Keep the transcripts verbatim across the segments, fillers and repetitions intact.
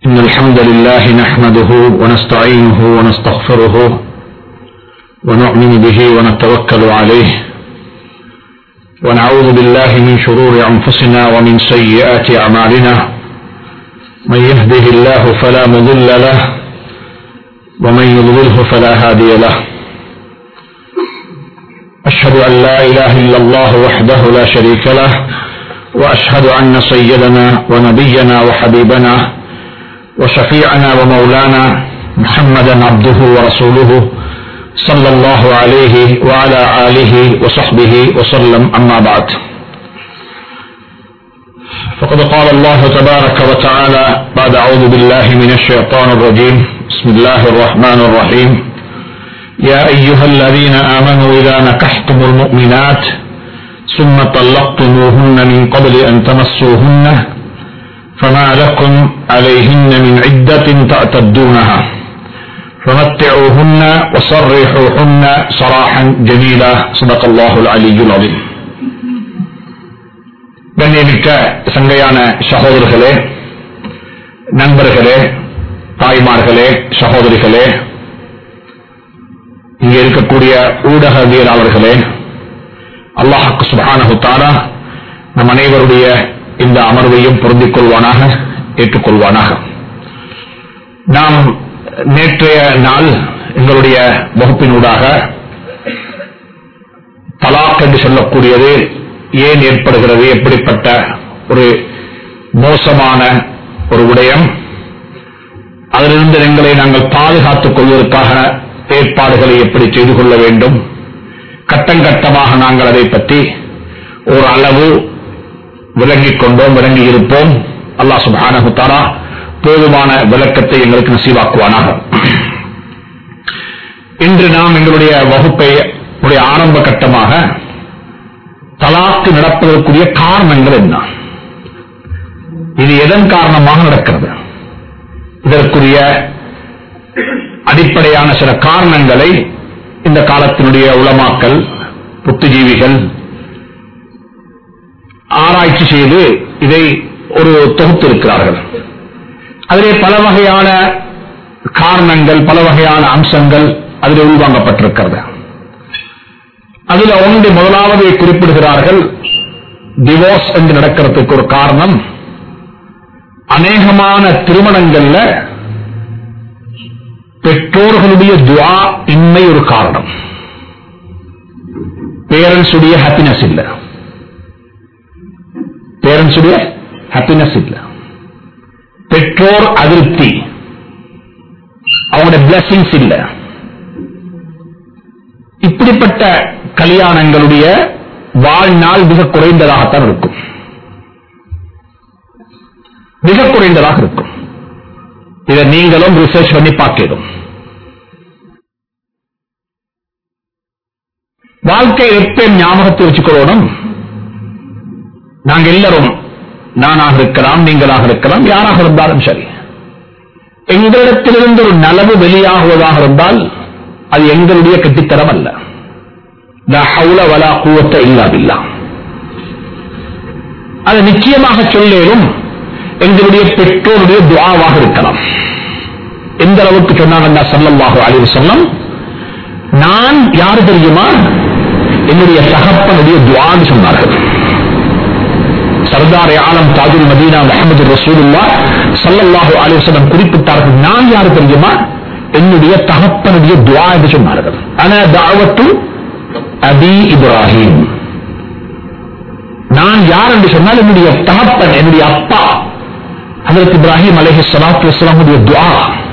إن الحمد لله نحمده ونستعينه ونستغفره ونؤمن به ونتوكل عليه ونعوذ بالله من شرور أنفسنا ومن سيئات أعمالنا من يهده الله فلا مضل له ومن يضلله فلا هادي له أشهد أن لا إله إلا الله وحده لا شريك له وأشهد أن سيدنا ونبينا وحبيبنا وشفيعنا ومولانا محمدا عبده ورسوله صلى الله عليه وعلى آله وصحبه وسلم أما بعد فقد قال الله تبارك وتعالى بعد أعوذ بالله من الشيطان الرجيم بسم الله الرحمن الرحيم يا أيها الذين آمنوا إذا نكحتم المؤمنات ثم طلقتموهن من قبل أن تمسوهن فما لكم عليهن من عدة تعتدونها فمتعوهن وصرحوهن سراحا جميلا صدق الله العلي العظيم. கண்ணியமிக்க சங்கையான சகோதரர்களே, நண்பர்களே, தாய்மார்களே, சகோதரிகளே, இங்கே இருக்கக்கூடிய ஊடகவியலாளர்களே, அல்லாஹ் சுப்ஹானஹு தஆலா நம் அனைவருடைய இந்த அமர்வையும் பொருந்திக் கொள்வானாக, ஏற்றுக்கொள்வானாக. நாம் நேற்றைய நாள் எங்களுடைய வகுப்பினூடாக தலாக் என்று சொல்லக்கூடியது ஏன் ஏற்படுகிறது, எப்படிப்பட்ட ஒரு மோசமான ஒரு விடயம், அதிலிருந்து எங்களை நாங்கள் பாதுகாத்துக் கொள்வதற்காக ஏற்பாடுகளை எப்படி செய்து கொள்ள வேண்டும், கட்டங்கட்டமாக நாங்கள் அதை பற்றி ஒரு அளவு விளங்கிக் கொண்டோம், விளங்கி இருப்போம். அல்லாஹ் சுப்ஹானஹு தஆலா போதுமான விளக்கத்தை எங்களுக்கு நசீவாக்குவானாக. இன்று நாம் எங்களுடைய வகுப்பை ஆரம்ப கட்டமாக தலாக்கு நடப்பதற்குரிய காரணங்கள் என்ன, இது எதன் காரணமாக நடக்கிறது, இதற்குரிய அடிப்படையான சில காரணங்களை இந்த காலத்தினுடைய உலமாக்கள், புத்திஜீவிகள் ஆராய்ச்சி செய்து இதை ஒரு தொகுத்து இருக்கிறார்கள். அதிலே பல வகையான காரணங்கள், பல வகையான அம்சங்கள் அதில் உள்வாங்கப்பட்டிருக்கிறது. அதில் ஒன்று, முதலாவது குறிப்பிடுகிறார்கள், டிவோர்ஸ் என்று நடக்கிறதுக்கு ஒரு காரணம் அநேகமான திருமணங்கள்ல பெற்றோர்களுடைய துஆ இன்மை ஒரு காரணம். பேரண்ட்ஸ் உடைய ஹாப்பினஸ் இல்ல, பேரண்ட்ஸ் உடைய ஹாப்பினஸ் இல்ல, பெற்றோர் அதிருப்தி, அவங்களுடைய பிளஸிங்ஸ் இல்ல. இப்படிப்பட்ட கல்யாணங்களுடைய வாழ்நாள் மிக குறைந்ததாகத்தான் இருக்கும், மிக குறைந்ததாக இருக்கும். இதை நீங்களும் ரிசர்ச் பண்ணி பார்க்கணும். வாழ்க்கை எப்பயும் ஞாபகத்தை வச்சுக்கொள்ளணும். நாங்கள் எல்லாரும், நானாக இருக்கலாம், நீங்களாக இருக்கலாம், யாராக இருந்தாலும் சரி, எங்களிடத்திலிருந்து ஒரு நலவு வெளியாகுவதாக இருந்தால் அது எங்களுடைய கெட்டித்தரம் அல்ல. லா ஹவுல வலா குவத்த இல்லா பில்லாஹ். அது நிச்சயமாக சொல்லேனும் எங்களுடைய பெற்றோருடைய துஆவாக இருக்கலாம். எந்த அளவுக்கு சொன்னாங்க ஸல்லல்லாஹு அலைஹி வஸல்லம், நான் யாரு தெரியுமா, என்னுடைய தகப்பனுடைய துஆன்னு சொன்னார்கள். சர்தார் ஆலம் தாஜுல் மதீனா முஹம்மது ரசூலுல்லாஹ் ஸல்லல்லாஹு அலைஹி வஸல்லம் குறிப்பிட்டார்கள், நான் யாரு தெரியுமா, என்னுடைய தகப்பனுடைய துஆ என்று சொன்னார்கள். அன தஅவத்து அபி இப்ராஹிம். நான் யார் என்று சொன்னால் என்னுடைய தகப்பன், என்னுடைய அப்பா ஹஜ்ரத் இப்ராஹிம் அலைஹிஸ்ஸலாத்து வஸ்ஸலாமுடைய துஆ.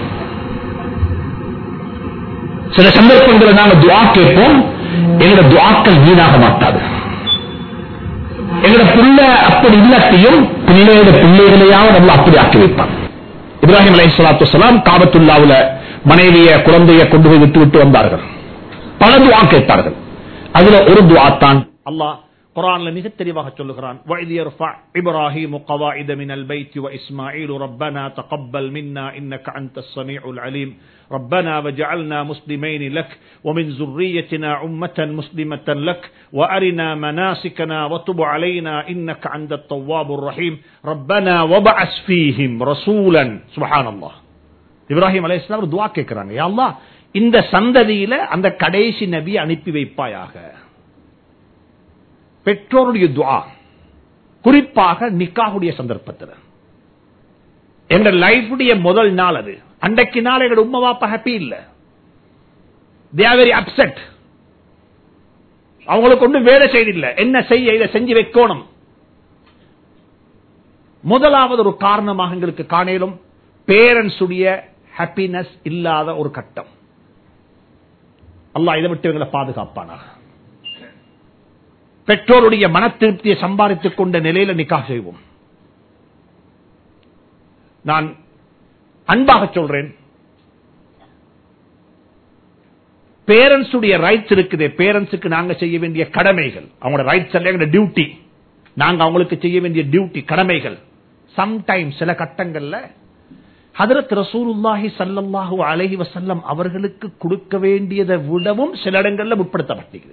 சில சந்தர்ப்பங்களில் நாங்கள் துஆ கேட்போம், எங்களுடைய துஆக்கள் வீணாக மாட்டாது. எங்களுடைய பிள்ளை அப்படி இல்லாட்டியும் பிள்ளையோட பிள்ளைகளையாவது நம்ம அப்படி ஆக்கி வைப்பான். இப்ராஹிம் அலைஹிஸ்ஸலாத்து வஸ்ஸலாம் காபத்துல்லாவுல மனைவிய குழந்தையை கொண்டு போய் விட்டு விட்டு வந்தார்கள். பல துஆ கேட்டார்கள். அதுல ஒரு துஆ தான் அல்லாஹ் குர்ஆன்ல மிக தெளிவாக சொல்லுகிறான் வஇத் யர்ஃபஅ இப்ராஹீமு கவாயித மினல் பைத்தி வ இஸ்மாஈலு ரப்பனா தகப்பல் மின்னா இன்னக அன்தஸ் ஸமீஉல் அலீம் ரப்பனா வஜஅல்னா முஸ்லிமைன் லக் வ மின் ذُرِّيَّتِنَا உம்மத்தன் முஸ்லிமத்தன் லக் வ அரினா மனாசிகனா வ துப் அலைனா இன்னக அன்தத் தவ்வாபுர் ரஹீம் ரப்பனா வபஅஸ் ஃபீஹிம் ரசூலன் சுப்ஹானல்லாஹ். இப்ராஹிம் அலைஹிஸ்ஸலாம் ஒரு துஆ கேக்குறாங்க, யா அல்லாஹ் இந்த சந்ததியில அந்த கடைசி நபி அனுப்பி வைப்பாயாக. பெற்றோருடைய துஆ, குறிப்பாக நிக்காஹுடைய சந்தர்ப்பத்தில் எங்க லைஃபுடைய முதல் நாள் அது. அன்றைக்கு நாள் எங்க உம்மா வாப்பா ஹாப்பி இல்ல, they are very upset. அவங்களுக்கு ஒன்றும் வேலை செய்தில்லை, என்ன செய்ய இதை செஞ்சு வைக்கணும். முதலாவது ஒரு காரணமாக எங்களுக்கு காணலும் பேரண்ட்ஸ் உடைய ஹாப்பினஸ் இல்லாத ஒரு கட்டம். அல்லாஹ் இதை விட்டு எங்களை பாதுகாப்பானாக. பெற்றோருடைய மன திருப்தியை சம்பாதித்துக் கொண்ட நிலையில நிக்காஹ் செய்வோம். நான் அன்பாக சொல்றேன், பேரண்ட்ஸ் உடைய ரைட்ஸ் இருக்குது. பேரண்ட்ஸுக்கு நாங்க செய்ய வேண்டிய கடமைகள், அவங்களோட ரைட்ஸ் அல்ல, டியூட்டி. நாங்க அவங்களுக்கு செய்ய வேண்டிய டியூட்டி, கடமைகள். சம்டைம் சில கட்டங்கள்ல ஹதரத் ரசூலுல்லாஹி ஸல்லல்லாஹு அலைஹி வஸல்லம் அவர்களுக்கு கொடுக்க வேண்டியதை விடவும் சில இடங்கள்ல முற்படுத்தப்பட்டது.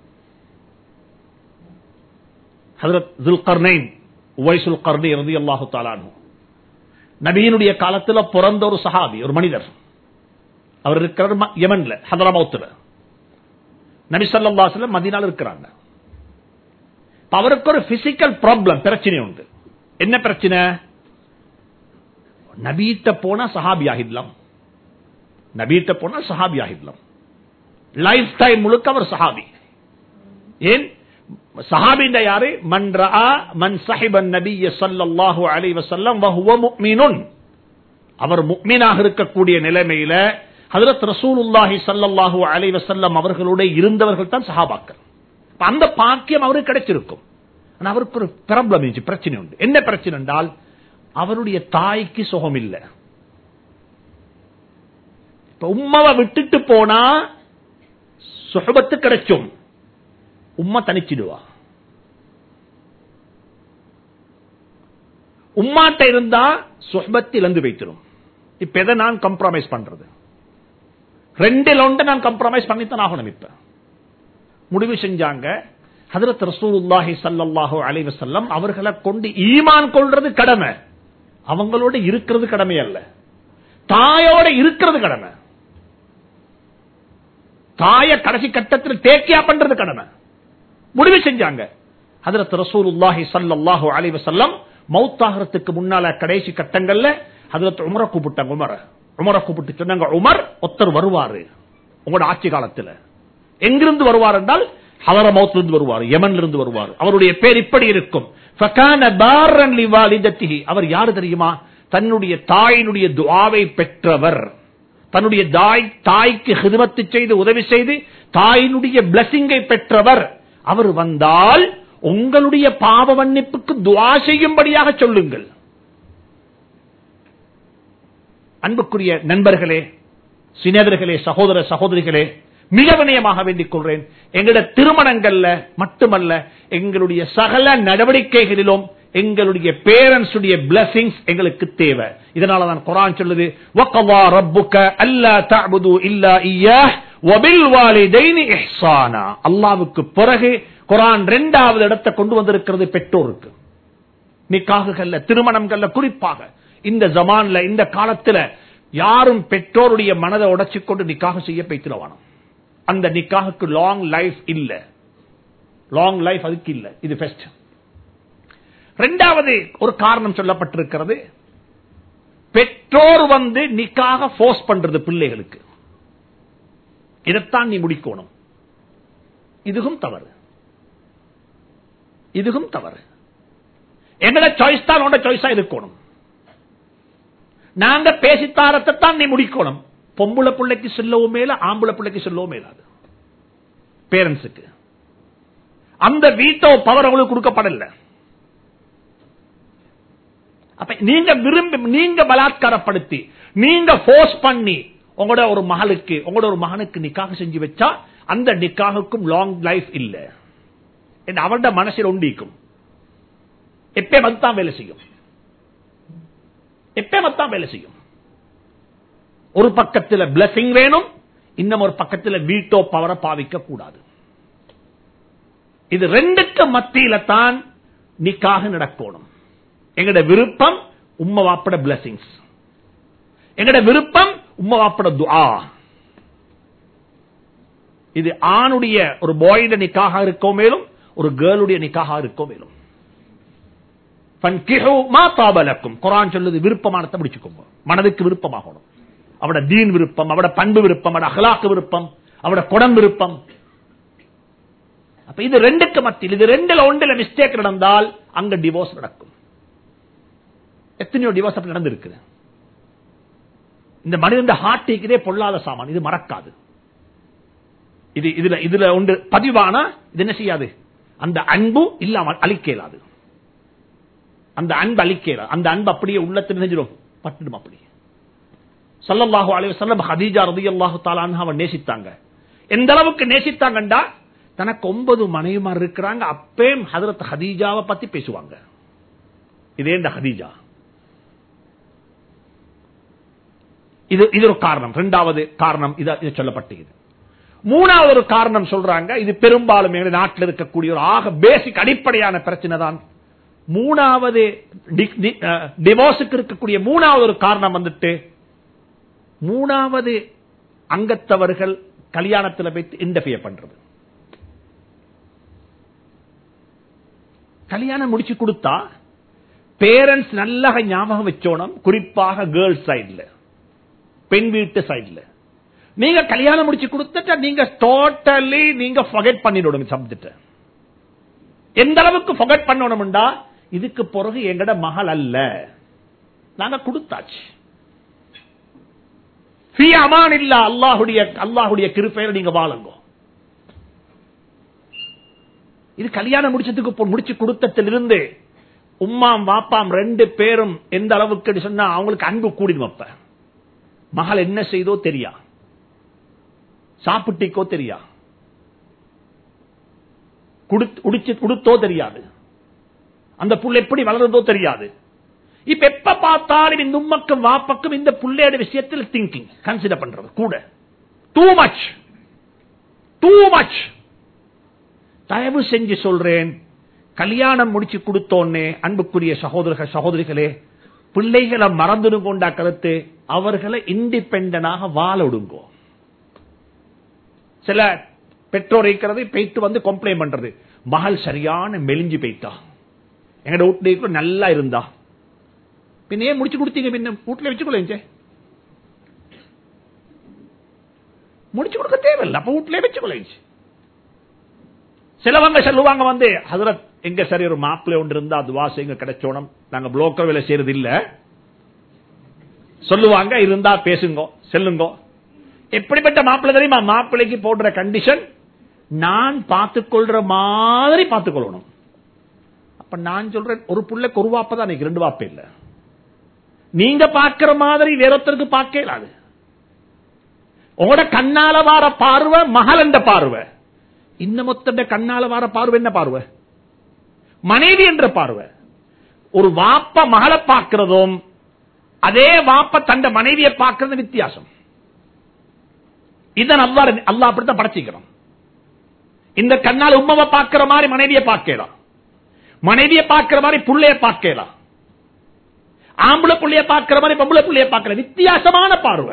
ஹதரத் ذுல்கர்னைன் உவைசுல் கர்னி ரலியல்லாஹு தஆலா அன்ஹு நபியினுடைய காலத்தில் பிறந்த ஒரு சஹாபி, ஒரு மனிதர். அவர் இருக்கிற யமன்ல, ஹதரமௌத்ல. நபி ஸல்லல்லாஹு அலைஹி வஸல்லம் மதீனால இருக்கிறாங்க. அவருக்கு ஒரு பிசிக்கல் ப்ராப்ளம், பிரச்சனை உண்டு. என்ன பிரச்சனை? நபீட்ட போனா சஹாபி ஆகிடலாம், நபீட்ட போனா சஹாபி ஆகிடலாம். லைஃப் டைம் முழுக்க அவர் சஹாபி. ஏன் சஹாபின்ற யாரு? மன் ரஆ மன் ஸஹிபன் நபிய ஸல்லல்லாஹு அலைஹி வஸல்லம் வ ஹுவ முஃமினுன். அவர் முஃமினாக இருக்கக்கூடிய நிலைமையில ஹஜ்ரத் ரசூலுல்லாஹி ஸல்லல்லாஹு அலைஹி வஸல்லம் அவர்களோட இருந்தவர்கள் தான் சஹாபாக்கள். அந்த பாக்கியம் அவருக்கு கிடைச்சிருக்கும். ஆனா அவருக்கு ஒரு ப்ராப்ளம் இருந்துச்சு, பிரச்சனை உண்டு. என்ன பிரச்சனை என்றால், அவருடைய தாய்க்கு சுகம் இல்ல. இப்ப உம்மாவை விட்டுட்டு போனா சுஹபத்து கிடைச்சும், உம்மா தனிச்சிடுவா. உம்மாட்ட இருந்தா சுஹபத் இழந்து வைத்திரும். இப்ப எதை நான் கம்ப்ரமைஸ் பண்றது? ரெண்டில் ஒன்று நான் கம்ப்ரமைஸ் பண்ணித்தான் ஆகணும். இப்ப முடிவு செஞ்சாங்க, ஹஜ்ரத் ரசூலுல்லாஹி ஸல்லல்லாஹு அலைஹி வஸல்லம் அவர்களை கொண்டு ஈமான் கொள்றது கடமை, அவங்களோட இருக்கிறது கடமை அல்ல. தாயோட இருக்கிறது கடமை, தாய கடைசி கட்டத்தில் டேக்கியா பண்றது கடமை. முடிவு செஞ்சாங்க. ஹஜ்ரத் ரசூலுல்லாஹி ஸல்லல்லாஹு அலைஹி வஸல்லம் மௌத்தாகிறதுக்கு முன்னால கடைசி கட்டங்கள்ல ஹஜ்ரத் உமரை கூப்பிட்டாங்க. உமர உமரை கூப்பிட்டு சொன்னாங்க, உமர் ஒருத்தர் வருவாரு உங்களோட ஆட்சி காலத்தில். எங்கிருந்து வருவார் என்றால் ஹதரமௌத்திலிருந்து வருவார், யமன்ல இருந்து வருவார். அவருடைய பேர் இப்படி இருக்கும், ஃபகான பாரன் லிவாலிதத்திஹி. அவர் யாரு தெரியுமா? தன்னுடைய தாயினுடைய துஆவை பெற்றவர். தன்னுடைய தாய் தாய்க்கு ஹிதமத்து செய்து உதவி செய்து தாயினுடைய பிளஸிங்கை பெற்றவர். அவர் வந்தால் உங்களுடைய பாவ மன்னிப்புக்கு துஆ செய்யும்படியாக சொல்லுங்கள். அன்புக்குரிய நண்பர்களே, சிநேகிதர்களே, சகோதர சகோதரிகளே, மிக வினயமாக வேண்டிக் கொள்றேன், எங்களுடைய திருமணங்கள்ல மட்டுமல்ல, எங்களுடைய சகல நடவடிக்கைகளிலும் எங்களுடைய பேரண்ட்ஸ் உடைய பிளஸிங்ஸ் எங்களுக்கு தேவை. இதனால தான் குர்ஆன் சொல்லுது, வகவா ரப்புக அல்லா தஅபுது இல்லா இய்யாஹ் வபில் வாலிதைனி இஹ்சானா. அல்லாஹ்வுக்கு பிறகு குர்ஆன் இரண்டாவது இடத்தை கொண்டு வந்திருக்கிறது பெற்றோருக்கு. நிக்காஹுகள்ல, திருமணங்கள்ல, குறிப்பாக இந்த ஜமான்ல, இந்த காலத்துல யாரும் பெற்றோருடைய மனதை உடைச்சு கொண்டு நிக்காஹ் செய்ய பேய்த்திரவானம். அந்த நிக்காஹுக்கு லாங் லைஃப் இல்ல, லாங் லைஃப் அதுக்கு இல்ல. இது ஃபர்ஸ்ட். இரண்டாவது ஒரு காரணம் சொல்லப்பட்டிருக்கிறது, பெற்றோர் வந்து நிக்காக ஃபோர்ஸ் பண்றது பிள்ளைகளுக்கு. இதைத்தான் நீ முடிக்கணும். இதுவும் தவறு, இதுவும் தவறு. என்னோட சாய்ஸ் தான் உன்னோட சாய்ஸா இருக்கணும். நாங்க பேசித்தாரத்தை தான் நீ முடிக்கணும். பொம்புளை பிள்ளைக்கு சொல்லவும் மேல, ஆம்பளை பிள்ளைக்கு சொல்லவும் மேலாது. பேரண்ட்ஸுக்கு அந்த வீட்டோ பவர் அவங்களுக்கு கொடுக்கப்படல. அப்ப நீங்க விரும்பி, நீங்க பலாத்காரப்படுத்தி, நீங்க போர்ஸ் பண்ணி உங்களோட ஒரு மகளுக்கு, உங்களோட ஒரு மகனுக்கு நிக்காக செஞ்சு வச்சா அந்த நிக்காகுக்கும் லாங் லைஃப் இல்ல. என்று அவருடைய மனசில் ஒண்டிக்கும். எப்ப மத்தான் வேலை செய்யும், எப்ப மத்தான் வேலை செய்யும். ஒரு பக்கத்தில் பிளஸிங் வேணும், இன்னும் ஒரு பக்கத்தில் வீட்டோ பவரை பாவிக்க கூடாது. இது ரெண்டுக்கு மத்தியில தான் நிக்காக நடக்கணும். எங்கட விருப்பம் உம்ம வாப்பட பிளஸிங்ஸ், எங்கட விருப்பம் உம்ம வாப்பட துஆ. இது ஆணுடைய ஒரு பாய்ட நிக்காக இருக்கோ மேலும், ஒரு கேர்ளுடைய நிக்காக இருக்கோ மேலும். குர்ஆன் சொல்லுது விருப்பமானதை முடிச்சுக்கோங்க. மனதுக்கு விருப்பமாகணும். அவட தீன் விருப்பம், அவட பண்பு விருப்பம், அவட அகலாக்கு விருப்பம், அவட குடம் விருப்பம். அப்ப இது ரெண்டுக்கு மத்தியில், இது ரெண்டுல ஒன்றுல மிஸ்டேக் நடந்தால் அங்க டிவோர்ஸ் நடக்கும். எத்தனையோ டிவோர்ஸ் அப்படி நடந்திருக்கு. இந்த மனித ஹார்ட்டிக்குதே பொல்லாத சாமான், இது மறக்காது. இது இதுல இதுல ஒன்று பதிவானா இது என்ன செய்யாது, அந்த அன்பு இல்லாமல் அழிக்கலாது. அந்த அன்பு அழிக்கலாது. அந்த அன்பு அப்படியே உள்ளத்தில் நினைஞ்சிடும், பட்டுடும். அப்படி ஸல்லல்லாஹு அலைஹி வஸல்லம் ஹதீஜா ரலியல்லாஹு தஆலா அன்ஹா நேசித்தாங்க. எந்த அளவுக்கு நேசித்தாங்கண்டா, தனக்கு ஒன்பது மனைவிமார் இருக்கிறாங்க, அப்பேம் ஹஜ்ரத் ஹதீஜாவை பத்தி பேசுவாங்க. இதே இந்த ஹதீஜா. இது இது ஒரு காரணம். இரண்டாவது காரணம் இது சொல்லப்பட்டது. மூணாவது ஒரு காரணம் சொல்றாங்க, இது பெரும்பாலும் எங்கள் நாட்டில் இருக்கக்கூடிய ஒரு ஆக பேசிக் அடிப்படையான பிரச்சனை தான். மூணாவது டிவோர்ஸுக்கு இருக்கக்கூடிய மூணாவது ஒரு காரணம் வந்துட்டு, மூணாவது அங்கத்தவர்கள் கல்யாணத்தில் வைத்து இன்டர்ஃபியர் பண்றது. கல்யாணம் முடிச்சு கொடுத்தா பேரண்ட்ஸ் நல்லா ஞாபகம் வச்சோணும், குறிப்பாக கேர்ள்ஸ் சைட்ல, பெண் வீட்டு சைட்ல. நீங்க கல்யாணம் முடிச்சு கொடுத்துட்டா நீங்க டோட்டலி நீங்க ஃபர்கெட் பண்ணிடணும் சப்ஜெக்ட். எந்த அளவுக்கு ஃபர்கெட் பண்ணணும்டா, இதுக்கு பிறகு எங்கட மகள் அல்ல, நாங்க கொடுத்தாச்சு. ஃபீ அமான் இல்ல, அல்லாஹ்வுடைய அல்லாஹ்வுடைய கிருபையில நீங்க வாழுங்க. இது கல்யாணம் முடிச்சதுக்கு முடிச்சு கொடுத்ததிலிருந்து உம்மாம் வாப்பாம் ரெண்டு பேரும் எந்த அளவுக்கு சொன்னா அவங்களுக்கு அன்பு கூடிடும். அப்ப மகள் என்ன செய்தோ தெரியா, சாப்பிட்டிக்கோ தெரியா, உடுத்தோ தெரியாது, அந்த புள்ள எப்படி வளர்றதோ தெரியாது. இப்ப எப்ப பார்த்தாலும் இந்த உம்மக்கும் வாப்பக்கும் இந்த புள்ளையோட விஷயத்தில் திங்கிங் கன்சிடர் பண்றது கூட டூ மச் டூ மச். தயவு செஞ்சு சொல்றேன், கல்யாணம் முடிச்சு கொடுத்தோன்னே அன்புக்குரிய சகோதரர்கள் சகோதரிகளே, பிள்ளைகளை மறந்துடு கொண்டா கருத்து, அவர்களை இண்டிபெண்டனாக வாழ விடுங்கோ. சில பெற்றோர் இருக்கிறது போயிட்டு வந்து கம்ப்ளைண்ட் பண்றது, மகள் சரியான மெலிஞ்சு போயிட்டா, எங்கட வீட்டுல நல்லா இருந்தா, பின்ன ஏன் முடிச்சு கொடுத்தீங்க, பின்ன வீட்டுல வச்சுக்கொள்ள முடிச்சு கொடுக்க தேவையில்லை, அப்ப வீட்டுல வச்சுக்கொள்ள. சிலவங்க சொல்லுவாங்க வந்து, ஹஜ்ரத் எங்க சரி ஒரு மாப்பிள்ளை ஒன்று இருந்தா துவா செய்யுங்க கிடைச்சோணும், நாங்க புரோக்கர் வேலை செய்யறது இல்ல சொல்லுவாங்க, இருந்தா பேசுங்க செல்லுங்க. எப்படிப்பட்ட மாப்பிள்ளை தெரியுமா, மாப்பிள்ளைக்கு போடுற கண்டிஷன் நான் பார்த்துக் கொள்ற மாதிரி பார்த்துக் கொள்ளணும். அப்ப நான் சொல்றேன், ஒரு புள்ளைக்கு ஒரு வாப்ப தான், ரெண்டு வாப்ப இல்ல. நீங்க பார்க்கிற மாதிரி வேறொருத்தருக்கு பார்க்க இயலாது. உங்களோட கண்ணால வார பார்வை மகள் என்ற பார்வை, இன்னமொத்த கண்ணால வார பார்வை என்ன பார்வை, மனைவி என்ற பார்வை. ஒரு வாப்ப மகளை பார்க்கிறதும் அதே வாப்ப தந்த மனைவியை பார்க்கிறது வித்தியாசம். இதான் அல்லா அல்லா அப்படித்தான் படைச்சிக்கிறோம். இந்த கண்ணால் உம்மாவை பார்க்கிற மாதிரி மனைவியை பார்க்கலாம், மனைவியை பார்க்கிற மாதிரி புள்ளைய பார்க்கலாம், ஆம்பளை புள்ளைய பார்க்கிற மாதிரி பொம்பளை புள்ளைய பார்க்கலாம். வித்தியாசமான பார்வை.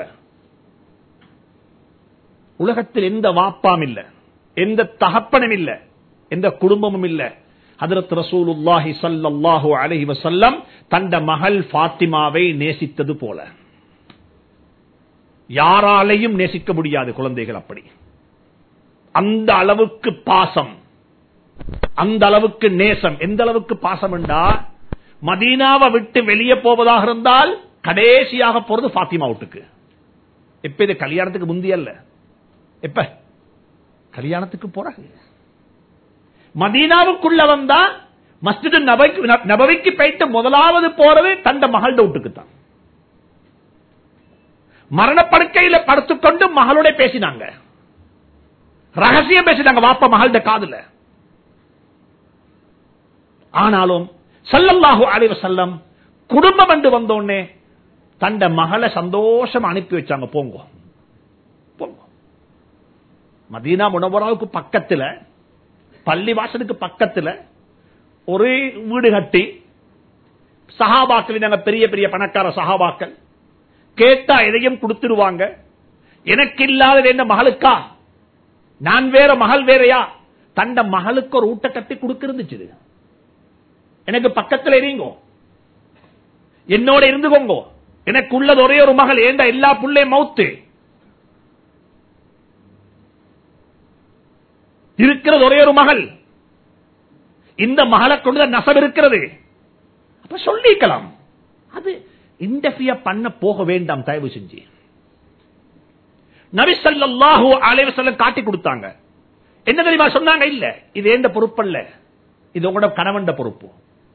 உலகத்தில் எந்த வாப்பாம் இல்ல, எந்த தகப்பனும் இல்ல, எந்த குடும்பமும் இல்ல, ஹஜ்ரத் ரசூலுல்லாஹி ஸல்லல்லாஹு அலைஹி வஸல்லம் தந்த மகள் ஃபாத்திமாவை நேசித்தது போல யாராலையும் நேசிக்க முடியாது குழந்தைகள். அப்படி அந்த அளவுக்கு பாசம், அந்த அளவுக்கு நேசம். எந்த அளவுக்கு பாசம் என்றா, மதீனாவை விட்டு வெளியே போவதாக இருந்தால் கடைசியாக போறது ஃபாத்திமா வீட்டுக்கு. எப்ப இது கல்யாணத்துக்கு முந்தியல்ல, எப்ப கல்யாணத்துக்கு போறாங்க. மதீனாவுக்குள்ள வந்தா மஸ்ஜித் நபவிக்கு போயிட்டு முதலாவது போறது தந்த மகளோட வீட்டுக்கு தான். மரணப்படுக்கையில படுத்துக்கொண்டு மகளோட பேசினாங்க, ரகசியம் பேசினாங்க வாப்பா மகளோட காதுல. ஆனாலும் ஸல்லல்லாஹு அலைஹி வஸல்லம் குடும்பம் என்று வந்தோடனே தண்ட மகளை சந்தோஷம் அனுப்பி வச்சாங்க. போங்க போங்க. மதீனா முனவராவுக்கு பக்கத்துல, பள்ளி வாசலுக்கு பக்கத்துல ஒரு வீடு கட்டி, சஹாபாக்கள் பெரிய பெரிய பணக்கார சஹாபாக்கள் கேட்டா எதையும் கொடுத்துருவாங்க. எனக்கு இல்லாத என்ன மகளுக்கா, நான் வேற மகள் வேறையா, தண்ட மகளுக்கு ஒரு ஊட்ட கட்டி கொடுக்க இருந்துச்சு. எனக்கு பக்கத்தில் இருங்கோ, என்னோட இருந்துக்கோங்க, எனக்கு உள்ளது ஒரே ஒரு மகள், ஏண்டா எல்லா புள்ளையும் மௌத்து, இருக்கிறது ஒரே ஒரு மகள், இந்த மகளை கொண்டு நசம் இருக்கிறது. அப்ப சொல்லிக்கலாம், அது இன்டர்ஃபியர் பண்ண போக வேண்டாம் தயவு செஞ்சு. நபி ஸல்லல்லாஹு அலைஹி வஸல்லம் காட்டி கொடுத்தாங்க. என்ன தெரியுமா சொன்னாங்க? இல்ல, இது ஏண்ட பொறுப்பல்ல, இது உங்களோட கணவன் பொறுப்பு.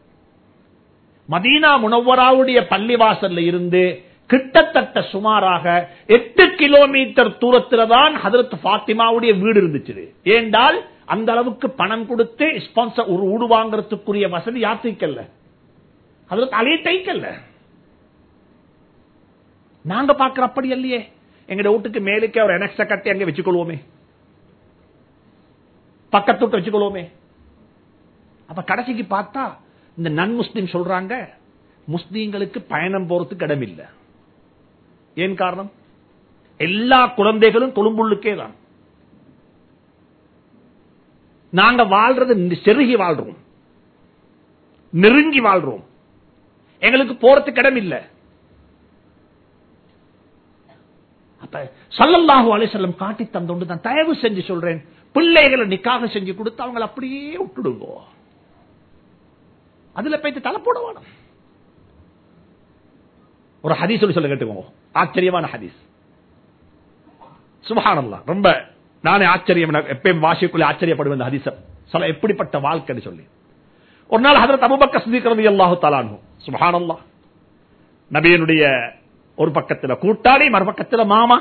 மதீனா முனவ்வராவுடைய பள்ளிவாசல்ல இருந்து கிட்டத்தட்ட சுமாராக எட்டு கிலோமீட்டர் தூரத்தில் தான் ஹஜ்ரத் ஃபாத்திமாவுடைய வீடு இருந்துச்சு. ஏண்டால் அந்த அளவுக்கு பணம் கொடுத்து ஸ்பான்சர் ஒரு ஊடு வாங்கறதுக்குரிய வசதி யாத்திரிக்கல்ல, ஹஜ்ரத் அலி தைக்கல்ல. நாங்க பாக்குற அப்படி இல்லையே, எங்க வீட்டுக்கு மேலுக்கே ஒரு எனக்ஸ கட்டி அங்கே வச்சுக்கொள்வோமே, பக்கத்து விட்டு வச்சுக்கொள்வோமே. அப்ப கடைசிக்கு பார்த்தா இந்த நன் முஸ்லிம் சொல்றாங்க, முஸ்லீம்களுக்கு பயணம் போறதுக்கு இடம் இல்லை. ஏன் காரணம்? எல்லா குழந்தைகளும் கொழும்புள்ளுக்கே தான். நாங்க வாழ்றது செருகி வாழ்றோம், நெருங்கி வாழ்றோம், எங்களுக்கு போறதுக்கு இடம் இல்லை. அப்ப ஸல்லல்லாஹு அலைஹி வஸல்லம் காட்டி தந்தோண்டு தான் தயவு செஞ்சு சொல்றேன், பிள்ளைகளை நிக்காக செஞ்சு கொடுத்து அவங்க அப்படியே விட்டுடுங்க, அதுல போயிட்டு தலை போட வேணும். ஒரு ஹதீஸ் சொல்லி சொல்ல கேட்டுக்கோங்க, ஆச்சரியமான ஹதீஸ். சுப்ஹானல்லாஹ், ரொம்ப நானே ஆச்சரியம், எப்பயும் வாசிக்குள்ள ஆச்சரியப்படுவேன் இந்த ஹதீஸ் சொல்ல, எப்படிப்பட்ட வாழ்க்கைன்னு சொல்லி. ஒரு நாள் ஹஜ்ரத் அபூபக்கர் சித்திக் ரலியல்லாஹு தஆலா அன்ஹு, சுப்ஹானல்லாஹ், நபியினுடைய ஒரு பக்கத்துல கூட்டாளி, மறுபக்கத்துல மாமா,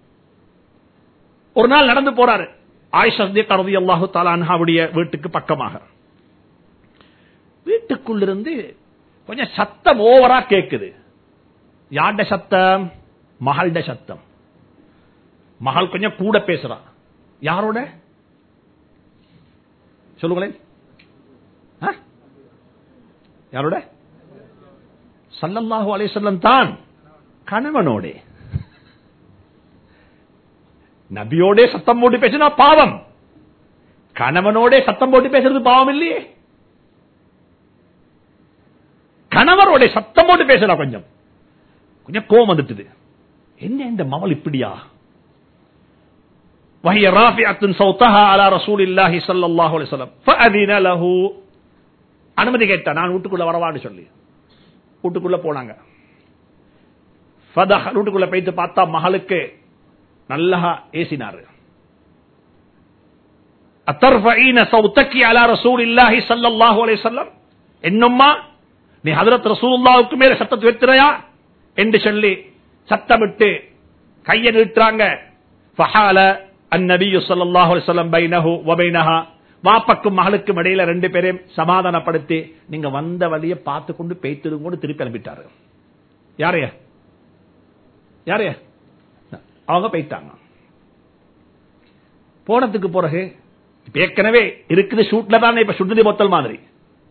ஒரு நாள் நடந்து போறாரு. ஆயிஷா சித்திக் ரலியல்லாஹு தஆலா அன்ஹாவுடைய வீட்டுக்கு பக்கமாக. வீட்டுக்குள்ளிருந்து கொஞ்சம் சத்தம் ஓவரா கேக்குது. யாருடைய சத்தம்? மகள்ட சத்தம். மகள் கொஞ்சம் கூட பேசுறான். யாரோட சொல்லுங்களேன்? யாரோட? ஸல்லல்லாஹு அலைஹி வஸல்லம் தான் கணவனோட. நபியோட சத்தம் போட்டு பேசினா பாவம், கணவனோட சத்தம் போட்டு பேசுறது பாவம் இல்லையே. கணவரோட சத்தம் போட்டு பேசலாம், கொஞ்சம் கொஞ்சம் கோபம் வந்துட்டு, என்ன இந்த மகள் இப்படியா? وهي رافعة صوتها على رسول الله صلى الله عليه وسلم فأذن له, அனுமதி கேட்டா, நான் வீட்டுக்குள்ள வரவான்னு சொல்லி வீட்டுக்குள்ள போனாங்க. வீட்டுக்குள்ள போயிட்டு பார்த்தா மகளுக்கு நல்லா ஏசினாரு. அத்தர்ஃபஈன ஸௌதகி அலா ரசூலில்லாஹி ஸல்லல்லாஹு அலைஹி வஸல்லம், என்னம்மா நீ ஹஜ்ரத் ரசூலுல்லாஹ்வுக்கு மேல சத்தத்தை வைத்திரையா என்று சொல்லி சத்தமிட்டு கையை நீட்டுறாங்க. ஃபஹால அந்நபி ஸல்லல்லாஹு அலைஹி வஸல்லம் பைனஹு வ பைனஹா, வாப்பக்கும் மகளுக்கும் இடையில ரெண்டு பேரையும் சமாதானப்படுத்தி, நீங்க வந்த வழியை பார்த்து கொண்டு பேய்த்திருங்கோடு திருப்பி அனுப்பிட்டாரு. யாரைய யாரைய அவங்க போயிட்டாங்க. போனதுக்கு பிறகு ஏற்கனவே இருக்குது ஷூட்ல தானே, இப்ப சுடுதி பொத்தல் மாதிரி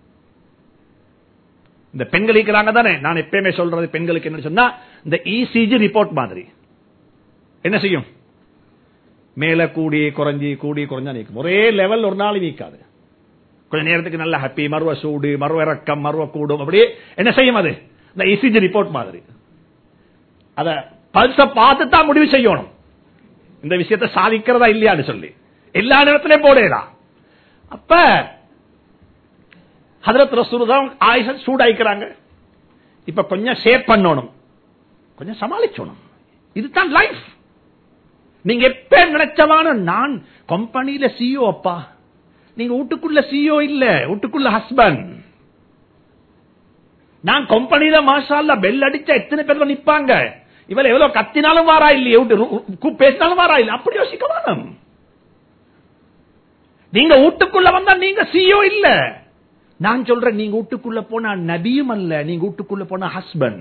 இந்த பெண்கள் இருக்கிறாங்க தானே. நான் எப்பயுமே சொல்றது பெண்களுக்கு என்ன சொன்னா, இந்த இசிஜி ரிப்போர்ட் மாதிரி என்ன செய்யும், மேல கூடி குறைஞ்சி கூடி குறைஞ்சா நீக்கும். ஒரே லெவல் ஒரு நாள் நீக்காது. கொஞ்ச நேரத்துக்கு நல்ல ஹாப்பி, மருவ சூடு, மருவ இறக்கம், மருவ கூடும், அப்படியே என்ன செய்யும் அது, இந்த இசிஜி ரிப்போர்ட் மாதிரி. அத பல்ச பார்த்து தான் முடிவு செய்யணும், இந்த விஷயத்தை சாதிக்கிறதா இல்லையான்னு சொல்லி. எல்லா நேரத்திலையும் போடலாம். அப்ப ஹஜ்ரத் ரசூலுல்லாஹ் ஆயிஷா சூடாய்க்கிறாங்க. இப்ப கொஞ்சம் சேவ் பண்ணணும், கொஞ்சம் சமாளிச்சணும். இதுதான் லைஃப். நீங்க எப்ப நினைச்சவான நான் கம்பெனியில சிஇஓ, அப்பா நீங்க வீட்டுக்குள்ள சிஇஓ இல்ல, வீட்டுக்குள்ள ஹஸ்பண்ட். நான் கம்பெனியில மாஷா அல்லாஹ் பெல் அடிச்சா எத்தனை பேர் நிப்பாங்க, இவள எவ்வளவு கத்தினாலும் வாரா இல்லையே, பேசினாலும் வாரா இல்ல, அப்படி யோசிக்க வேணும். நீங்க வீட்டுக்குள்ள வந்தா நீங்க சிஇஓ இல்ல, நான் சொல்றேன், நீங்க வீட்டுக்குள்ள போனா நபியும் அல்ல, நீங்க வீட்டுக்குள்ள போனா ஹஸ்பண்ட்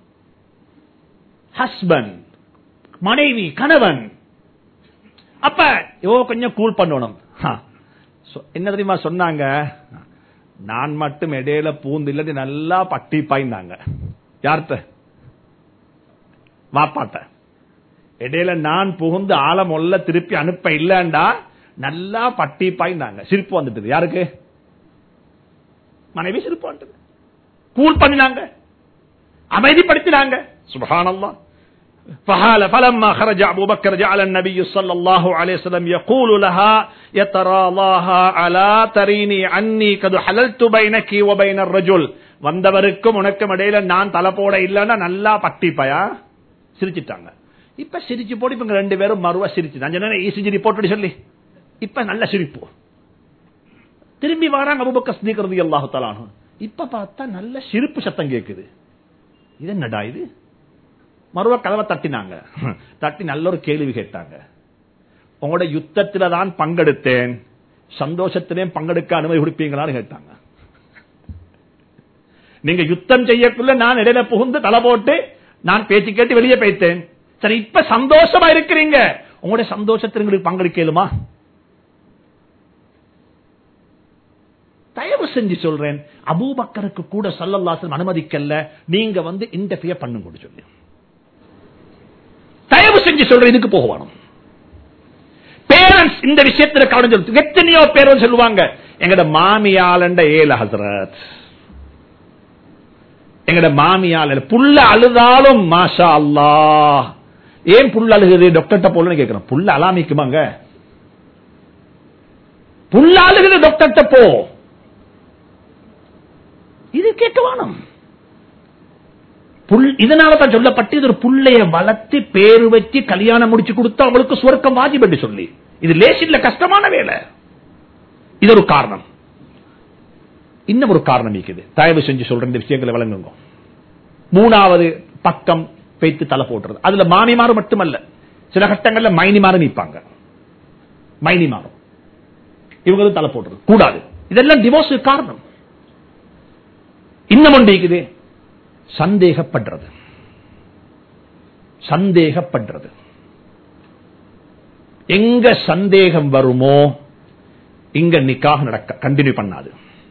ஹஸ்பண்ட் மனைவி கணவன். அப்ப யோ கொஞ்சம் கூல் பண்ணணும். என்ன தெரியுமா சொன்னாங்க, நான் மட்டும் இடையில பூந்து இல்லது நல்லா பட்டி பாய்ந்தாங்க. யார்த்த? வாப்பாட்ட. இடையில நான் புகுந்து ஆழமொல்ல திருப்பி அனுப்ப இல்லண்டா நல்லா பட்டி பாய்ந்தாங்க. சிரிப்பு வந்துட்டு யாருக்கு? மனைவி சிரிப்பு வந்துட்டு. கூல் பண்ணினாங்க, அமைதிப்படுத்தினாங்க. சுப்ஹானல்லாஹ். فحال فلما خرج ابو بكر جعل النبي صلى الله عليه وسلم يقول لها يتراضاها على تريني عني قد حللت بينك وبين الرجل. வந்தவருக்கும் உனக்கும் இடையில நான் தலை போட இல்லன்னா நல்லா பட்டிப்பயா சிரிச்சிட்டாங்க. இப்ப சிரிச்சு போட்டு இப்ப ரெண்டு பேரும் மறுவா சிரிச்சு நான் சொன்ன இசிஜி ரிப்போர்ட் சொல்லி இப்ப நல்ல சிரிப்பு. திரும்பி வராங்க அபூபக்கர் சித்திக் ரலியல்லாஹு தஆலா அன்ஹு. இப்ப பார்த்தா நல்ல சிரிப்பு சத்தம் கேக்குது. இது என்னடா இது? மறுவ கதவை தட்டினாங்க. தட்டி நல்ல ஒரு கேள்வி கேட்டாங்க. உங்களோட யுத்தத்தில தான் பங்கெடுத்தேன், சந்தோஷத்திலேயும் பங்கெடுக்க அனுமதி கொடுப்பீங்களான்னு கேட்டாங்க. நீங்க யுத்தம் செய்யக்குள்ள நான் இடையில புகுந்து தலை போட்டு நான் பேச்சு கேட்டு வெளியே போயிட்டேன். சரி, இப்ப சந்தோஷமா இருக்கிறீங்க, உங்களுடைய சந்தோஷத்திற்கு பங்கெடுக்கலுமா? தயவு செஞ்சு சொல்றேன், அபூபக்கருக்கு கூட ஸல்லல்லாஹு அலைஹி வஸல்லம் அனுமதிக்கல நீங்க வந்து இன்டர்ஃபியர் பண்ணுங்க சொல்லி. தயவு செஞ்சு சொல்ற இதுக்கு போகணும். பேரண்ட்ஸ் இந்த விஷயத்துல கவனம் செலுத்து. எத்தனையோ பேர் சொல்லுவாங்க, எங்கட மாமியாலண்ட ஏல ஹஸ்ரத், எங்கட மாமியால புள்ள அழுதாலும் மாஷா அல்லாஹ். ஏன் புள்ள அழுகுது டாக்டர்ட்ட போலன்னு கேட்கிறோம். புள்ள அலாமிக்குமாங்க? புள்ள அழுகுது டாக்டர்ட்ட போ, இது கேட்க வேணும். இதனாலதான் சொல்லப்பட்டு இது ஒரு புள்ளைய வளர்த்து பேரு வச்சு கல்யாணம் முடிச்சு கொடுத்தா அவளுக்கு சுவர்க்கம் வாஜிப் என்று சொல்லி. இது லேசில்ல, கஷ்டமான வேலை. இது ஒரு காரணம். இன்னும் ஒரு காரணம் இருக்குது, தயவு செஞ்சு சொல்ற இந்த விஷயங்களை வழங்குங்க. மூணாவது பக்கம் பேத்து தலை போட்டுறது. அதுல மாமிமாறு மட்டுமல்ல, சில கட்டங்கள்ல மைனிமாறு நிற்பாங்க. மைனிமாறும் இவங்களும் தலை போட்டுறது கூடாது. இதெல்லாம் டிவோர்ஸ் காரணம். இன்னும் ஒன்று இருக்குது, சந்தேகப்படுறது. சந்தேகப்படுறது எங்க சந்தேகம் வருமோ இங்க நிக்காஹ் நடக்க கண்டினியூ பண்ணாது.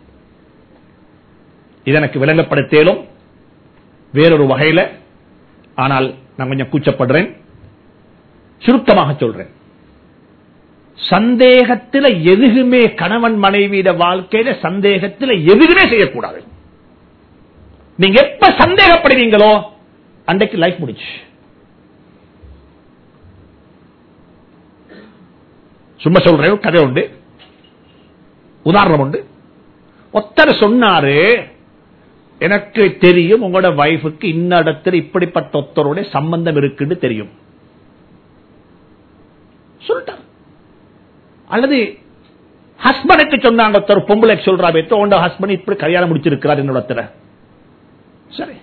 இது எனக்கு விளங்கப்படுத்தேலும் வேறொரு வகையில, ஆனால் நான் கொஞ்சம் கூச்சப்படுறேன், சுருக்கமாக சொல்றேன். சந்தேகத்தில் எதுவுமே கணவன் மனைவியிட வாழ்க்கையில சந்தேகத்தில் எதுவுமே செய்யக்கூடாது. நீங்க எப்ப சந்தேகப்படுவீங்களோ அன்றைக்கு லைஃப் முடிச்சு. சும்மா சொல்றேன், கதை உண்டு, உதாரணம் உண்டு. ஒருத்தர் சொன்னாரு, எனக்கு தெரியும் உங்களோட வைஃபுக்கு இன்ன இடத்துல இப்படிப்பட்ட ஒருத்தருடைய சம்பந்தம் இருக்குன்னு தெரியும் சொல்லிட்டார். அல்லது ஹஸ்பண்டுக்கு சொன்னாங்க, ஒருத்தர் பொம்பளை சொல்றா, உங்க ஹஸ்பண்ட் இப்படி கல்யாணம் முடிச்சிருக்கிறார் என்னோட. சரி,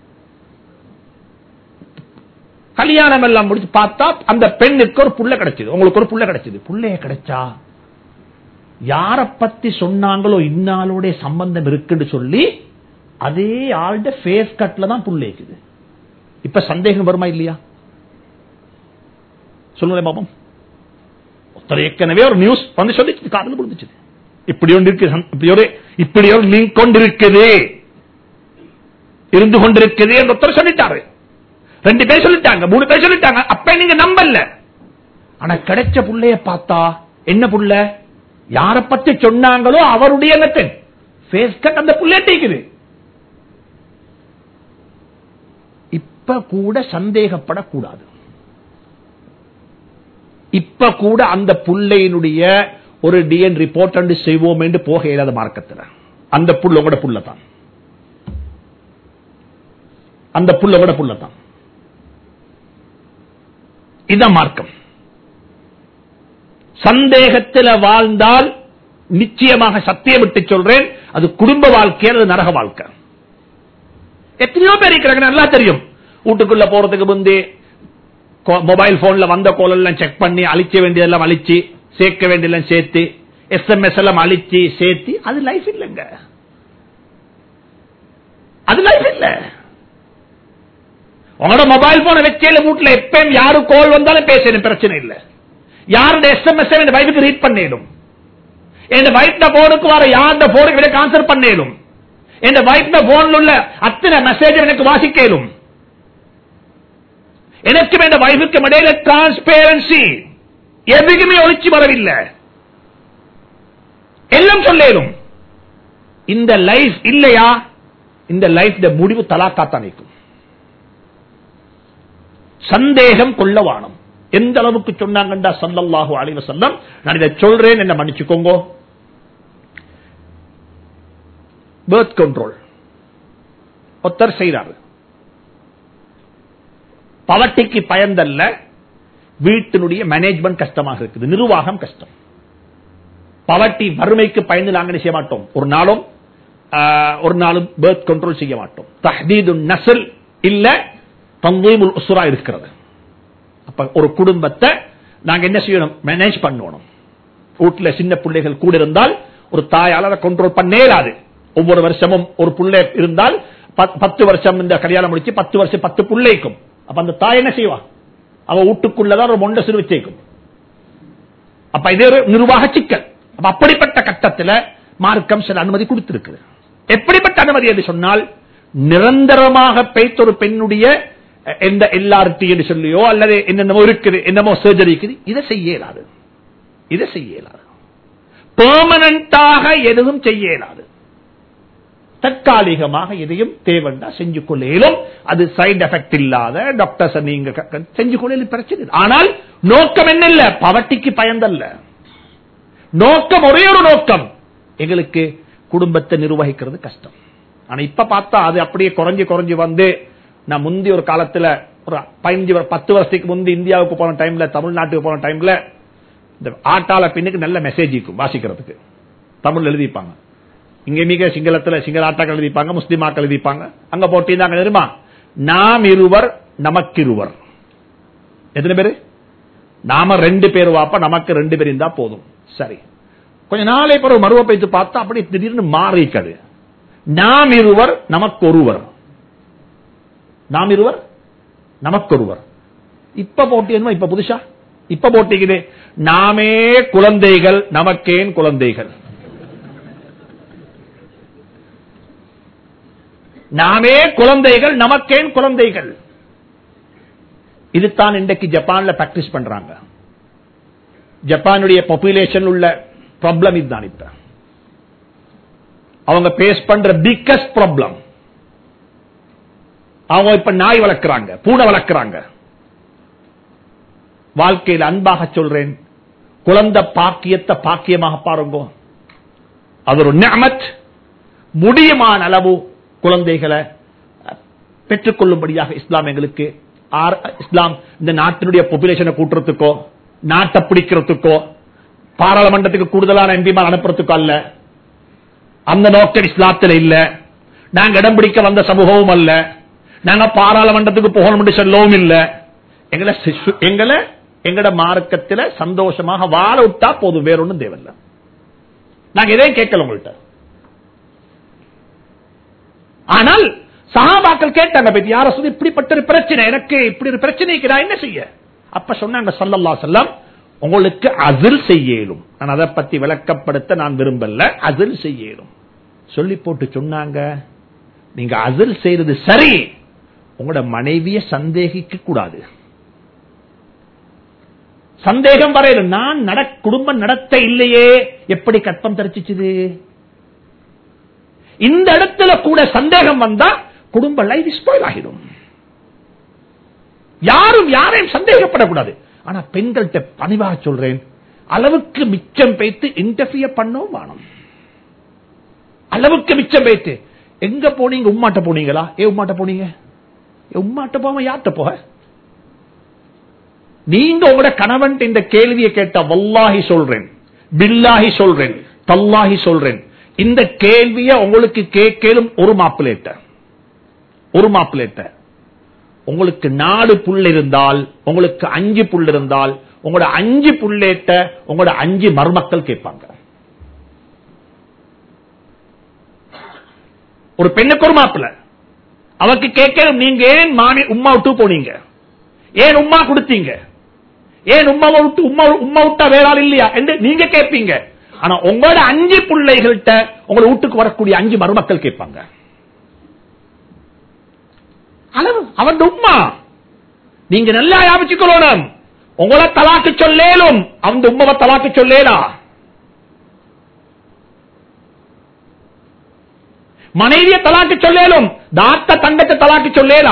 கல்யாணம் எல்லாம் முடிச்சு பார்த்தா அந்த பெண்ணுக்கு ஒரு புள்ள கிடைச்சது, உங்களுக்கு ஒரு புள்ள கிடைச்சது. புள்ளைய கிடைச்சா யார பத்தி சொன்னாங்களோ இன்னாலோட சம்பந்தம் இருக்குன்னு சொல்லி அதே ஆள்ட ஃபேஸ் கட்ல தான் புள்ள இருக்குது. இப்ப சந்தேகம் வருமா இல்லையா? சொல்லுங்க பாப்போம். ஒருத்தர் ஏற்கனவே ஒரு நியூஸ் வந்து சொல்லி காதல் புரிஞ்சிச்சு, இப்படி ஒன்று இருக்கு, இப்படி ஒரு இப்படி ஒரு லிங்க் கொண்டு இருக்குது, இருந்து கொண்டிருக்குது என்று ஒருத்தர் சொல்லிட்டாரு. ரெண்டு பேர் சொல்லிட்டாங்க, மூணு பேர் சொல்லிட்டாங்க. அப்ப நீங்க நம்பல. ஆனா கிடைச்ச புள்ளைய பார்த்தா என்ன புள்ள, யார பத்தி சொன்னாங்களோ அவருடைய அந்த புள்ளைய டீக்குது. இப்ப கூட சந்தேகப்படக்கூடாது. இப்ப கூட அந்த புள்ளையினுடைய ஒரு டிஎன் ரிப்போர்ட் அண்டு செய்வோம் என்று போக இயலாத மார்க்கத்தில். அந்த புள்ள கூட புள்ளதான், அந்த புள்ள கூட புள்ளதான். இதான் மார்க்கம். சந்தேகத்தில் வாழ்ந்தால் நிச்சயமாக சத்தியம் விட்டு சொல்றேன், அது குடும்ப வாழ்க்கை, அது நரக வாழ்க்கை. எத்தனையோ பேர் இருக்கிறாங்க, நல்லா தெரியும். வீட்டுக்குள்ள போறதுக்கு முந்தைய மொபைல் போன்ல வந்த கோல் எல்லாம் செக் பண்ணி அழிக்க வேண்டியதெல்லாம் அழிச்சு, சேர்க்க வேண்டியதெல்லாம் சேர்த்து, எஸ்எம்எஸ் எல்லாம் அழிச்சு சேர்த்து, அது லைஃப் இல்லைங்க. அது லைஃப் இல்ல. உங்களோட மொபைல் போன வச்சேல வீட்டுல எப்பயும் யாரு கால் வந்தாலும் பேசணும், பிரச்சனை இல்ல. யாருடைய எஸ்எம்எஸ் என் வைஃபுக்கு ரீட் பண்ணிடும், என் வைஃப் போனுக்கு வர யாருடைய போனுக்கு எனக்கு ஆன்சர் பண்ணிடும், என் வைஃப் போன்ல உள்ள அத்தனை மெசேஜ் எனக்கு வாசிக்கலும். எனக்கும் என் வைஃபுக்கு இடையில டிரான்ஸ்பேரன்சி எதுக்குமே ஒழிச்சு வரவில்லை, எல்லாம் சொல்லும். இந்த லைஃப் இல்லையா, இந்த லைஃப் முடிவு தலாக்காத்தான் நிற்கும். சந்தேகம் கொள்ளவானம். எந்த அளவுக்கு சொன்னாங்கண்டா ஸல்லல்லாஹு அலைஹி வஸல்லம், நான் இதை சொல்றேன் என்ன மன்னிச்சுக்கோங்க. பர்த் கண்ட்ரோல் ஒருத்தர் செய்யறாரு, பவர்ட்டிக்கு பயந்தல்ல, வீட்டினுடைய மேனேஜ்மெண்ட் கஷ்டமாக இருக்குது, நிர்வாகம் கஷ்டம். பவர்ட்டி வறுமைக்கு பயந்து நாங்கள் செய்ய மாட்டோம், ஒரு நாளும் ஒரு நாளும் பர்த் கண்ட்ரோல் செய்ய மாட்டோம். தஹ்தீது நஸ்ல் இல்ல தன்தீமுல் உஸ்ரா இருக்கிறது. அப்ப ஒரு குடும்பத்தை நாங்க என்ன செய்யணும், மேனேஜ் பண்ணணும். வீட்டுல சின்ன பிள்ளைகள் கூட இருந்தால் ஒரு தாயால அதை கண்ட்ரோல் பண்ணேராது. ஒவ்வொரு வருஷமும் ஒரு பிள்ளை இருந்தால் பத்து வருஷம் இந்த கல்யாணம் முடிச்சு பத்து வருஷம் பத்து பிள்ளைக்கும். அப்ப அந்த தாய் என்ன செய்வா, அவ வீட்டுக்குள்ளதான் ஒரு மொண்ட சிறு வச்சேக்கும். அப்ப இதே ஒரு நிர்வாக சிக்கல். அப்படிப்பட்ட கட்டத்தில் மார்க்கம் சில அனுமதி கொடுத்திருக்கிறது. எப்படிப்பட்ட அனுமதி என்று சொன்னால், நிரந்தரமாக பெய்த ஒரு பெண்ணுடைய எந்த எல்ஆர்டி என்று சொல்லியோ அல்லது என்னென்னமோ இருக்குது, என்னமோ சர்ஜரி இருக்குது, இதை செய்ய இயலாது. இதை செய்ய இயலாது. பெர்மனண்டாக எதுவும் செய்ய இயலாது. தற்காலிகமாக எதையும் தேவைண்டா செஞ்சு கொள்ளும். அது சைடு எஃபெக்ட் இல்லாத டாக்டர்ஸ் நீங்க செஞ்சு கொள்ள பிரச்சனை. ஆனால் நோக்கம் என்ன இல்ல, பவர்ட்டிக்கு பயந்தல்ல. நோக்கம் ஒரே ஒரு நோக்கம், எங்களுக்கு குடும்பத்தை நிர்வகிக்கிறது கஷ்டம். ஆனா இப்ப பார்த்தா அது அப்படியே குறைஞ்சு குறைஞ்சு வந்து, நான் முந்தி ஒரு காலத்துல ஒரு பதினஞ்சு பத்து வருஷத்துக்கு முந்தி இந்தியாவுக்கு போன டைம்ல, தமிழ்நாட்டுக்கு போன டைம்ல இந்த ஆட்டால பின்னுக்கு நல்ல மெசேஜ் இருக்கும் வாசிக்கிறதுக்கு. தமிழ் எழுதிப்பாங்க, இங்க மிக சிங்களத்துல சிங்கள ஆட்டாக்கள் எழுதிப்பாங்க, முஸ்லீம் ஆக்கள் எழுதிப்பாங்க. அங்க போட்டிருந்தாங்க தெரியுமா, நாம் இருவர் நமக்கு இருவர். எத்தனை பேரு? நாம ரெண்டு பேர் வாப்பா, நமக்கு ரெண்டு பேர் இருந்தா போதும். சரி, கொஞ்ச நாளை பிறகு மறுவ பைத்து பார்த்தா அப்படி திடீர்னு மாறிக்கது. நாம் இருவர் நமக்கு ஒருவர், நாம் இருவர் நமக்கு ஒருவர். இப்ப போட்டி இப்ப புதுசா இப்ப போட்டிக்குது, நாமே குழந்தைகள் நமக்கேன் குழந்தைகள். நாமே குழந்தைகள் நமக்கேன் குழந்தைகள். இதுதான் இன்றைக்கு ஜப்பான்ல பிராக்டிஸ் பண்றாங்க. ஜப்பானுடைய பாப்புலேஷன் உள்ள ப்ராப்ளம் இதுதான். இப்ப அவங்க பேஸ் பண்ற பிக்கஸ்ட் ப்ராப்ளம். அவங்க இப்ப நாய் வளர்க்கிறாங்க, பூனை வளர்க்கிறாங்க. வாழ்க்கையில் அன்பாக சொல்றேன், குழந்தை பாக்கியத்தை பாக்கியமாக பாருங்க. அது ஒரு நிஅமத். முடியுமான அளவு குழந்தைகளை பெற்றுக்கொள்ளும்படியாக இஸ்லாம் எங்களுக்கு, இஸ்லாம் இந்த நாட்டினுடைய பாப்புலேஷனை கூட்டுறதுக்கோ நாட்டை பிடிக்கிறதுக்கோ பாராளுமன்றத்துக்கு கூடுதலான எம்பிமார் அனுப்புறதுக்கோ அல்ல. அந்த நோக்கம் இஸ்லாத்தில் இல்ல. நாங்க இடம் பிடிக்க வந்த சமூகமும் அல்ல. நாங்க பாராளுமன்றத்துக்கு போகணும் சொல்லவும் இல்ல. எங்களை எங்களை எங்கட மார்க்கத்தில் சந்தோஷமாக வாழ விட்டா போதும், வேற ஒன்றும் தேவையில்லை. நாங்க எதையும் கேட்கல உங்கள்கிட்ட. ஆனால் சஹாபாக்கள் கேட்டாங்க, பத்தி யார சொல்லி இப்படிப்பட்ட ஒரு பிரச்சனை, எனக்கு இப்படி ஒரு பிரச்சனைக்கு நான் என்ன செய்ய? அப்ப சொன்னாங்க ஸல்லல்லாஹு அலைஹி வஸல்லம், உங்களுக்கு அஸில் செய்யலும். நான் அதை பத்தி விளக்கப்படுத்த நான் விரும்பல, அஸில் செய்யலும் சொல்லி போட்டு சொன்னாங்க, நீங்க அஸில் செய்யறது சரி, உங்களோட மனைவியை சந்தேகிக்க கூடாது. சந்தேகம் வரையில நான் நட குடும்பம் நடத்த இல்லையே, எப்படி கற்பம் தரிச்சிச்சுது? இந்த இடத்துல கூட சந்தேகம் வந்தா குடும்ப லைஃப் ஸ்பாயில் ஆகிடும். யாரும் யாரையும் சந்தேகப்படக்கூடாது. ஆனா பெண்கள்கிட்ட பணிவாக சொல்றேன், அளவுக்கு மிச்சம் வைத்து இன்டர்ஃபியர் பண்ணவும் வேணும். அளவுக்கு மிச்சம் வைத்து எங்க போனீங்க? உம்மாட்ட போனீங்களா? ஏ உம்மாட்ட போனீங்க? உம்மாட்ட போகாம யார்கிட்ட போக? நீங்க உங்களோட கணவன் இந்த கேள்வியை கேட்ட, வல்லாஹி சொல்றேன், பில்லாஹி சொல்றேன், தல்லாஹி சொல்றேன், இந்த கேள்வியை உங்களுக்கு கேட்கலும் ஒரு மாப்பிள்ளேட்ட ஒரு மாப்பிள்ளேட்ட உங்களுக்கு நாலு புள்ள இருந்தால், உங்களுக்கு அஞ்சு புள்ள இருந்தால், உங்களோட அஞ்சு புள்ளேட்ட உங்களோட அஞ்சு மருமக்கள் கேட்பாங்க. ஒரு பெண்ணுக்கு ஒரு மாப்பிள்ள, அவருக்கு கேட்கணும், நீங்க ஏன் மாமி உம்மா விட்டு போனீங்க, ஏன் உம்மா கொடுத்தீங்க, ஏன் உம்மா விட்டு உம்மா உம்மா விட்டா வேற ஆள் இல்லையா என்று நீங்க கேட்பீங்க. ஆனா உங்களோட அஞ்சு பிள்ளைகள்கிட்ட உங்களோட வீட்டுக்கு வரக்கூடிய அஞ்சு மருமக்கள் கேட்பாங்க. அளவு அவன் உம்மா நீங்க நல்லா ஞாபகம், உங்களை தலாக்கு சொல்லேலும் அந்த உம்மாவை தலாக்கு சொல்லேலா, மனைவியை தலாக்கு சொல்லேலும் தாத்த தங்கத்தை தலாக்கு சொல்லேலா.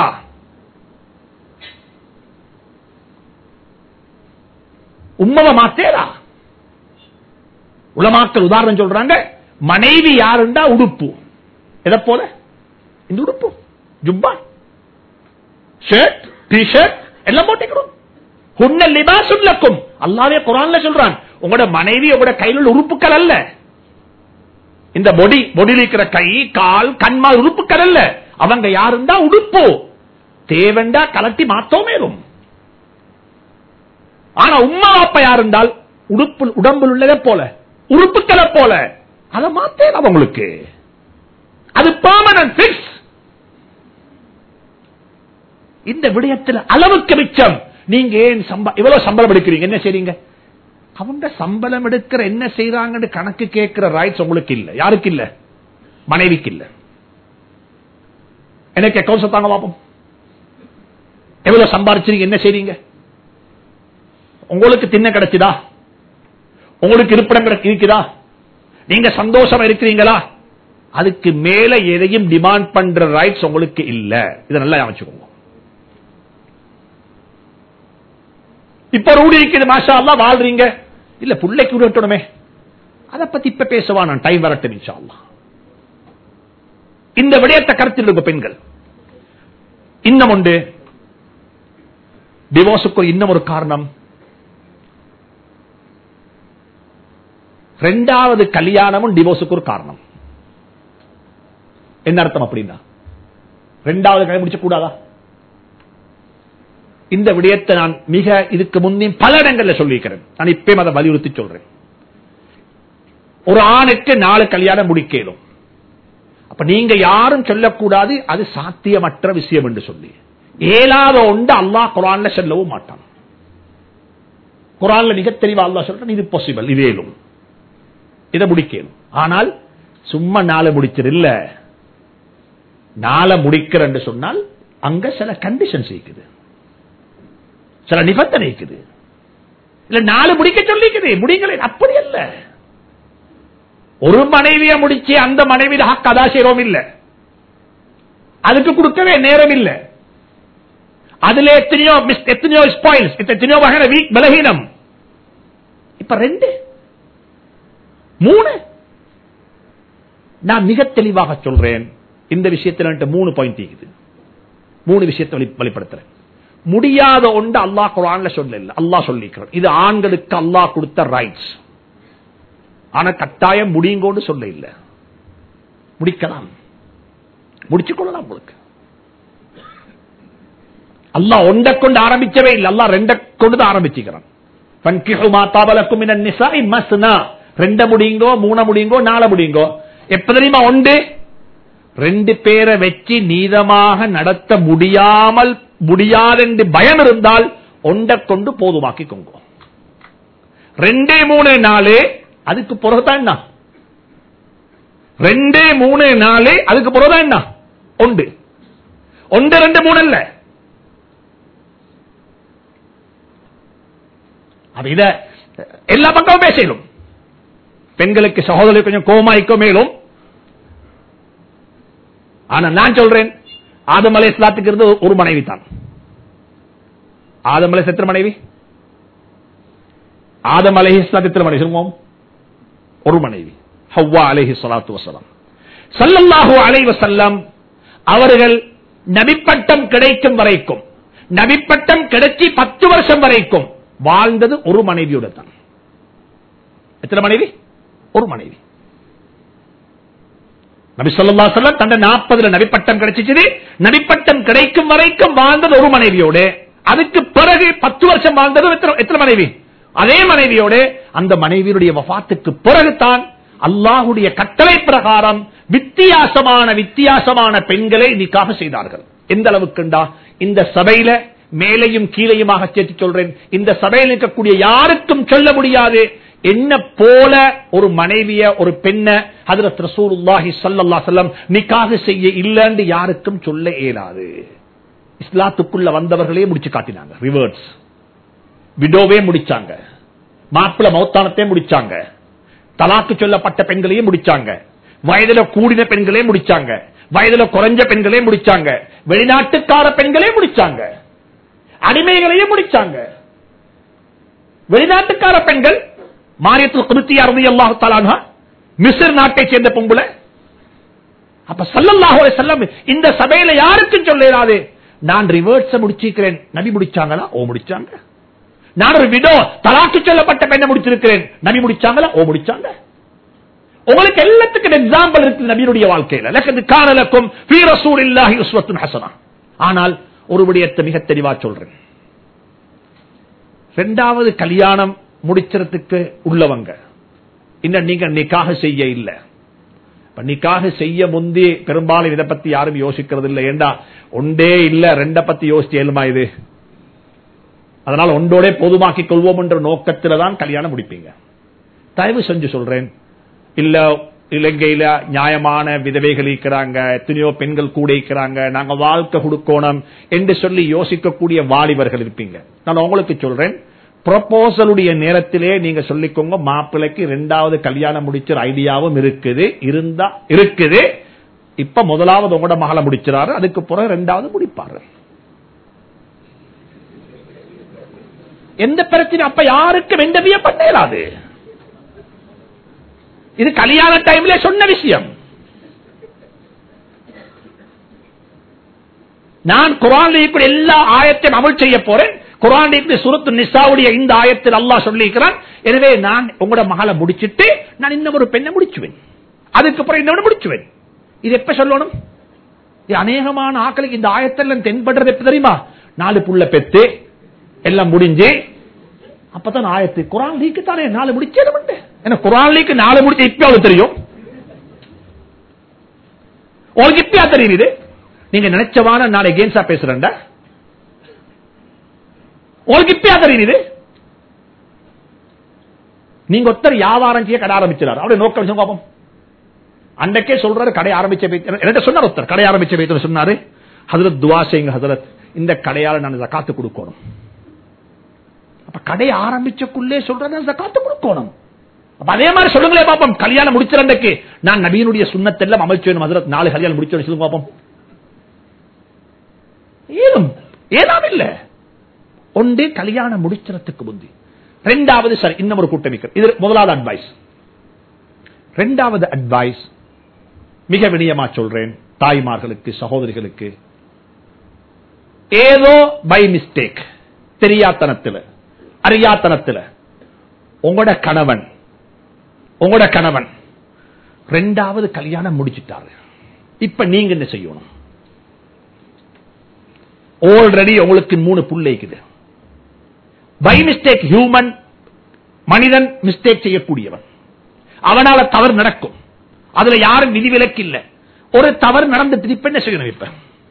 உம்மவை மாத்தேரா. உலமாக்கள் உதாரணம் சொல்றாங்க, மனைவி யாருண்டா உடுப்பு, எதை போல இந்த உடுப்பு, ஜுப்பா, ஷர்ட், டி ஷர்ட் எல்லாம் போட்டுக்கிறோம். ஹுன்ன லிபாசுன் லக்கும், அல்லாஹ்வே குர்ஆன்ல சொல்றான், உங்களோட மனைவி உங்களோட கையில் உள்ள உறுப்புகள் அல்ல. இந்த பொடி பொடியில் இருக்கிற கை கால் கண்மால் உறுப்புகள் அல்ல. அவங்க யாருண்டா உடுப்பு, தேவண்டா கலட்டி மாத்தோமேலும். ஆனா உம்மா அப்பா யாருந்தால் உடுப்பு உடம்பில் உள்ளதை போல உறுப்புக்களை போல, அதை மாத்தே அவங்களுக்கு அது பெர்மனன்ட் பிக்ஸ். இந்த விடயத்தில் அளவுக்கு மிச்சம். நீங்க ஏன் இவ்வளவு சம்பளம் எடுக்கிறீங்க, என்ன செய்றீங்க, அவங்க சம்பளம் எடுக்கிற என்ன செய்யறாங்கன்னு கணக்கு கேட்கிற ரைட்ஸ் உங்களுக்கு இல்ல. யாருக்கு இல்ல? மனைவிக்கு இல்ல. எனக்கு அக்கௌண்ட்ஸ் தாங்க பாப்போம், எவ்வளவு சம்பாதிச்சிருக்கீங்க, என்ன செய்றீங்க, உங்களுக்கு தின்ன கிடைச்சதா, உங்களுக்கு இருப்பிடம் இருக்குதா, நீங்க சந்தோஷமா இருக்கிறீங்களா, அதுக்கு மேல எதையும் டிமாண்ட் பண்ற ரைட்ஸ் உங்களுக்கு இல்ல. இதை நல்லா அமைச்சுக்கோங்க. இப்ப ரூடி இருக்குது, மாஷா அல்லாஹ் வாழ்றீங்க, இல்ல புள்ளைக்கு விடட்டுமே, அதை பத்தி இப்ப பேசுவா, நான் டைம் வரட்டும் இன்ஷா அல்லாஹ். இந்த விடயத்தை கருத்தில் இருக்க பெண்கள். இன்னும் உண்டு, டிவோர்ஸுக்கு இன்னும் ஒரு காரணம், ரெண்டாவது கல்யாணமும் டிவோர்ஸுக்கு ஒரு காரணம். என்ன அர்த்தம் அப்படின்னா, ரெண்டாவது கல்யாணம் முடிச்ச கூடாதா? இந்த விடயத்தை நான் மிக இதுக்கு முன்னே பல இடங்களில் சொல்லியிருக்கிறேன். நான் இப்பயும் அதை வலியுறுத்தி சொல்றேன். ஒரு ஆணுக்கு நாலு கல்யாணம் முடிக்கலும். அப்ப நீங்க யாரும் சொல்லக்கூடாது அது சாத்தியமற்ற விஷயம் என்று சொல்லி. ஏழாவது ஒன்று அல்லாஹ் குர்ஆன்ல சொல்லவும் மாட்டான். குர்ஆன்ல மிக தெளிவா அல்லாஹ் சொல்றான், இது பாசிபிள், இது ஏழும், இதை முடிக்கலும். ஆனால் சும்மா நாளை முடிக்கிற இல்ல, நாளை முடிக்கிற என்று சொன்னால் அங்க சில கண்டிஷன்ஸ் இருக்குது, சில நிபந்தனை இருக்குது. இல்ல நாலு முடிக்க சொல்லிக்குது, முடிங்களே, அப்படி அல்ல. ஒரு மனைவியை முடிச்சு அந்த மனைவி ஹக் அதா செய்யறோம் இல்ல, அதுக்கு கொடுக்கவே நேரம் இல்ல. அதுல எத்தனையோ எத்தனையோ ஸ்பாயில்ஸ், எத்தனையோ வகையான வீக் பலகீனம். இப்ப ரெண்டு மூணு, நான் மிக தெளிவாக சொல்றேன். இந்த விஷயத்தில் மூணு பாயிண்ட் இருக்குது, மூணு விஷயத்தை வெளிப்படுத்துறேன். முடியாத ஒன்று அல்லாஹ் குர்ஆன்ல சொல்லல, அல்லாஹ் சொல்லிக்கிறான். இது ஆண்களுக்கு அல்லாஹ் கொடுத்த ரைட்ஸ். ஆனா கட்டாயம் முடியுங்கோன்னு சொல்ல இல்ல, முடிக்கலாம், முடிச்சுக்கொள்ளலாம். உங்களுக்கு அல்லாஹ் ஒன்றை கொண்டு ஆரம்பிச்சவே இல்லை, அல்லாஹ் ரெண்டை கொண்டு தான் ஆரம்பிச்சுக்கிறான். ரெண்ட முடியுங்கோ, மூண முடியுங்கோ, நாள முடியுங்கோ. எப்ப தெரியுமா ஒன்று, ரெண்டு பேரை வச்சு நீதமாக நடத்த முடியாமல் முடியாதென்று பயம் இருந்தால் ஒன்றை கொண்டு போதுமாக்கிக்கோங்க. ரெண்டே மூணு நாலு அதுக்கு பிறகுதான் என்ன, ரெண்டே மூணு நாலு அதுக்கு பிறகுதான் என்ன, ஒன்று ஒன்று ரெண்டு மூணு இல்ல. அது இத எல்லா பக்கமும் பேசலும். பெண்களுக்கு சகோதரர் கொஞ்சம் கோமாய்க்கோ மேலும். ஆனா நான் சொல்றேன், ஆதம் அலைஹிஸ்ஸலாத்துக்கு இருந்து ஒரு மனைவி தான். ஆதம் அலைஹிஸ்ஸலாம் எத்தனை மனைவி? ஆதம் அலைஹிஸ்ஸலாம் எத்தனை மனைவி சொல்லுவோம்? ஒரு மனைவி, ஹவ்வா அலைஹிஸ்ஸலாத்து வஸலாம். ஸல்லல்லாஹு அலைஹி வஸல்லம் அவர்கள் நபிப்பட்டம் கிடைக்கும் வரைக்கும், நபிப்பட்டம் கிடைச்சி பத்து வருஷம் வரைக்கும் வாழ்ந்தது ஒரு மனைவியோட தான். எத்தனை மனைவி? ஒரு மனைவி. நபி ஸல்லல்லாஹு அலைஹி வஸல்லம் தன்னை நாற்பதுல நபிப்பட்டம் கிடைச்சிச்சு. நபிப்பட்டம் கிடைக்கும் வரைக்கும் வாழ்ந்தது ஒரு மனைவியோடு. அதுக்கு பிறகு பத்து வருஷம் வாழ்ந்தது எத்தனை மனைவி? அதே மனைவியோடு. அந்த மனைவியுடைய வஃபாத்துக்கு பிறகுதான் அல்லாஹ்வுடைய கட்டளை பிரகாரம் வித்தியாசமான வித்தியாசமான பெண்களை நிக்காஹ் செய்தார்கள். எந்த அளவுக்குண்டா இந்த சபையில மேலையும் கீழையுமாக சேர்த்து சொல்றேன், இந்த சபையில் இருக்கக்கூடிய யாருக்கும் சொல்ல முடியாது என்ன போல ஒரு மனைவிய ஒரு பெண்ண ஹஜ்ரத் ரசூலுல்லாஹி ஸல்லல்லாஹு அலைஹி வஸல்லம் நிக்காஹ் செய்ய இல்லன்னு யாருக்கும் சொல்ல இயலாது. இஸ்லாத்துக்குள்ள வந்தவர்களே முடிச்சு காட்டினாங்க. ரிவர்ஸ் விடோவே முடிச்சாங்க, மாப்பிள மௌத்தானத்தை முடிச்சாங்க, தலாக்கு சொல்லப்பட்ட பெண்களையும் முடிச்சாங்க, வயதுல கூடின பெண்களே முடிச்சாங்க, வயதுல குறைஞ்ச பெண்களே முடிச்சாங்க, வெளிநாட்டுக்கார பெண்களே முடிச்சாங்க, அடிமைகளையும் முடிச்சாங்க. வெளிநாட்டுக்கார பெண்கள் மாரியத்துல் குதுசிய்யா ரலியல்லாஹு தஆலா அன்ஹா மிஸ்ர் நாட்டை சேர்ந்த பொம்பளை. அப்ப ஸல்லல்லாஹு அலைஹி வஸல்லம் இந்த சபையில யாருக்கும் சொல்லலாது நான் ரிவர்ஸ் முடிச்சிருக்கிறேன், நபி முடிச்சாங்களா? ஓ முடிச்சாங்க. நான் ஒரு விடோ தலாக்கு சொல்லப்பட்ட பெண்ணை முடிச்சிருக்கிறேன், நபி முடிச்சாங்களா? ஓ முடிச்சாங்க. உங்களுக்கு எல்லாத்துக்கும் எக்ஸாம்பிள் இருக்கு நபியுடைய வாழ்க்கையில. லகத் கான லக்கும் ஃபீ ரசூலில்லாஹி உஸ்வத்துன் ஹஸனா. ஆனால் ஒரு விடயத்தை மிக தெளிவா சொல்றேன். இரண்டாவது கல்யாணம் முடிச்சறதுக்கு உள்ளவங்க இன்னும் நீங்க நிக்காஹ் செய்ய இல்ல. நிக்காஹ் செய்ய முந்தி பெரும்பாலும் இதை பத்தி யாரும் யோசிக்கிறது இல்லை. ஏண்டா ஒன்றே இல்ல ரெண்ட பத்தி யோசிச்சு ஏழுமா இது, அதனால ஒன்றோட பொதுமாக்கிக் கொள்வோம் என்ற நோக்கத்தில் தான் கல்யாணம் முடிப்பீங்க. தயவு செஞ்சு சொல்றேன், இல்ல இலங்கையில நியாயமான விதவைகள் இருக்கிறாங்க, எத்தனையோ பெண்கள் கூட இருக்கிறாங்க, நாங்க வாழ்க்கை கொடுக்கணும் என்று சொல்லி யோசிக்கக்கூடிய வாலிபர்கள் இருப்பீங்க. நான் உங்களுக்கு சொல்றேன், ப்ரொபோசலுடைய நேரத்திலே நீங்க சொல்லிக்கோங்க மாப்பிள்ளைக்கு இரண்டாவது கல்யாணம் முடிச்ச ஐடியாவும் இருக்குது, இருந்தா இருக்குது. இப்ப முதலாவது உங்களோட மகளை முடிச்சாரு, அதுக்கு பிறகு இரண்டாவது முடிப்பாரு. எந்த பிரச்சனை அப்ப யாருக்கும் எந்த விய பண்ணலாது. இது கல்யாண டைம்ல சொன்ன விஷயம். நான் குர்ஆன்ல இருக்கிற எல்லா ஆயத்தையும் அமல் செய்ய போறேன். குர்ஆன்ல சூரத்து நிசாவுடைய இந்த ஆயத்தில் அல்லாஹ் சொல்லியிருக்கிறான், எனவே நான் உங்களோட மகளை முடிச்சிட்டு நான் இன்னும் ஒரு பெண்ணை முடிச்சுவேன், அதுக்கப்புறம் இன்னொரு முடிச்சுவேன். இது எப்ப சொல்லணும்? அநேகமான ஆக்களுக்கு இந்த ஆயத்தில் தென்படுறது எப்ப தெரியுமா? நாலு புள்ள பெத்து எல்லாம் முடிஞ்சு அப்பதான் ஆயத்து குர்ஆன் லீக்கு தானே நாலு முடிச்சேன். என்ன குர்ஆன் லீக்கு நாலு முடிச்ச இப்ப அவளுக்கு தெரியும், உங்களுக்கு இப்பயா தெரியுது. நீங்க நினைச்சவான நாளை கேம்ஸா பேசுறேன்டா, உங்களுக்கு இப்பயா தெரியுது. நீங்க ஒருத்தர் வியாபாரம் செய்ய கடை ஆரம்பிச்சார், அவருடைய நோக்கம் பாப்போம். அன்றைக்கே சொல்றாரு கடை ஆரம்பிச்ச என்ன சொன்னார், ஒருத்தர் கடை ஆரம்பிச்ச வைத்து சொன்னாரு, ஹஜ்ரத் துவா செய்யுங்க ஹஜ்ரத், இந்த கடையால நான் ஜகாத்து கொடுக்கணும். அப்ப கடை ஆரம்பிச்சக்குள்ளே சொல்றது ஜகாத்து கொடுக்கணும். அப்ப அதே மாதிரி சொல்லுங்களே பாப்போம். கல்யாணம் முடிச்சிருந்தக்கு நான் நபியினுடைய சுன்னத்தெல்லாம் அமல் செய்யணும் ஹஜ்ரத், நாலு கல்யாணம் முடிச்சு சொல்லுங்க பாப்போம். ஏனும் ஏனாம் இல்ல ஒன்று கல்யாணம் முடிச்சறதுக்கு முந்தி. இரண்டாவது சரி இன்னும் ஒரு கூட்டமைக்க, இது முதலாவது அட்வைஸ். இரண்டாவது அட்வைஸ் மிக வினயமா சொல்றேன் தாய்மார்களுக்கு சகோதரிகளுக்கு, ஏதோ பை மிஸ்டேக் தெரியாத்தனத்தில் அறியாத்தனத்தில் உங்களோட கணவன் உங்களோட கணவன் இரண்டாவது கல்யாணம் முடிச்சிட்டாரு, இப்ப நீங்க என்ன செய்யணும்? ஆல்ரெடி உங்களுக்கு மூணு புள்ளைக்குது. பை மிஸ்டேக் ஹியூமன் மனிதன் மிஸ்டேக் செய்யக்கூடியவன், அவனால தவறு நடக்கும், அதுல யாரும் விதிவிலக்கு இல்ல. ஒரு தவறு நடந்துட்டு இப்ப என்ன செய்யணும்? இப்ப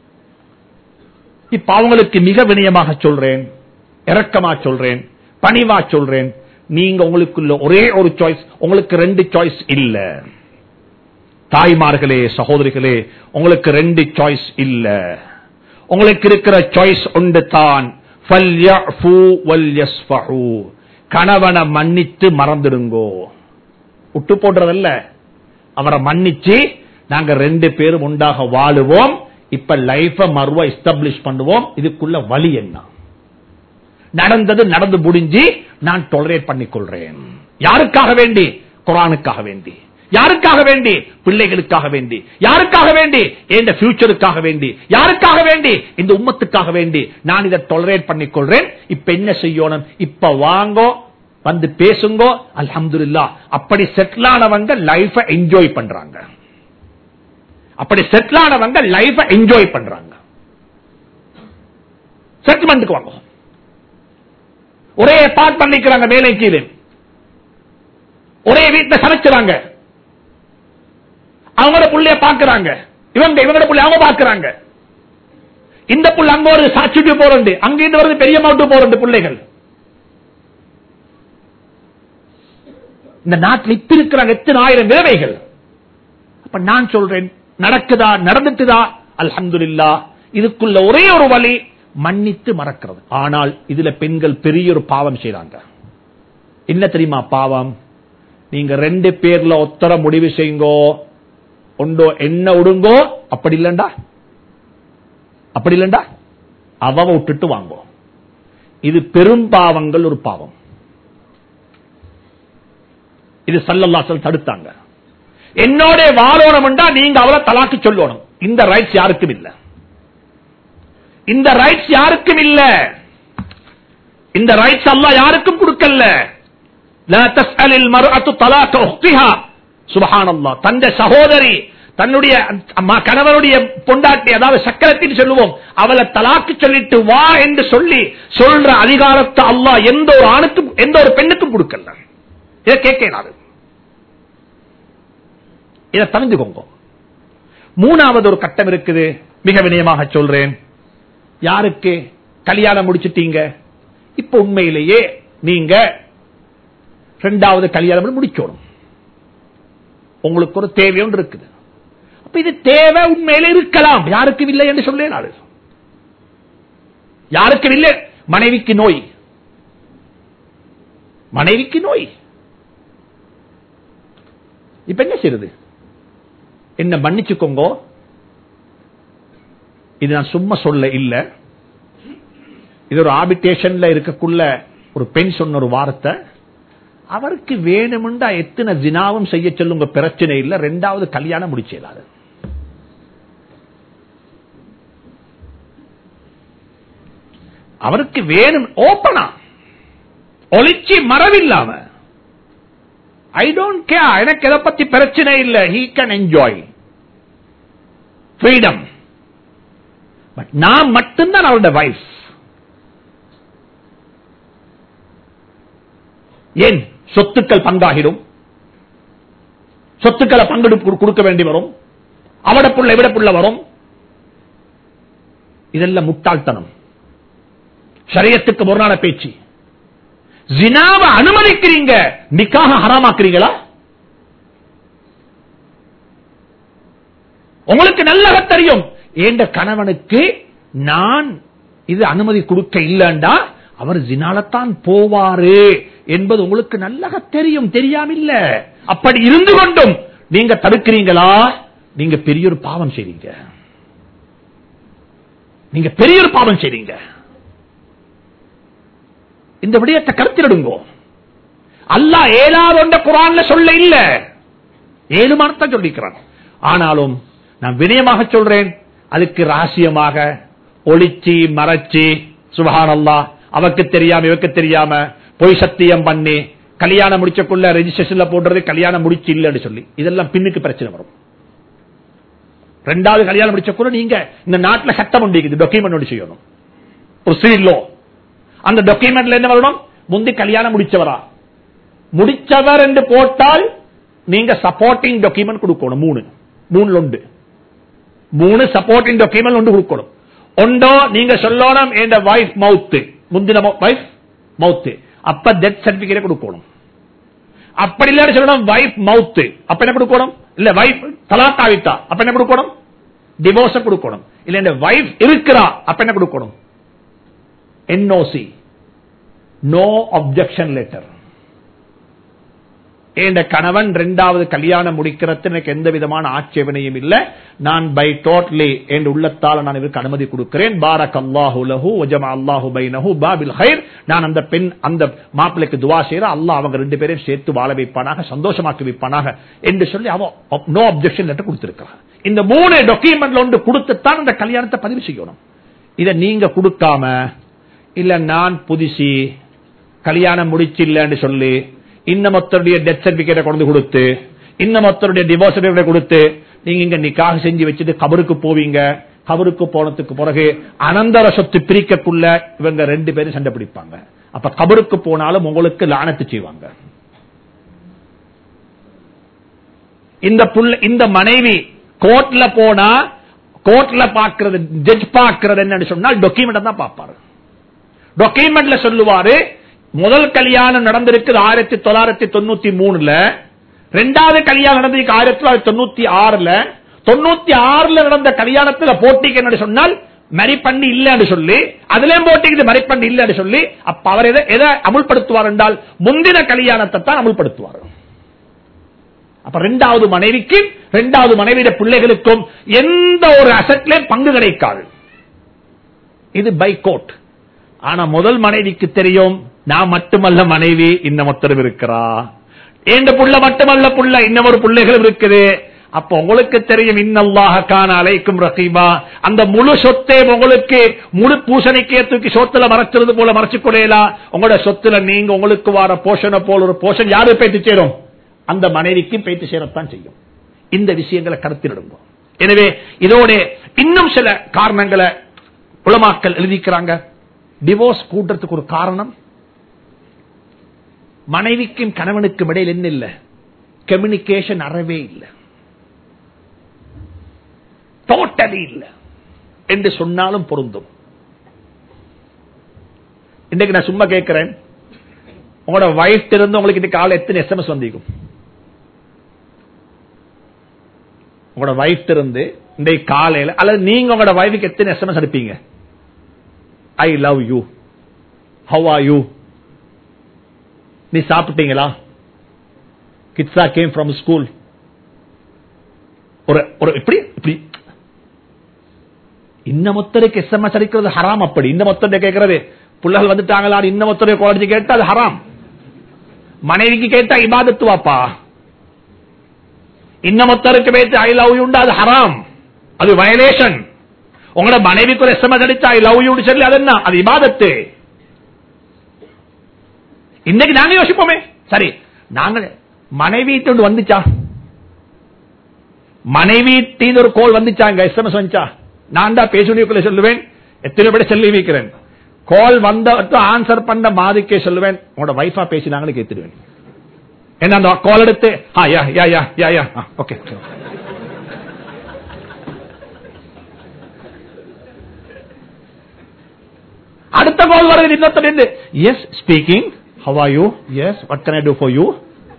இப்ப அவங்களுக்கு மிக வினயமாக சொல்றேன், இரக்கமா சொல்றேன், பணிவா சொல்றேன், நீங்க உங்களுக்குள்ள ஒரே ஒரு சாய்ஸ், உங்களுக்கு ரெண்டு சாய்ஸ் இல்ல. தாய்மார்களே சகோதரிகளே, உங்களுக்கு ரெண்டு சாய்ஸ் இல்ல. உங்களுக்கு இருக்கிற சாய்ஸ் ஒன்று தான், கணவனை மன்னித்து மறந்துடுங்கோ. விட்டு போடுறதல்ல, அவரை மன்னிச்சு நாங்க ரெண்டு பேரும் உண்டாக வாழுவோம், இப்ப லைஃப மறுவா எஸ்டாப்ளிஷ் பண்ணுவோம். இதுக்குள்ள வழி என்ன? நடந்தது நடந்து முடிஞ்சு நான் டொலரேட் பண்ணிக்கொள்றேன். யாருக்காக வேண்டி? குர்ஆனுக்காக வேண்டி. யாருக்காக வேண்டி? பிள்ளைகளுக்காக வேண்டி. யாருக்காக வேண்டி? இந்த ஃபியூச்சருக்காக வேண்டி. யாருக்காக வேண்டி? இந்த உம்மத்துக்காக வேண்டி நான் இதை டொலரேட் பண்ணிக்கொள்றேன். இப்ப என்ன செய்யணும்? இப்ப வாங்கோ, வந்து பேசுங்கோ. அல்ஹம்துலில்லாஹ், அப்படி செட்டில் ஆனவங்க லைஃப என்ஜாய் பண்றாங்க. அப்படி செட்டில் ஆனவங்க லைஃப என்ஜாய் பண்றாங்க. செட்டில்மெண்ட்டுக்கு வாங்க. ஒரே பார்ட் பண்ணிக்கிறாங்க, மேலே கீழே ஒரே வீட்டில் சமைச்சாங்க. அவங்களோட புள்ளைய பாக்குறாங்க, இவங்க இவங்களோட புள்ளை அவங்க பாக்குறாங்க. இந்த புள்ள அங்க ஒரு சாட்சிட்டு போறது, அங்கிருந்து வருது பெரிய மாட்டு போறது பிள்ளைகள். இந்த நாட்டில் இப்ப இருக்கிறாங்க எத்தனை ஆயிரம் விதவைகள். அப்ப நான் சொல்றேன், நடக்குதா, நடந்துட்டுதா, அல்ஹம்துலில்லாஹ். இதுக்குள்ள ஒரே ஒரு வழி மன்னித்து மறக்கிறது. ஆனால் இதுல பெண்கள் பெரிய ஒரு பாவம் செய்றாங்க. என்ன தெரியுமா பாவம்? நீங்க ரெண்டு பேர்ல ஒத்தர முடிவு செய்யுங்கோ, ஒன்றோ என்ன விடுங்கோ, அப்படி இல்லண்டா அப்படி இல்லண்டா அவ விட்டுட்டு வாங்கோ. இது பெரும் பாவங்கள் ஒரு பாவம். இது ஸல்லல்லாஹு அலைஹி வஸல்லம் தடுத்தாங்க. என்னோட வாழணும்டா நீங்க அவளை தலாக்கு சொல்லணும். இந்த ரைட்ஸ் யாருக்கும் இல்ல, இந்த ரைட்ஸ் யாருக்கும் இல்ல, இந்த ரைட்ஸ் அல்லாஹ் யாருக்கும் கொடுக்கல. லா தஸ்அலில் மர்அத்து தலாக உக்திஹா. சுப்ஹானல்லாஹ். தந்த சகோதரி தன்னுடைய கணவனுடைய பொண்டாட்டி, அதாவது சக்கரத்தின்னு சொல்லுவோம், அவளை தலாக்கு சொல்லிட்டு வா என்று சொல்லி சொல்ற அதிகாரத்தை அல்லாஹ் எந்த ஒரு ஆணுக்கும் எந்த ஒரு பெண்ணுக்கும் கொடுக்கல. இதை கேட்கலாது, இதை தெரிஞ்சுக்கோங்க. மூணாவது ஒரு கட்டம் இருக்குது, மிக வினயமாக சொல்றேன். யாருக்கு கல்யாணம் முடிச்சிட்டீங்க, இப்ப உண்மையிலேயே நீங்க இரண்டாவது கல்யாணம் முடிக்கணும், உங்களுக்கு ஒரு தேவை ஒன்று இருக்குது. அப்ப இது தேவை உண்மையிலே இருக்கலாம், யாருக்கும் இல்லை என்று சொல்லேன். யாருக்கும் இல்லை. மனைவிக்கு நோய், மனைவிக்கு நோய், இப்ப என்ன செய்யுது? என்ன மன்னிச்சுக்கோங்க, இது நான் சும்மா சொல்ல இல்ல, இது ஒரு ஆர்பிட்ரேஷன்ல இருக்கக்குள்ள ஒரு பெண் சொன்ன ஒரு வார்த்தை. அவருக்கு வேணும்டா எத்தனை ஜினாவும் செய்ய சொல்லுங்க, பிரச்சனை இல்ல, ரெண்டாவது கல்யாணம் முடிச்சேலாது. அவருக்கு வேணும் ஓப்பனா, ஒளிச்சி மறவில்லாம. ஐ டோன்ட் கேர், எனக்கு எதை பத்தி பிரச்சனை இல்ல. He can enjoy freedom. But நான் மட்டும்தான் அவருடைய வைஃப். ஏன்? சொத்துக்கள் பங்காகிடும், சொத்துக்களை பங்கெடுப்பு கொடுக்க வேண்டி வரும், அவட புள்ள விட புள்ள வரும். இதெல்லாம் முட்டாள்தனம், ஷரியத்துக்கு முரணான பேச்சு. ஜினாவை அனுமதிக்கிறீங்க, நிக்காஹ ஹராமாக்குறீங்களா? உங்களுக்கு நல்ல தெரியும், ஏண்ட கணவனுக்கு நான் இது அனுமதி கொடுக்க இல்லண்டா அவர் ஜினாலத்தான் போவாரு என்பது உங்களுக்கு நல்ல தெரியும், தெரியாமில்ல. அப்படி இருந்து கொண்டும் நீங்க தடுக்கிறீங்களா? நீங்க பெரிய ஒரு பாவம் செய்றீங்க, நீங்க பெரிய ஒரு பாவம் செய்றீங்க. இந்த விடயத்தை கருத்திடுங்க. அல்லாஹ் ஏழாவது ஒன்ற குர்ஆன்ல சொல்ல இல்ல, ஏழு மானத்தான் சொல்லிக்கிறான். ஆனாலும் நான் வினயமாக சொல்றேன், அதுக்கு ரகசியமாக ஒளிச்சி மறைச்சி, சுப்ஹானல்லாஹ், அவருக்கு தெரியாம இவருக்கு தெரியாம பொய் சத்தியம் பண்ணி கல்யாணம் முடிச்சக்குள்ள ரெஜிஸ்ட்ரேஷன்ல போடுறது கல்யாணம் முடிச்சு இல்லன்னு சொல்லி, இதெல்லாம் பின்னுக்கு பிரச்சனை வரும். ரெண்டாவது கல்யாணம் முடிச்சக்குள்ள நீங்க இந்த நாட்டில் சட்டம் உண்டு, டாக்குமெண்ட் செய்யணும், ப்ரொசீஜர் லா. அந்த டாக்குமெண்ட்ல என்ன வரணும்? முந்தி கல்யாணம் முடிச்சவரா, முடிச்சவர் என்று போட்டால் நீங்க சப்போர்ட்டிங் டாக்குமெண்ட் கொடுக்கணும். மூணு மூணுல உண்டு, மூணு சப்போர்ட்டிங் டாக்குமெண்ட் ஒன்று கொடுக்கணும். ஒன்றோ நீங்க சொல்லணும் என்ற வைஃப் மவுத்து, முந்தின வைஃப் மவுத்து, அப்ப டெத் சர்டிபிகேட் கொடுக்கணும். அப்படி இல்ல சொல்லணும் வைஃப் மவுத்து, அப்ப என்ன கொடுக்கணும்? இல்ல வைஃப் தலாக் ஆவித்தா, அப்ப என்ன கொடுக்கணும்? டிவோர்ஸ் கொடுக்கணும். இல்ல வைஃப் இருக்கிறா, அப்ப என்ன கொடுக்கணும்? NOC, no objection letter. என் கணவன் இரண்டாவது கல்யாணம் முடிக்கிறது எனக்கு எந்த விதமான ஆட்சேபனையும் இல்லை, நான் பை டோட்டலி என் உள்ளத்தால் நான் இவருக்கு அனுமதி கொடுக்கிறேன். பாரக்கல்லாஹு லஹு வஜமா அல்லாஹு பைனஹு பாபில் கைர். நான் அந்த பெண் அந்த மாப்பிளைக்கு துவா செய்யற, அல்லாஹ் அவங்க ரெண்டு பேரையும் சேர்த்து வாழ வைப்பானாக, சந்தோஷமாக்கி வைப்பானாக என்று சொல்லி அவன் நோ அப்ஜெக்ஷன் லெட்டர் கொடுத்திருக்கிறான். இந்த மூணு டாக்குமெண்ட்ல ஒன்று கொடுத்துத்தான் அந்த கல்யாணத்தை பதிவு செய்யணும். இதை நீங்க கொடுக்காம, இல்ல நான் புதுசி கல்யாணம் முடிச்சு இல்லன்னு சொல்லி இன்னமொத்தருடைய டெத் சர்டிபிகேட்டை கொண்டு கொடுத்து, இன்னமொத்தருடைய டிவோர்ஸ் சர்டிபிகேட் கொடுத்து நீங்க இங்க நிக்காஹ் செஞ்சு வச்சுட்டு கபருக்கு போவீங்க. கபருக்கு போனதுக்கு பிறகு அனந்தர சொத்து பிரிக்கக்குள்ள இவங்க ரெண்டு பேரும் சண்டை பிடிப்பாங்க. அப்ப கபருக்கு போனாலும் உங்களுக்கு லானத்து செய்வாங்க. இந்த புள்ள இந்த மனைவி கோர்ட்ல போனா கோர்ட்ல பாக்குறது ஜட்ஜ் பாக்குறது என்னன்னு சொன்னால் டாக்குமெண்ட் தான் பார்ப்பாரு. டாக்குமெண்ட்ல சொல்லுவாரு முதல் கல்யாணம் நடந்திருக்கு ஆயிரத்தி தொள்ளாயிரத்தி தொண்ணூத்தி மூணுல, ரெண்டாவது கல்யாணம் நடந்திருக்கு ஆயிரத்தி தொள்ளாயிரத்தி தொண்ணூத்தி ஆறுல, தொண்ணூத்தி ஆறுல நடந்த கல்யாணத்துல போட்டிக்கு என்ன சொன்னால் மரி பண்ணி இல்லன்னு சொல்லி, அதுலயும் போட்டிக்கு மரி பண்ணி இல்லன்னு சொல்லி, அப்ப அவர் எதை அமுல்படுத்துவார் என்றால் முந்தின கல்யாணத்தை தான் அமுல்படுத்துவார். அப்ப இரண்டாவது மனைவிக்கு இரண்டாவது மனைவிய பிள்ளைகளுக்கும் எந்த ஒரு அசட்லயும் பங்கு கிடைக்காது. இது பை கோர்ட். ஆனா முதல் மனைவிக்கு தெரியும் நான் மட்டுமல்ல மனைவி, இன்னும் ஒருத்தர் இருக்கிறா, எந்த புள்ள மட்டுமல்ல புள்ள இன்னும் ஒரு பிள்ளைகள் இருக்குது. அப்ப உங்களுக்கு தெரியும் இன்னல்லாஹ கான அலைக்கும் ரகீபா. அந்த முழு சொத்தை உங்களுக்கு முழு பூசணிக்கே தூக்கி சொத்துல மறைச்சிருது போல மறைச்சு கொடையலாம். உங்களோட சொத்துல நீங்க உங்களுக்கு வர போஷனை போல ஒரு போஷன் யாரு பேத்து சேரும்? அந்த மனைவிக்கும் பேத்து சேரத்தான் செய்யும். இந்த விஷயங்களை கருத்தில் எடுங்க. எனவே இதோட இன்னும் சில காரணங்களை உலமாக்கள் எழுதிக்கிறாங்க. டிவோர்ஸ் கூட்டுறதுக்கு ஒரு காரணம் மனைவிக்கும் கணவனுக்கும் இடையில் என்ன இல்ல, கம்யூனிகேஷன் அறவே இல்லை, டோட்டலி இல்லை என்று சொன்னாலும் பொருந்தும். இன்னைக்கு நான் சும்மா கேட்கிறேன், உங்களோட வைஃப் இருந்து உங்களுக்கு இன்னைக்கு காலை எத்தனை எஸ்எம்எஸ் வந்திருக்கும்? உங்களோட வைஃப் இருந்து இன்றைக்கு காலையில் அல்லது நீங்க உங்களோட வைஃபுக்கு எத்தனை எஸ்எம்எஸ் அனுப்பீங்க? I love you, how are you, நீ சாப்பிட்டீங்களா, கிட்ஸா கேம் ஃப்ரம் ஸ்கூல், ஒரு ஒரு இப்படி இப்படி இன்னமொத்தருக்கு எஸ்எம்எஸ் அடிக்கிறது ஹராம். அப்படி இன்னமொத்தரை கேட்கறது பிள்ளைகள் வந்துட்டாங்களா இன்னமொத்தரை காலேஜ் கேட்டா அது ஹராம். மனைவிக்கு கேட்டா இபாதத்து வாப்பா, இன்னமொத்தருக்கு பேச்சு ஐ லவ் யூ அது ஹராம், அது வயலேஷன். உங்களோட மனைவிக்கு ஒரு எஸ்எம்எஸ் அடிச்சா ஐ லவ் யூ சொல்லி அது என்ன, அது இபாதத்து. இன்னைக்கு நாங்க யோசிப்போமே, சரி நாங்க மனைவி வந்துச்சா, மனைவி ஒரு கோல் வந்துச்சாங்க, எஸ்எம்எஸ் வந்துச்சா, நான் தான் பேசுனிக்குள்ள சொல்லுவேன், எத்தனை பேர் சொல்லி வைக்கிறேன், கால் வந்த ஆன்சர் பண்ண மாதிரிக்கே சொல்லுவேன் உங்களோட வைஃபா பேசினாங்கன்னு கேட்டுடுவேன். என்ன அந்த கால் எடுத்து ஓகே அடுத்த கால் வருது இன்னொருத்தர், yes speaking, how are you, yes what can I do for you.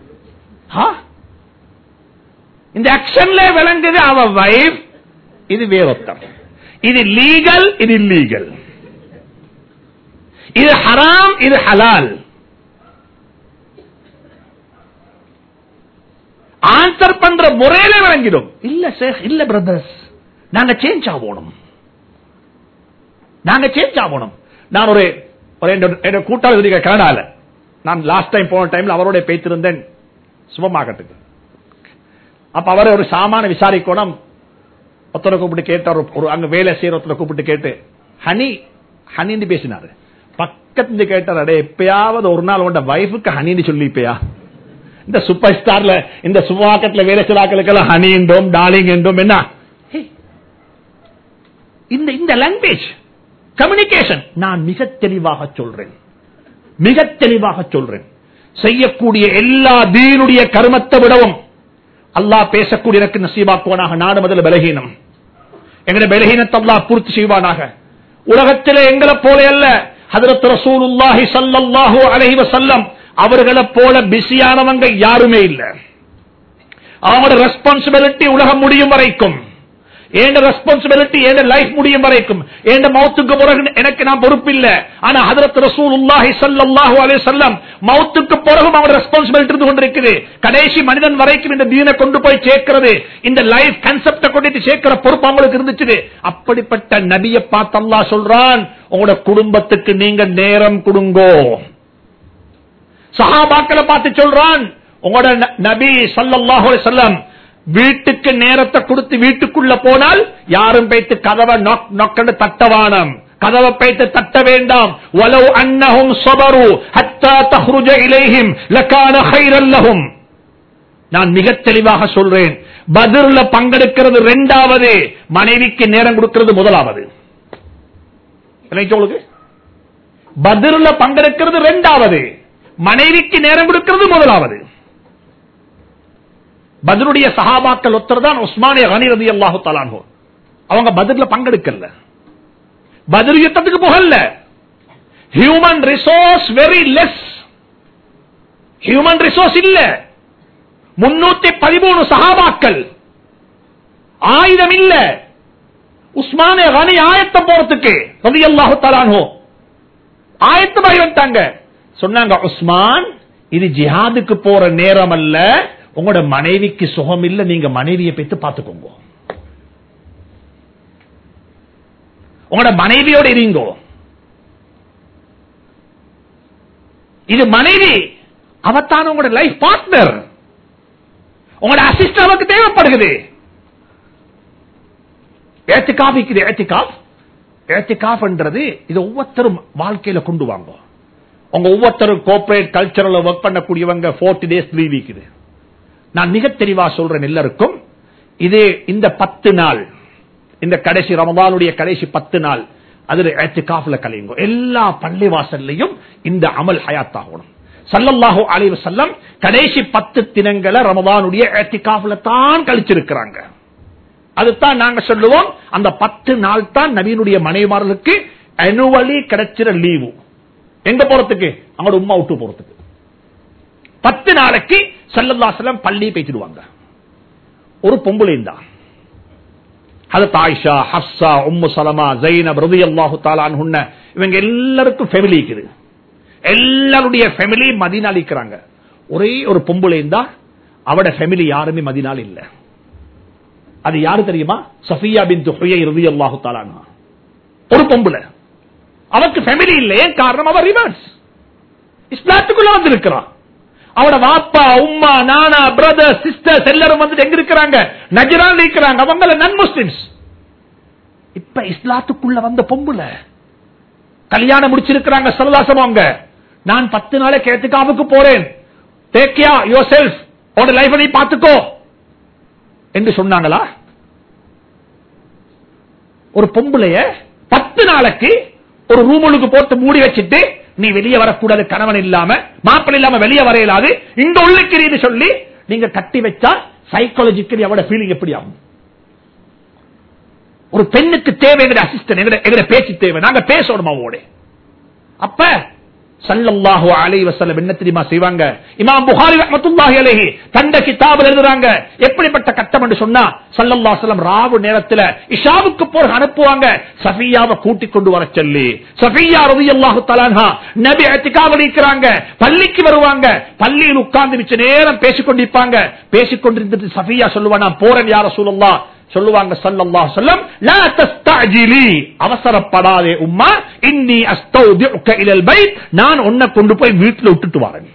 இந்த ஆக்ஷன்ல விளங்குது அவ வைஃப், இது வேறொத்தம், இது லீகல், இது இல்லீகல், இது ஹராம், இது ஹலால். ஆன்சர் பண்ற முறையில விளங்கிடும். இல்ல சார், இல்ல பிரதர்ஸ், நாங்க சேஞ்ச் ஆகணும், நாங்க சேஞ்ச் ஆகணும். நான் ஒரு கூட்டாளி கனடால, நான் லாஸ்ட் டைம் போன டைம்ல அவரோட பேசிருந்தேன் சூப்பர் மார்க்கெட்டுக்கு. அப்ப அவரை ஒரு சாமான விசாரிக்கணும், ஒருத்தரை கூப்பிட்டு கேட்டார், ஒரு அங்க வேலை செய்யற ஒருத்தரை கூப்பிட்டு கேட்டு ஹனி ஹனின்னு பேசினாரு. பக்கத்துல கேட்டார், அடே எப்பயாவது ஒரு நாள் உண்ட வைஃபுக்கு ஹனின்னு சொல்லிப்பயா? இந்த சூப்பர் ஸ்டார்ல இந்த சூப்பர் மார்க்கெட்ல வேலை செய்யறாக்களுக்கெல்லாம் ஹனி என்றோம் டார்லிங் என்றோம். என்ன இந்த இந்த லாங்குவேஜ் கம்யூனிகேஷன்? நான் மிக தெளிவாக சொல்றேன், மிக தெளிவாக சொல்றேன், செய்யக்கூடிய எல்லா தீனுடைய கர்மத்தை விடவும் அல்லாஹ் பேசக்கூடிய எனக்கு நசீபாக்குவானாக. நாடு முதல்ல பலகீனம், எங்களுடைய பலகீனத்தை அல்லாஹ் பூர்த்தி செய்வானாக. உலகத்திலே எங்களை போல அல்ல, ஹஜ்ரத் ரசூலுல்லாஹி ஸல்லல்லாஹு அலைஹி வஸல்லம் அவர்களை போல பிஸியானவங்க யாருமே இல்லை. அவங்களோட ரெஸ்பான்சிபிலிட்டி உலகம் முடியும் வரைக்கும், ஏண்ட ரெஸ்பான்சிபிலிட்டி ஏண்ட லைஃப் முடியும் வரைக்கும், ஏண்ட மௌத்துக்கு பிறகு எனக்கு நான் பொறுப்பில்லை. ஆனா ஹஜ்ரத் ரசூலுல்லாஹி ஸல்லல்லாஹு அலைஹி வஸல்லம் மௌத்துக்கு பிறகு அவங்க ரெஸ்பான்சிபிலிட்டி இருந்து கொண்டிருக்குது. கடைசி மனிதன் வரைக்கும் இந்த தீனை கொண்டு போய் சேர்க்கிறது, இந்த லைஃப் கான்செப்ட கொண்டு சேர்க்கிற பொறுப்பு அவங்களுக்கு இருந்துச்சு. அப்படிப்பட்ட நபியை பார்த்து அல்லாஹ் சொல்றான், உங்களோட குடும்பத்துக்கு நீங்க நேரம் கொடுங்கோ. சஹாபாக்களை பார்த்து சொல்றான், உங்களோட நபி ஸல்லல்லாஹு அலைஹி வஸல்லம் வீட்டுக்கு நேரத்தை கொடுத்து வீட்டுக்குள்ள போனால் யாரும் பேத்து கதவை நொக் நொக்கன்னு தட்டவானம், கதவை பேத்து தட்ட வேண்டாம். வலவ் அன்னஹும் ஸபரு ஹத்தா தஹ்ருஜ இலைஹிம் லகான கைரல் லஹும். நான் மிக தெளிவாக சொல்றேன், பத்ர்ல பங்கெடுக்கிறது இரண்டாவது, மனைவிக்கு நேரம் கொடுக்கிறது முதலாவது. உங்களுக்கு பத்ர்ல பங்கெடுக்கிறது இரண்டாவது, மனைவிக்கு நேரம் கொடுக்கிறது முதலாவது. பத்ருடைய சஹாபாக்கள் ஒருத்தர் தான் உஸ்மானே கனி ரலியல்லாஹு தஆலா அன்ஹு. அவங்க பத்ர்ல பங்கெடுக்கல, பத்ர் யுத்தத்துக்கு போகல. Human resource very less, human resource இல்ல. முன்னூத்தி பதிமூணு சஹாபாக்கள், ஆயுதம் இல்ல. உஸ்மானே கனி ஆயத்தம் போறதுக்கு ரலியல்லாஹு தஆலா அன்ஹு ஆயத்தமாகி வந்துட்டாங்க. சொன்னாங்க, உஸ்மான் இது ஜிஹாதுக்கு போற நேரம் அல்ல, உங்களோட மனைவிக்கு சுகம் இல்ல, நீங்க மனைவியை பெற்று பார்த்துக்கோங்க, உங்களோட மனைவியோட இருங்கோ. இது மனைவி, அவத்தான் உங்களோட லைஃப் பார்ட்னர், உங்களோட அசிஸ்டன்ட் அவருக்கு தேவைப்படுகிறது. ஏத்திகாஃப் இருக்குது, ஏத்திகாஃப் ஏத்திகாஃப் என்றது இது ஒவ்வொருத்தரும் வாழ்க்கையில கொண்டு வாங்க. உங்க ஒவ்வொருத்தரும் கோஆபரேட் கல்ச்சரல் ஒர்க் பண்ணக்கூடியவங்க நாற்பது டேஸ் லீவ் இருக்குது. நான் மிக தெளிவா சொல்றேன் எல்லாருக்கும், இது இந்த பத்து நாள், இந்த கடைசி ரமதானுடைய கடைசி பத்து நாள் அதுல ஏத்திகாஃப்ல கலையுங்க. எல்லா பள்ளிவாசல்லையும் இந்த அமல் ஹயாத் ஆகணும். ஸல்லல்லாஹு அலைஹி வஸல்லம் கடைசி பத்து தினங்களை ரமதானுடைய ஏத்திகாஃப்ல தான் கழிச்சிருக்கிறாங்க. அதுதான் நாங்க சொல்லுவோம், அந்த பத்து நாள் தான் நபியினுடைய மனைவிமார்களுக்கு அனுவலி கிடைச்சிற லீவு. எங்க போறதுக்கு? அவங்களோட உம்மா விட்டு போறதுக்கு. பத்து நாளைக்கு ஸல்லல்லாஹு அலைஹி வஸல்லம் பள்ளி பேசிடுவாங்க. ஒரு பொம்பளை தான், ஹஜ்ரத் Aisha, Hafsa, Umm Salama, Zainab ரலியல்லாஹு தஆலா அன்ஹுன்ன, இவங்க எல்லாருக்கும் ஃபேமிலி இருக்குது. எல்லாருடைய ஃபேமிலி மதீனால இருக்கிறாங்க. ஒரே ஒரு பொம்பளை தான், அவட ஃபேமிலி யாருமே மதீனால இல்ல. அது யாரு தெரியுமா? சஃபியா பின்த் ஹுயை ரலியல்லாஹு தஆலா அன்ஹா. ஒரு பொம்பளை, அவருக்கு ஃபேமிலி இல்ல. ஏன் காரணம்? அவர் ரிவர்ஸ் இஸ்லாத்துக்குள்ள வந்து இருக்கிறான். அவட வாப்பா, உம்மா, நானா, பிரதர், சிஸ்டர்ஸ் எல்லாரும் வந்து எங்க இருக்கிறாங்க? நஜ்ரான்ல இருக்கிறாங்க. அவங்க நான் முஸ்லிம்ஸ். இப்ப இஸ்லாத்துக்குள்ள வந்த பொம்பளை கல்யாணம் முடிச்சிருக்கிறாங்க. சல்லல்லாஹு, நான் பத்து நாளைக்கு ஏத்திகாஃபுக்கு போறேன், டேக் கேர் யுவர் செல்ஃப், உங்க லைஃப் நீ பாத்துக்கோ என்று சொன்னாங்களா? ஒரு பொம்பளைய பத்து நாளைக்கு ஒரு ரூமுக்கு போட்டு மூடி வச்சிட்டு, நீ வெளியே வரக்கூடாது, கணவன் இல்லாம மாப்பிள்ளை இல்லாம வெளியே வரையலாது, இங்க உள்ளுக்கு சொல்லி நீங்க கட்டி வச்சா சைக்காலஜிக்கலி அவட ஃபீலிங் எப்படி ஆகும்? ஒரு பெண்ணுக்கு தேவை எங்க அசிஸ்டன்ட், எங்க பேச்சு தேவை, நாங்க பேசணுமா அவங்களோட? அப்ப ஸல்லல்லாஹு அலைஹி வஸல்லம் என்ன தெரியுமா செய்வாங்க? இமாம் புகாரி ரஹ்மத்துல்லாஹி அலைஹி தந்த கிதாபில் எழுதுறாங்க, எப்படிப்பட்ட கட்டம் என்று சொன்னா, ஸல்லல்லாஹு அலைஹி வஸல்லம் ராவு நேரத்துல இஷாவுக்கு போற அனுப்புவாங்க, சஃபியாவை கூட்டிக் கொண்டு வர சொல்லி. சஃபியா ரலியல்லாஹு தஆலா அன்ஹா நபி இத்திகாஃப் இருக்கிறாங்க, பள்ளிக்கு வருவாங்க, பள்ளியில் உட்கார்ந்து மிச்ச நேரம் பேசிக்கொண்டிருப்பாங்க. பேசிக்கொண்டிருந்துட்டு சஃபியா சொல்லுவா, நான் போறேன் யா ரசூலல்லாஹ். சொல்லுவாங்க ஸல்லல்லாஹு அலைஹி வஸல்லம், லா தஸ்தஅஜிலி, அவசரப்படாதே உம்மா, இன்னி அஸ்தௌதிஉக இலல் பைத், நான் உன்னை கொண்டு போய் வீட்டுல விட்டுட்டு வரேன்.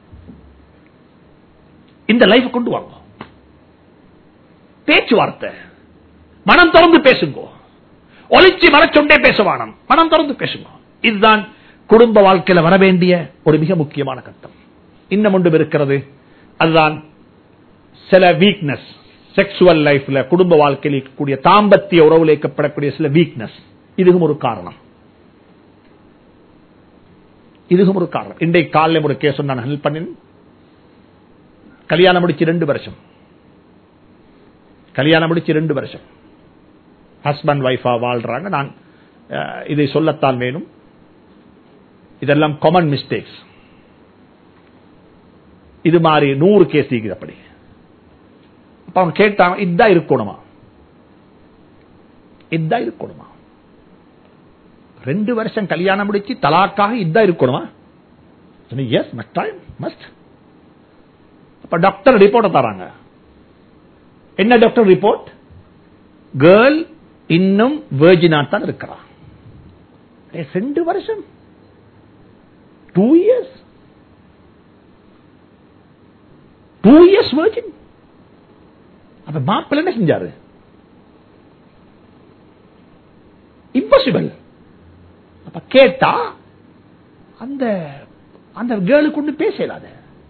இந்த லைஃப் கொண்டு வாங்க. பேச்சுவார்த்தை, மனம் திறந்து பேசுங்க, ஒளிச்சி மறைச்சொண்டே பேசுவானம், மனம் திறந்து பேசுங்க. இதுதான் குடும்ப வாழ்க்கையில வர வேண்டிய ஒரு மிக முக்கியமான கட்டம். இன்னும் ஒன்று இருக்கிறது, அதுதான் சில வீக்னஸ் செக்சுவல் லைஃப்ல, குடும்ப வாழ்க்கையில் இருக்கக்கூடிய தாம்பத்திய உறவுல ஏற்படக்கூடிய சில வீக்னஸ். இதுவும் ஒரு காரணம், இதுவும் ஒரு காரணம். இன்றைக்கு காலையில் ஒரு கேஸ் நான் ஹெல்ப் பண்ணேன். கல்யாணம் முடிச்சு ரெண்டு வருஷம் கல்யாணம் முடிச்சு ரெண்டு வருஷம் ஹஸ்பண்ட் வைஃபா வாழ்றாங்க. நான் இதை சொல்லத்தான் வேணும், இதெல்லாம் காமன் மிஸ்டேக்ஸ். இது மாதிரி நூறு கேஸ் இருக்குது. அப்படி அவங்க கேட்டாங்க, இதான் இருக்கணுமா, இதான் இருக்கணுமா? ரெண்டு வருஷம் கல்யாணம் முடிச்சு தலாக்காக இதான் இருக்கணுமா? Yes, must. அப்ப டாக்டர் ரிப்போர்ட் தராங்க. என்ன டாக்டர் ரிப்போர்ட்? கேர்ள் இன்னும் வெர்ஜினா தான் இருக்கிறான். ரெண்டு வருஷம், two years two years virgin. அப்ப மாப்பிள்ளை என்ன செஞ்சாரு? இம்பாசிபிள். அப்ப கேட்டா அந்த அந்த கேர்ளுக்கு ஒண்ணு பேசலாத.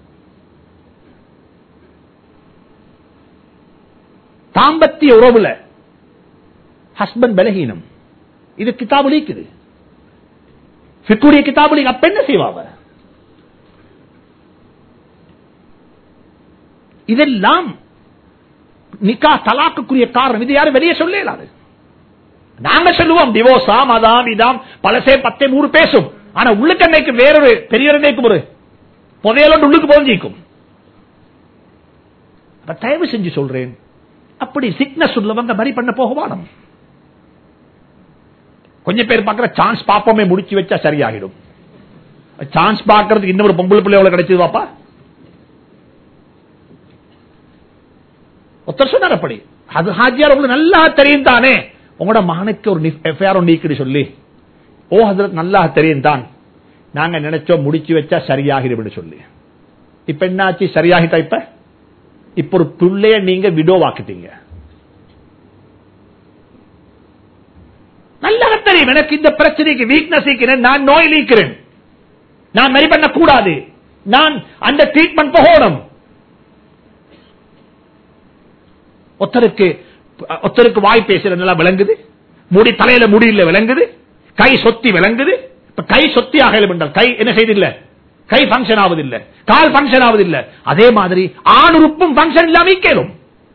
தாம்பத்திய உறவுல ஹஸ்பண்ட் பலகீனம், இது கிதாபுல இருக்குது, ஃபிக்ஹுடைய கிதாபுல. அப்ப என்ன செய்வாங்க? இதெல்லாம் நிக்கா தலாக்குரிய காரணம் இது யாரும் வெளியே சொல்ல இயலாது. நாங்க சொல்லுவோம் டிவோர்ஸ் ஆம் அதாம் இதாம் பலசே பத்தே நூறு பேசும். ஆனா உள்ளுக்கண்ணைக்கு வேறொரு பெரியவரைக்கும் ஒரு புதையலோடு உள்ளுக்கு போஞ்சிக்கும். தயவு செஞ்சு சொல்றேன், அப்படி சிக்னஸ் உள்ளவங்க மாதிரி பண்ண போகவானம். கொஞ்சம் பேர் பார்க்கிற சான்ஸ் பாப்போமே முடிச்சு வச்சா சரியாகிடும். சான்ஸ் பார்க்கறதுக்கு இன்னொரு பொம்பளை பிள்ளை எவ்வளவு கிடைச்சது பாப்பா. ஒருத்தர் சொன்னார் அப்படி, அது ஹாஜியார் உங்களுக்கு நல்லா தெரியும் தானே, உங்களோட மகனுக்கு ஒரு எஃப்ஐஆர் நீக்கிடு சொல்லி, ஓ ஹஜ்ரத் நல்லா தெரியும் தான், நாங்க நினைச்சோம் முடிச்சு வச்சா சரியாகிடும் சொல்லி. இப்ப என்னாச்சு, சரியாகிட்டா? இப்ப இப்ப ஒரு பிள்ளைய நீங்க விடோவாக்கிட்டீங்க. நல்லா தெரியும் எனக்கு இந்த பிரச்சனைக்கு வீக்னஸ் இருக்கிறேன், நான் நோய் நீக்கிறேன், நான் மரி பண்ண கூடாது, நான் அந்த ட்ரீட்மெண்ட் போகணும். ஒருத்தருக்கு ஒருத்தருக்கு வாய் பேசுறது நல்லா விளங்குது, முடி தலையில முடியல விளங்குது, கை சொத்தி விளங்குது. இப்ப கை சொத்தி ஆகல என்றால் கை என்ன செய்தில்லை, கை பங்கன் ஆவதில்லை, கால் பங்கன் ஆவதில்லை. அதே மாதிரி ஆணுறுப்பும் பங்கன் இல்லாம கேளும்.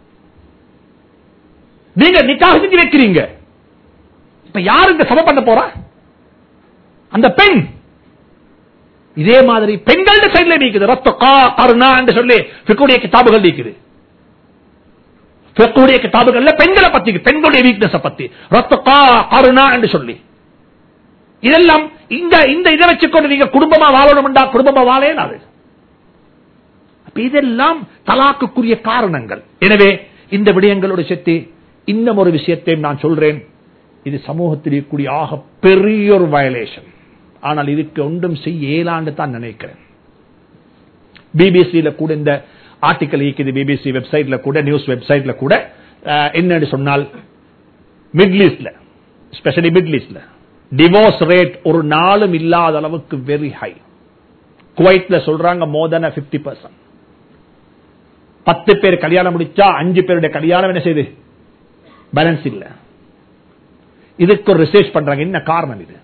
நீங்க நிக்காஹ் செஞ்சு வைக்கிறீங்க, இப்ப யாருக்கு சம பண்ண போறா? அந்த பெண். இதே மாதிரி பெண்கள் சைட்ல நீக்குது, ரத்த கருணா என்று சொல்லி ஃபிக்ஹுடைய கிதாபுகள் நீக்குது. ஃபிக்ஹுடைய கிதாபுகள்ல பெண்களை பத்தி, பெண்களுடைய வீக்னஸ் பத்தி ரத்த கருணா என்று சொல்லி, இதெல்லாம் இந்த இந்த இதை வச்சுக்கொண்டு நீங்க குடும்பமா வாழணும், குடும்பமா வாழேனாது. இதெல்லாம் தலாக்குரிய காரணங்கள். எனவே இந்த விடயங்களோட சேர்த்து இன்னும் ஒரு விஷயத்தையும் நான் சொல்றேன், இது சமூகத்தில் இருக்கக்கூடிய ஆக பெரிய ஒரு வயலேஷன். ஆனால் இதுக்கு ஒன்றும் செய்ய இயலாண்டு தான் நினைக்கிறேன். பிபிசியில கூட இந்த ஆர்டிக்கல் இருக்குது, பிபிசி வெப்சைட்ல கூட, நியூஸ் வெப்சைட்ல கூட என்னன்னு சொன்னால், மிடில் ஈஸ்ட்ல, ஸ்பெஷலி மிடில் ஈஸ்ட்ல டிவோர்ஸ் ரேட் ஒரு நாளும் இல்லாத அளவுக்கு வெரி ஹை. குவைட்ல சொல்றாங்க மோர் தென் பிப்டி பர்சன்ட். பத்து பேர் கல்யாணம் முடிச்சா அஞ்சு பேருடைய கல்யாணம் என்ன செய்யுது, பேலன்ஸ் இல்ல. இதுக்கு ஒரு ரிசர்ச் பண்றாங்க, என்ன காரணம் இது?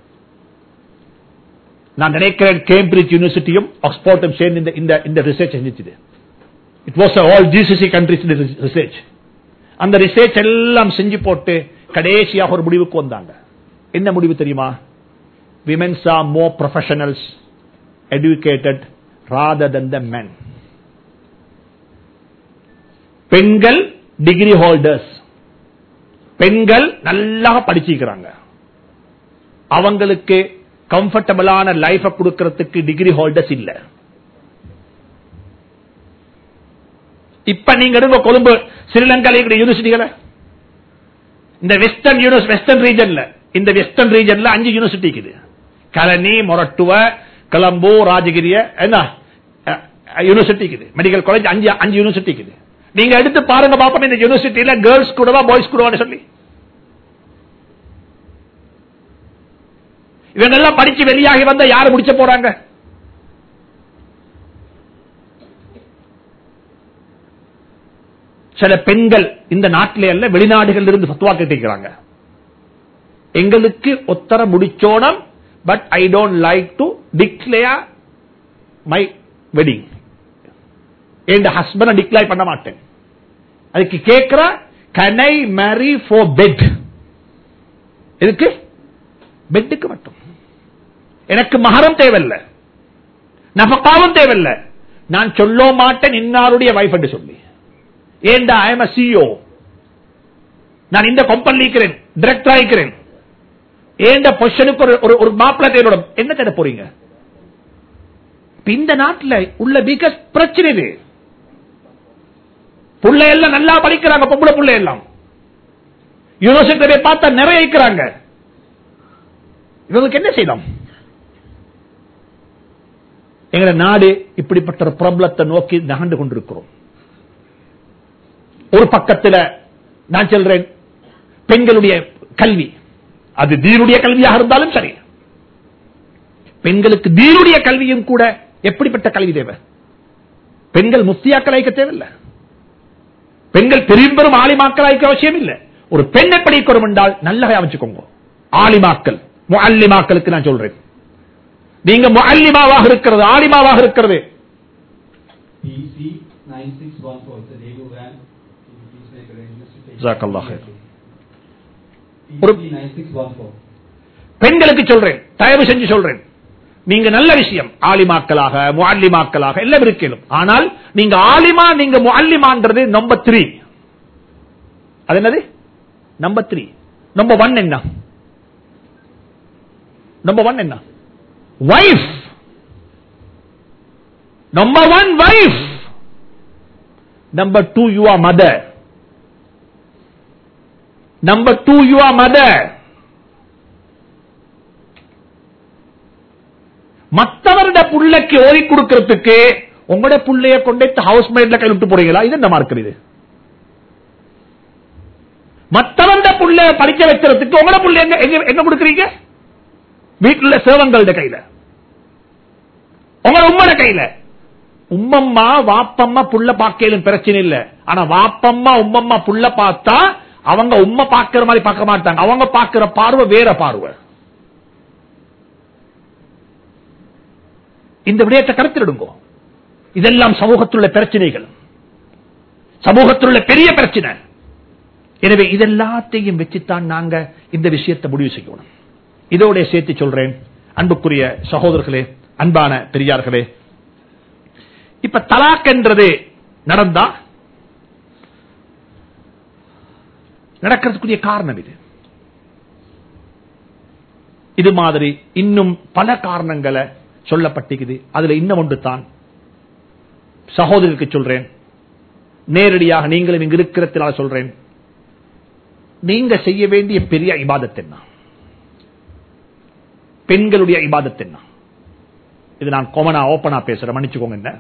நான் நினைக்கிறேன் கேம்பிரிட்ஜ் யூனிவர்சிட்டியும் ஆக்ஸ்போர்டும் சேர்ந்து இந்த இந்த ரிசர்ச் செஞ்சிச்சு. It was all GCC countries research. அந்த ரிசர்ச் எல்லாம் செஞ்சு போட்டு கடைசியாக ஒரு முடிவுக்கு வந்தாங்க. என்ன முடிவு தெரியுமா? Women's are more professionals educated rather than the men. பெண்கள் டிகிரி ஹோல்டர்ஸ், பெண்கள் நல்லா படிச்சிருக்கிறாங்க, அவங்களுக்கு கம்ஃபர்டபிளான லைஃப் கொடுக்கிறதுக்கு டிகிரி ஹோல்டர்ஸ் இல்ல. இப்ப நீங்க இருக்க கொழும்பு ஸ்ரீலங்கா யூனிவர்சிட்டிகளை, இந்த வெஸ்டர்ன் வெஸ்டர்ன் ரீஜன்ல, இந்த வெஸ்டர்ன் ரீஜன்ல அஞ்சு யூனிவர்சிட்டி இருக்குது. கலனி, மொரட்டுவ, கொலம்போ, ராஜகிரிய என்ன யூனிவர்சிட்டி இருக்குது. மெடிக்கல் காலேஜ் அஞ்சு அஞ்சு யூனிவர்சிட்டி இருக்குது. நீங்க எடுத்து பாருங்க பாப்போம், இந்த யூனிவர்சிட்டியில கேர்ள்ஸ் கூடவா பாய்ஸ் கூடவா சொல்லி. இவங்க எல்லாம் படிச்சு வெளியாகி வந்தா யாரு முடிச்ச போறாங்க? சில பெண்கள் இந்த நாட்டிலே அல்ல வெளிநாடுகள் இருந்து ஃபத்வா கேட்டிருக்கிறாங்க, எங்களுக்கு ஒத்தர முடிச்சோனம், but I don't like to declare my wedding. என் ஹஸ்பண்ட் டிக்ளேர் பண்ண மாட்டேன். அதுக்கு கேட்கிற can I marry for bed? எதுக்கு? பெட்டுக்கு மட்டும். எனக்கு மஹரம் தேவையில்லை, நஃபகாவும் தேவையில்லை, நான் சொல்ல மாட்டேன் இன்னாருடைய வைஃப் என்று சொல்லி. ஏண்டா I am a C E O, நான் இந்த கம்பெனி இருக்கிறேன், டைரக்டர் ஆகிறேன், ஏண்ட பொசிஷனுக்கு ஒரு ஒரு மாப்பிள்ளை தேவையோட என்ன தேட போறீங்க? இந்த நாட்டில் உள்ள பிகஸ்ட் பிரச்சனை இது. புள்ளை எல்லாம் நல்லா படிக்கிறாங்க, பொம்பளை புள்ளை எல்லாம் யூனிவர்சிட்டி பார்த்தா நிறைய இருக்கிறாங்க. இவங்களுக்கு என்ன செய்யலாம்? எங்க நாடு இப்படிப்பட்ட ஒரு பிரபலத்தை நோக்கி நகர்ந்து கொண்டிருக்கிறோம். ஒரு பக்கத்தில் நான் சொல்றேன், பெண்களுடைய கல்வி, அது தீனுடைய கல்வியாக இருந்தாலும் சரி, பெண்களுக்கு தீனுடைய கல்வியும் கூட எப்படிப்பட்ட கல்வி தேவை? பெண்கள் முஃப்தியாக்கள் ஆய்க்க தேவையில்லை, பெண்கள் பெரும் பெரும் ஆலிமாக்கள் ஆய்க்க அவசியம் இல்லை. ஒரு பெண் எப்படி இருக்கிறோம் என்றால் நல்ல அமைச்சுக்கோங்க. ஆலிமாக்கள், முஅல்லிமாக்களுக்கு நான் சொல்றேன், நீங்க முஅல்லிமாவாக இருக்கிறது, ஆலிமாவாக இருக்கிறது. P C nine six one four, it's a Daegu van. Please make a ஜஸாக்கல்லாஹு கைர். ஒரு பெண்களுக்கு சொல்றேன், தயவு செஞ்சு சொல்றேன், நீங்க நல்ல விஷயம் ஆலிமாக்களாக முஅல்லிமாக்களாக எல்லாம் இருக்கணும். ஆனால் நீங்க ஆலிமா நீங்க முஅல்லிமான்றது நம்பர் த்ரீ. அது என்னது? Number three. நம்பர் ஒன் என்ன? நம்பர் ஒன் என்ன? Wife. Number one wife. Number two you are mother. Number two you are mother. மற்றவருடைய புள்ளைக்கு ஓதி கொடுக்கிறதுக்கு உங்களுடைய புள்ளைய கொண்டே ஹவுஸ் மேட்ல கை விட்டு போறீங்களா? இது என்ன மார்க்கம்? இது மற்றவருடைய புள்ளைய படிக்க வைக்கிறதுக்கு உங்களோட புள்ளை எங்க எங்க கொடுக்குறீங்க? வீட்டுல சேவங்களுடைய கையில, உங்களோட உம்மோட கையில. உம்மம்மா வாப்பம்மா புள்ள பார்க்கலும் பிரச்சனை இல்ல. ஆனா வாப்பம்மா உம்மம்மா புள்ள பார்த்தா அவங்க உம்மை பார்க்கிற மாதிரி பார்க்க மாட்டாங்க. அவங்க பார்க்கிற பார்வை வேற பார்வை. இந்த விடயத்தை கருத்திடுங்க. இதெல்லாம் சமூகத்துள்ள பிரச்சனைகள், சமூகத்துள்ள பெரிய பிரச்சனை. எனவே இதெல்லாத்தையும் வச்சுத்தான் நாங்க இந்த விஷயத்தை முடிவு செய்யணும். இதோட சேர்த்து சொல்றேன், அன்புக்குரிய சகோதரர்களே, அன்பான பெரியார்களே, இப்ப தலாக் என்றது நடந்தா நடக்கிறதுக்குரிய காரணம் இது. இது மாதிரி இன்னும் பல காரணங்களை சொல்லப்பட்டிருக்குது. அதுல இன்னும் ஒன்று தான் சகோதரருக்கு சொல்றேன், நேரடியாக நீங்களும் இங்கு இருக்கிறதுனால சொல்றேன், நீங்க செய்ய வேண்டிய பெரிய இபாதத் என்ன? பெண்களுடைய இபாதத் என்ன? இது நான் காமனா ஓபனா பேசுறேன், மன்னிச்சுக்கோங்க. என்ன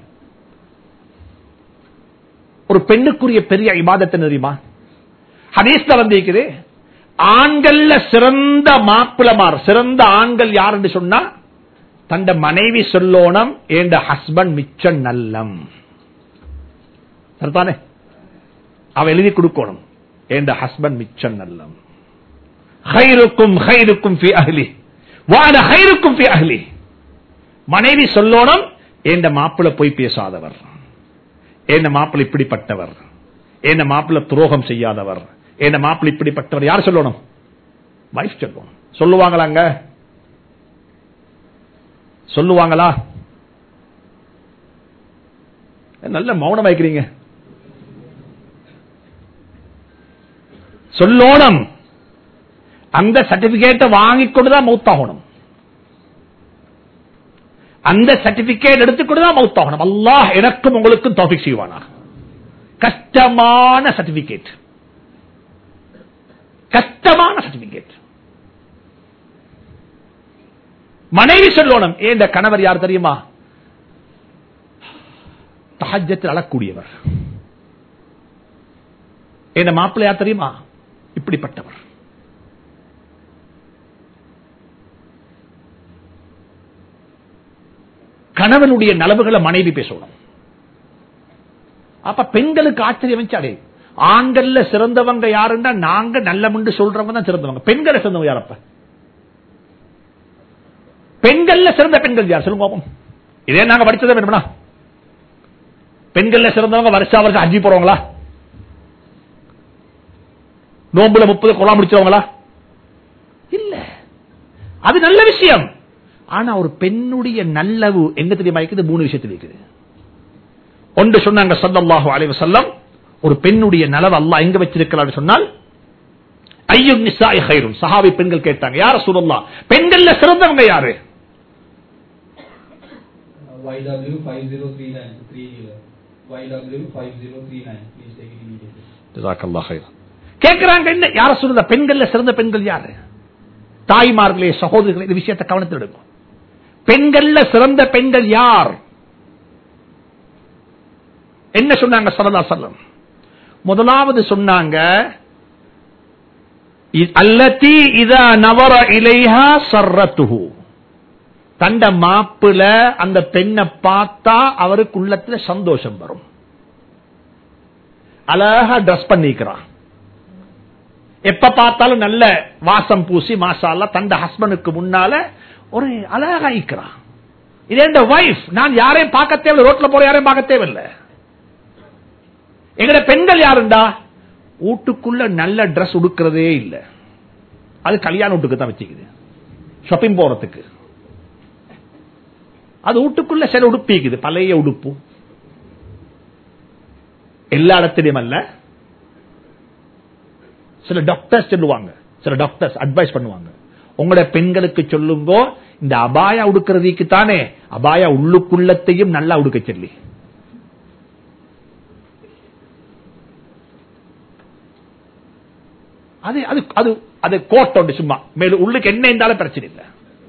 ஒரு பெண்ணுக்குரிய பெரிய இபாதத் என்ன தெரியுமா? ஹதீஸ்ல வந்திருக்குது, ஆண்கள்ல சிறந்த மாப்பிளமார், சிறந்த ஆண்கள் யார் என்று சொன்னா தந்த மனைவி சொல்லோனம் என்ற ஹஸ்பண்ட் மிச்சம் நல்லம். சரிதானே? அவ எழுதி கொடுக்கணும், என்ற ஹஸ்பண்ட் மிச்சம் நல்லம். ஹைருக்கும் ஹைருக்கும் ஃபி அஹ்லி வான ஹைருக்கும் ஃபி அஹ்லி. மனைவி சொல்லோனம் என்ற மாப்பிளை போய் பேசாதவர், என்ற மாப்பிளை இப்படிப்பட்டவர், என்ற மாப்பிளை துரோகம் செய்யாதவர், என்ற மாப்பிளை இப்படிப்பட்டவர். யார் சொல்லணும்? வைஃப் சொல்லணும். சொல்லுவாங்களாங்க? சொல்லுவாங்களா? நல்ல மௌனம் வைக்கிறீங்க. சொல்லோனம். அந்த சர்டிபிகேட்டை வாங்கிக் கொண்டுதான் மௌத்தாகணும். அந்த சர்டிபிகேட் எடுத்துக்கொண்டுதான் மௌத்தாகணும். அல்லாஹ் எனக்கும் உங்களுக்கும் தௌஃபீக் செய்வானா. கஷ்டமான சர்டிபிகேட், கஷ்டமான சர்டிபிகேட். மனைவி சொல்லணும், ஏன் கணவர் யார் தெரியுமா? தஹஜ்ஜத்தில் அழக்கூடியவர். என் மாப்பிள்ளை யார் தெரியுமா? இப்படிப்பட்டவர். கணவனுடைய நலவுகளை மனைவி பேசணும். அப்ப பெண்களுக்கு ஆச்சரியம் வச்சாலே, ஆண்கள்ல சிறந்தவங்க யாருன்னா நாங்க நல்ல சொல்றவங்க தான் சிறந்தவங்க. பெண்களை சிறந்தவங்க யார்? அப்ப பெண்கள்ல சிறந்த பெண்கள் யார் சொல்லுங்க பாப்போம். இதே நாங்க படிச்சதே வேணும்னா, பெண்கள்ல சிறந்தவங்க வருஷா வருஷம் ஹஜ்ஜி போறவங்களா? நோம்புல முப்பது கொலா முடிச்சவங்களா? இல்ல. அது நல்ல விஷயம். ஆனா ஒரு பெண்ணுடைய நல்லவு எங்க தெரியுமா இருக்குது? மூணு விஷயத்தில் இருக்குது. ஒன்று சொன்னாங்க ஸல்லல்லாஹு அலைஹி வஸல்லம், ஒரு பெண்ணுடைய நலவு அல்லாஹ் எங்க வச்சிருக்கிறார் சொன்னால், ஐயுன் நிசாஇ கைரும். சஹாபி பெண்கள் கேட்டாங்க, யா ரசூலல்லாஹ், பெண்கள்ல சிறந்தவங்க யாரு? Y W five zero three nine three zero Y W five zero three nine please take it immediately. ஜஸாக்கல்லாஹு கைரன். கேக்குறாங்க, என்ன யா ரசூலல்லாஹ், பெண்கள்ல சிறந்த பெண்கள் யாரு? தாய்மார்களே, சகோதரர்களே, இந்த விஷயத்தை கவனத்தில் எடுங்க. பெண்கள்ல சிறந்த பெண்கள் யார்? என்ன சொன்னாங்க ஸல்லல்லாஹு அலைஹி வஸல்லம்? முதலாவது சொன்னாங்க, அல்லதி இதா நவர இலைஹா சர்ரத்துஹு. தண்ட மாப்பிள அந்த பெண்ணை பார்த்தா அவருக்கு உள்ளத்துல சந்தோஷம் வரும். அழகா டிரஸ் பண்ணிக்கிறான், எப்ப பார்த்தாலும் நல்ல வாசம் பூசி மாஷா அல்லாஹ் தண்ட ஹஸ்பண்டுக்கு முன்னால ஒரு அழகா இருக்கிறான். இது என் வைஃப். நான் யாரையும் பார்க்க தேவையில்லை, ரோட்ல போற யாரையும் பார்க்க தேவையில்லை. எங்கட பெண்கள் யாருண்டா வீட்டுக்குள்ள நல்ல டிரஸ் உடுக்கிறதே இல்ல. அது கல்யாண வீட்டுக்கு தான் வச்சுக்குது, ஷாப்பிங் போறதுக்கு. அது வீட்டுக்குள்ள சில உடுப்பிக்குது, பழைய உடுப்பு. எல்லா இடத்திலையும் அல்ல. சில டாக்டர்ஸ் சொல்லுவாங்க, சில டாக்டர்ஸ் அட்வைஸ் பண்ணுவாங்க, உங்களோட பெண்களுக்கு சொல்லுங்க இந்த அபாயா உடுக்கிறதுக்கு தானே அபாயா உள்ளுக்குள்ளத்தையும் நல்லா உடுக்க சொல்லி. அது அது அது அது கோட்டோண்டு சும்மா மேலும் உள்ளுக்கு என்ன இருந்தாலும் பிரச்சனை இல்லை,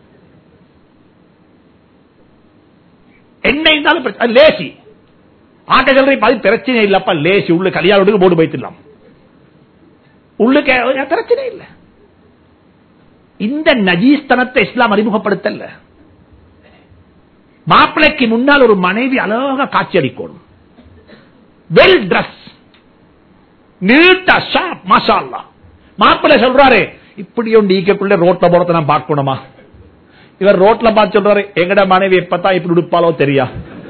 என்ன இருந்தாலும் பிரச்சனை லேசி. ஆட்ட சொல்ற அது பிரச்சனை இல்லப்பா, லேசி. உள்ள கல்யாணத்துக்கு போட்டு வைத்துடலாம், உள்ளுக்கு பிரச்சனை இல்லை. இந்த நஜீஸ்தனத்தை இஸ்லாம் அறிமுகப்படுத்தல. மாப்பிளைக்கு முன்னால் ஒரு மனைவி அழகா காட்சி அளிக்கணும், வெல் டிரஸ், நீட்டா ஷாப், மாஷா அல்லாஹ். மாப்பிள்ளை சொல்றாரு இப்படி ஒன்று ஈக்கக்குள்ள ரோட்ல போறத நான் பார்க்கணுமா? இவர் ரோட்ல பார்த்து சொல்றாரு எங்கட மனைவி எப்பதான் இப்படி உடுப்பாலோ தெரியா.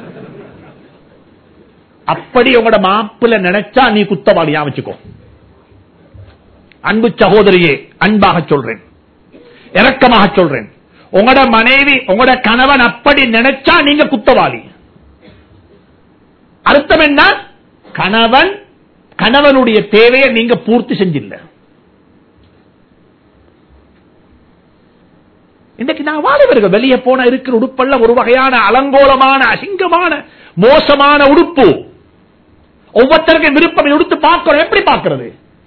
அப்படி உங்களோட மாப்பிள்ளை நினைச்சா நீ குத்தவாளியா வச்சுக்கோ. அன்பு சகோதரியே, அன்பாக சொல்றேன், இரக்கமாக சொல்றேன், உங்களோட மனைவி உங்களோட கணவன் அப்படி நினைச்சா நீங்க குத்தவாளி. அர்த்தம் என்ன? கணவன் கணவனுடைய தேவையை நீங்க பூர்த்தி செஞ்சில்ல. இன்றைக்கு நான் வாலிபர்கள் வெளியே போன இருக்கிற உடுப்பல்ல ஒரு வகையான அலங்கோலமான, அசிங்கமான, மோசமான உடுப்பு. ஒவ்வொருத்தருக்கும் விருப்பம் உடுத்து பார்க்கிறோம். எப்படி பார்க்கிறது?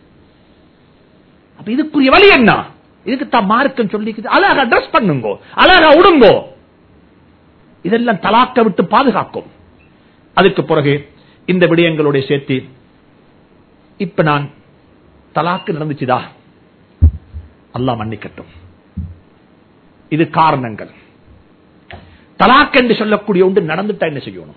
அப்ப இதுக்குரிய வழி என்ன? இதுக்கு தான் மார்க்கம் சொல்லிக்குது, அழகா ட்ரெஸ் பண்ணுங்க, அழகா உடுங்கோ. இதெல்லாம் தலாக்க விட்டு பாதுகாக்கும். அதுக்கு பிறகு இந்த விடயங்களோட சேர்த்து இப்ப நான் தலாக்கு நடந்துச்சுதா அல்லாஹ் மன்னிக்கட்டும், இது காரணங்கள். தலாக் என்று சொல்லக்கூடிய ஒன்று நடந்துட்டா என்ன செய்யணும்?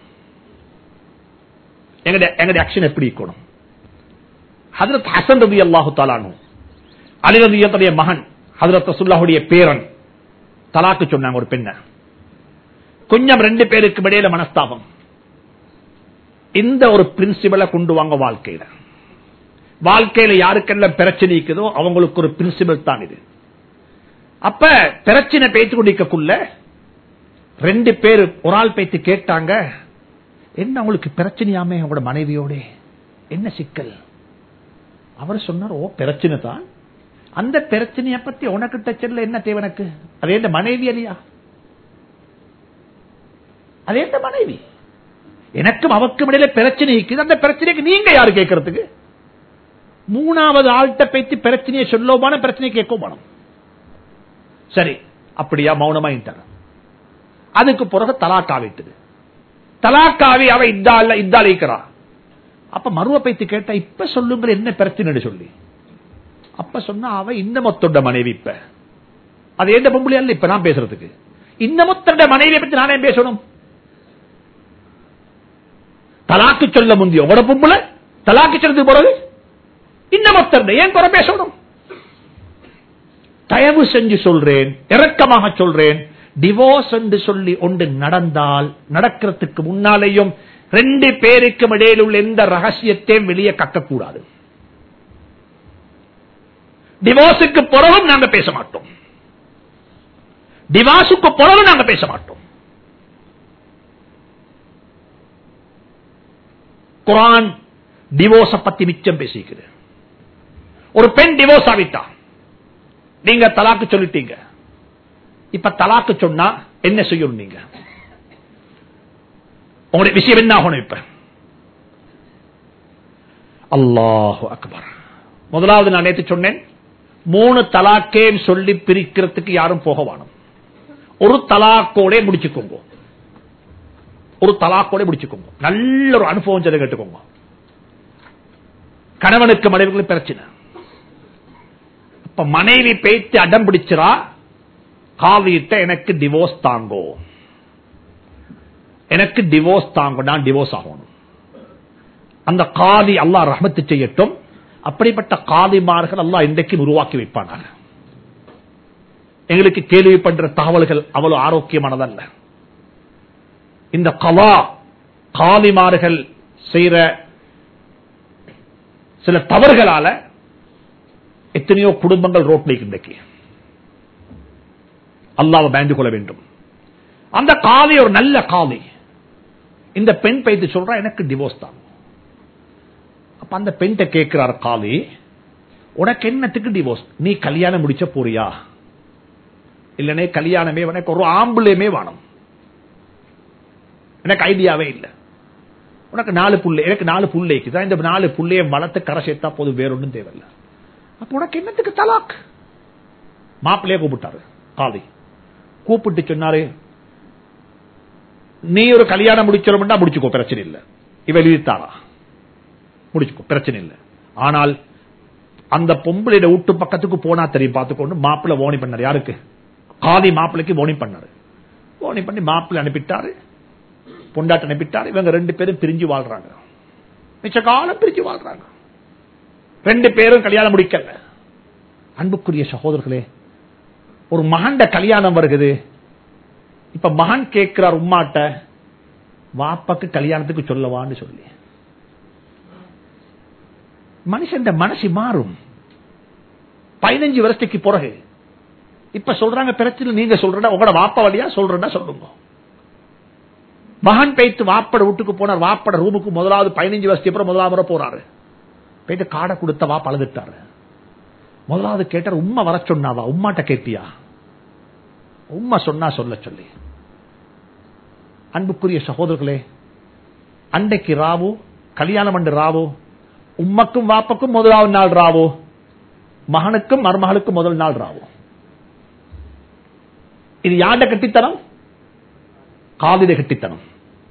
எங்களுடைய ஆக்ஷன் எப்படி இருக்கணும்? ஹஜ்ரத் ஹசன் ரலியல்லாஹு தஆலா அன்ஹு, அலி ரலியல்லாஹுடைய மகன், ஹஜ்ரத் ரசூலுல்லாஹுடைய பேரன், தலாக்கு சொன்னாங்க ஒரு பெண்ண. கொஞ்சம் ரெண்டு பேருக்கு இடையில மனஸ்தாபம். இந்த ஒரு பிரின்சிபலை கொண்டு வாங்க வாழ்க்கையில. வாழ்க்கையில யாருக்கெல்லாம் பிரச்சனை இருக்குதோ அவங்களுக்கு ஒரு பிரின்சிபல் தான் இது. அப்ப பிரச்சனை பேசிக் கொண்டிருக்கக்குள்ள ரெண்டு பேர் ஒரு ஆள் பேசி கேட்டாங்க, என்ன உங்களுக்கு பிரச்சனையாமே உங்களோட மனைவியோட, என்ன சிக்கல்? அவர் சொன்னார், ஓ பிரச்சனை தான், அந்த பிரச்சனையை பத்தி உனக்கிட்ட செல்ல என்ன தேவை எனக்கு? அதே இந்த மனைவி இல்லையா? அதே இந்த மனைவி எனக்கும் அவக்கும் இடையில பிரச்சனை இருக்குது, அந்த பிரச்சனைக்கு நீங்க யாரு கேட்கறதுக்கு? மூணாவது ஆள்கிட்ட பேசி பிரச்சனையை சொல்லோமான, பிரச்சனை கேட்கோமான. சரி அப்படியா, மௌனமா இருந்தார். அதுக்கு பிறகு தலாக்காவிட்டது. தலாக்காவி அவ இத்தால இத்தாலிக்கிறா. அப்ப மறுவ பேத்து கேட்டா, இப்ப சொல்லுங்க என்ன பிரச்சனை சொல்லி. அப்ப சொன்னா அவ இந்த மொத்தோட மனைவி. இப்ப அது எந்த பொம்பளை அல்ல இப்ப நான் பேசுறதுக்கு. இந்த மொத்தோட மனைவியை பத்தி நானே பேசணும்? தலாக்கு சொல்ல முந்திய உங்களோட பொம்பளை, தலாக்கு சொல்றதுக்கு பிறகு இந்த மொத்தோட ஏன் குறை பேசணும்? தயவு செஞ்சு சொல்றேன், இரக்கமாக சொல்றேன், டிவோர்ஸ் என்று சொல்லி ஒன்று நடந்தால் நடக்கிறதுக்கு முன்னாலேயும் ரெண்டு பேருக்கும் இடையில் உள்ள எந்த ரகசியத்தையும் வெளியே கக்கக்கூடாது. டிவோர்ஸுக்கு பிறகும் நாங்க பேச மாட்டோம், டிவோர்ஸுக்கு பிறகு நாங்க பேச மாட்டோம். குர்ஆன் டிவோர்ஸ பத்தி மிச்சம் பேசிக்குது. ஒரு பெண் டிவோர்ஸ் ஆகிட்டா, நீங்க தலாக்கு சொல்லிட்டீங்க, இப்ப தலாக்கு சொன்னா என்ன செய்யணும்? நீங்க உங்களுடைய விஷயம் என்ன ஆகணும்? இப்ப அல்லாஹு அக்பர். முதலாவது நான் நேற்று சொன்னேன், மூணு தலாக்கே சொல்லி பிரிக்கிறதுக்கு யாரும் போக வேணும். ஒரு தலாக்கோட முடிச்சுக்கோங்க, ஒரு தலாக்கோட முடிச்சுக்கோங்க. நல்ல ஒரு அனுபவம் சொல்லி கேட்டுக்கோங்க. கணவனுக்கு மனைவிகளுக்கு பிரச்சனை. இப்ப மனைவி பேய்த்து அடம் பிடிச்சிரா, காவிட்ட எனக்கு டிவோர்ஸ் தாங்கோ, எனக்கு டிவோர்ஸ் தாங்கோ, நான் டிவோர்ஸ் ஆகணும். அந்த காதி அல்லாஹ் ரஹ்மத்து செய்யட்டும், அப்படிப்பட்ட காதிமார்கள் அல்லாஹ் இன்றைக்கு உருவாக்கி வைப்பானாங்க. எங்களுக்கு கேள்விப்படுற தகவல்கள் அவ்வளவு ஆரோக்கியமானதல்ல. இந்த கலா காதிமார்கள் செய்யற சில தவறுகளால எத்தனையோ குடும்பங்கள் ரோட்ல இன்றைக்கு. அல்லாஹ்வை பயந்து கொள்ள வேண்டும். அந்த காதி ஒரு நல்ல காதி. இந்த பெண் பைத்து சொல்றா எனக்கு டிவோர்ஸ் தான். அப்ப அந்த பெண் கேட்கிறார் காதி, உனக்கு என்னத்துக்கு டிவோர்ஸ்? நீ கல்யாணம் முடிச்ச போறியா? இல்லனே கல்யாணமே எனக்கு ஒரு ஆம்புலேமே வேணும், எனக்கு ஐடியாவே இல்லை. உனக்கு நாலு புள்ளை, எனக்கு நாலு புள்ளைக்கு தான், இந்த நாலு புள்ளைய வளர்த்து கரை சேர்த்தா போது, வேற ஒன்றும் தேவையில்லை. அப்ப உனக்கு என்னத்துக்கு தலாக்? மாப்பிள்ளைய கூப்பிட்டாரு காதி. கூப்பிட்டு சொன்னாரு, நீ ஒரு கல்யாணம் முடிச்சிருந்தா முடிச்சுக்கோ, பிரச்சனை இல்லை. இவ எழுதித்தாரா, முடிச்சுக்கோ, பிரச்சனை இல்லை. ஆனால் அந்த பொம்பளையோட வீட்டு பக்கத்துக்கு போனா தெரியும் பார்த்துக்கொண்டு மாப்பிள்ளை ஓனி பண்ணாரு. யாருக்கு? காதி மாப்பிள்ளைக்கு ஓனி பண்ணாரு. ஓனி பண்ணி மாப்பிள்ளை அனுப்பிட்டாரு, பொண்டாட்டு அனுப்பிட்டாரு. இவங்க ரெண்டு பேரும் பிரிஞ்சு வாழ்றாங்க. மிச்ச காலம் பிரிஞ்சு வாழ்றாங்க. ரெண்டு பேரும் கல்யாணம் முடிக்கல. அன்புக்குரிய சகோதரர்களே, ஒரு மகண்ட கல்யாணம் வருகிறது. இப்ப மகன் கேட்கிறார் உம்மாட்ட, வாப்பாக்கு கல்யாணத்துக்கு சொல்லவான்னு சொல்லி. மனுஷன் மனசு மாறும். பதினஞ்சு வருஷத்துக்கு பிறகு இப்ப சொல்றாங்க பிரச்சனை, நீங்க சொல்றா உங்களோட வாப்பா வழியா சொல்றா சொல்லுங்க. மகன் பேய்த்து வாப்பட வீட்டுக்கு போனார். வாப்பட ரூமுக்கு முதலாவது பதினஞ்சு வருஷத்துக்கு அப்புறம் முதலாவது முறை போறாரு. போயிட்டு காடை கொடுத்த வாப்ப அழுதுட்டாரு. முதலாவது கேட்டார், உம்மா வர சொன்னாவா? உம்மாட்ட கேட்டியா? உம்மா சொன்னா சொல்ல சொல்லி. அன்புக்குரிய சகோதரர்களே, அன்றைக்கு ராவு கல்யாணம் பண்ண ராவு, உம்மக்கும் வாப்பக்கும் முதலாவது நாள் ராவு, மகனுக்கும் மருமகளுக்கும் முதல் நாள் ராவு. இது யாண்ட கட்டித்தனம்? காதிட கட்டித்தனம்.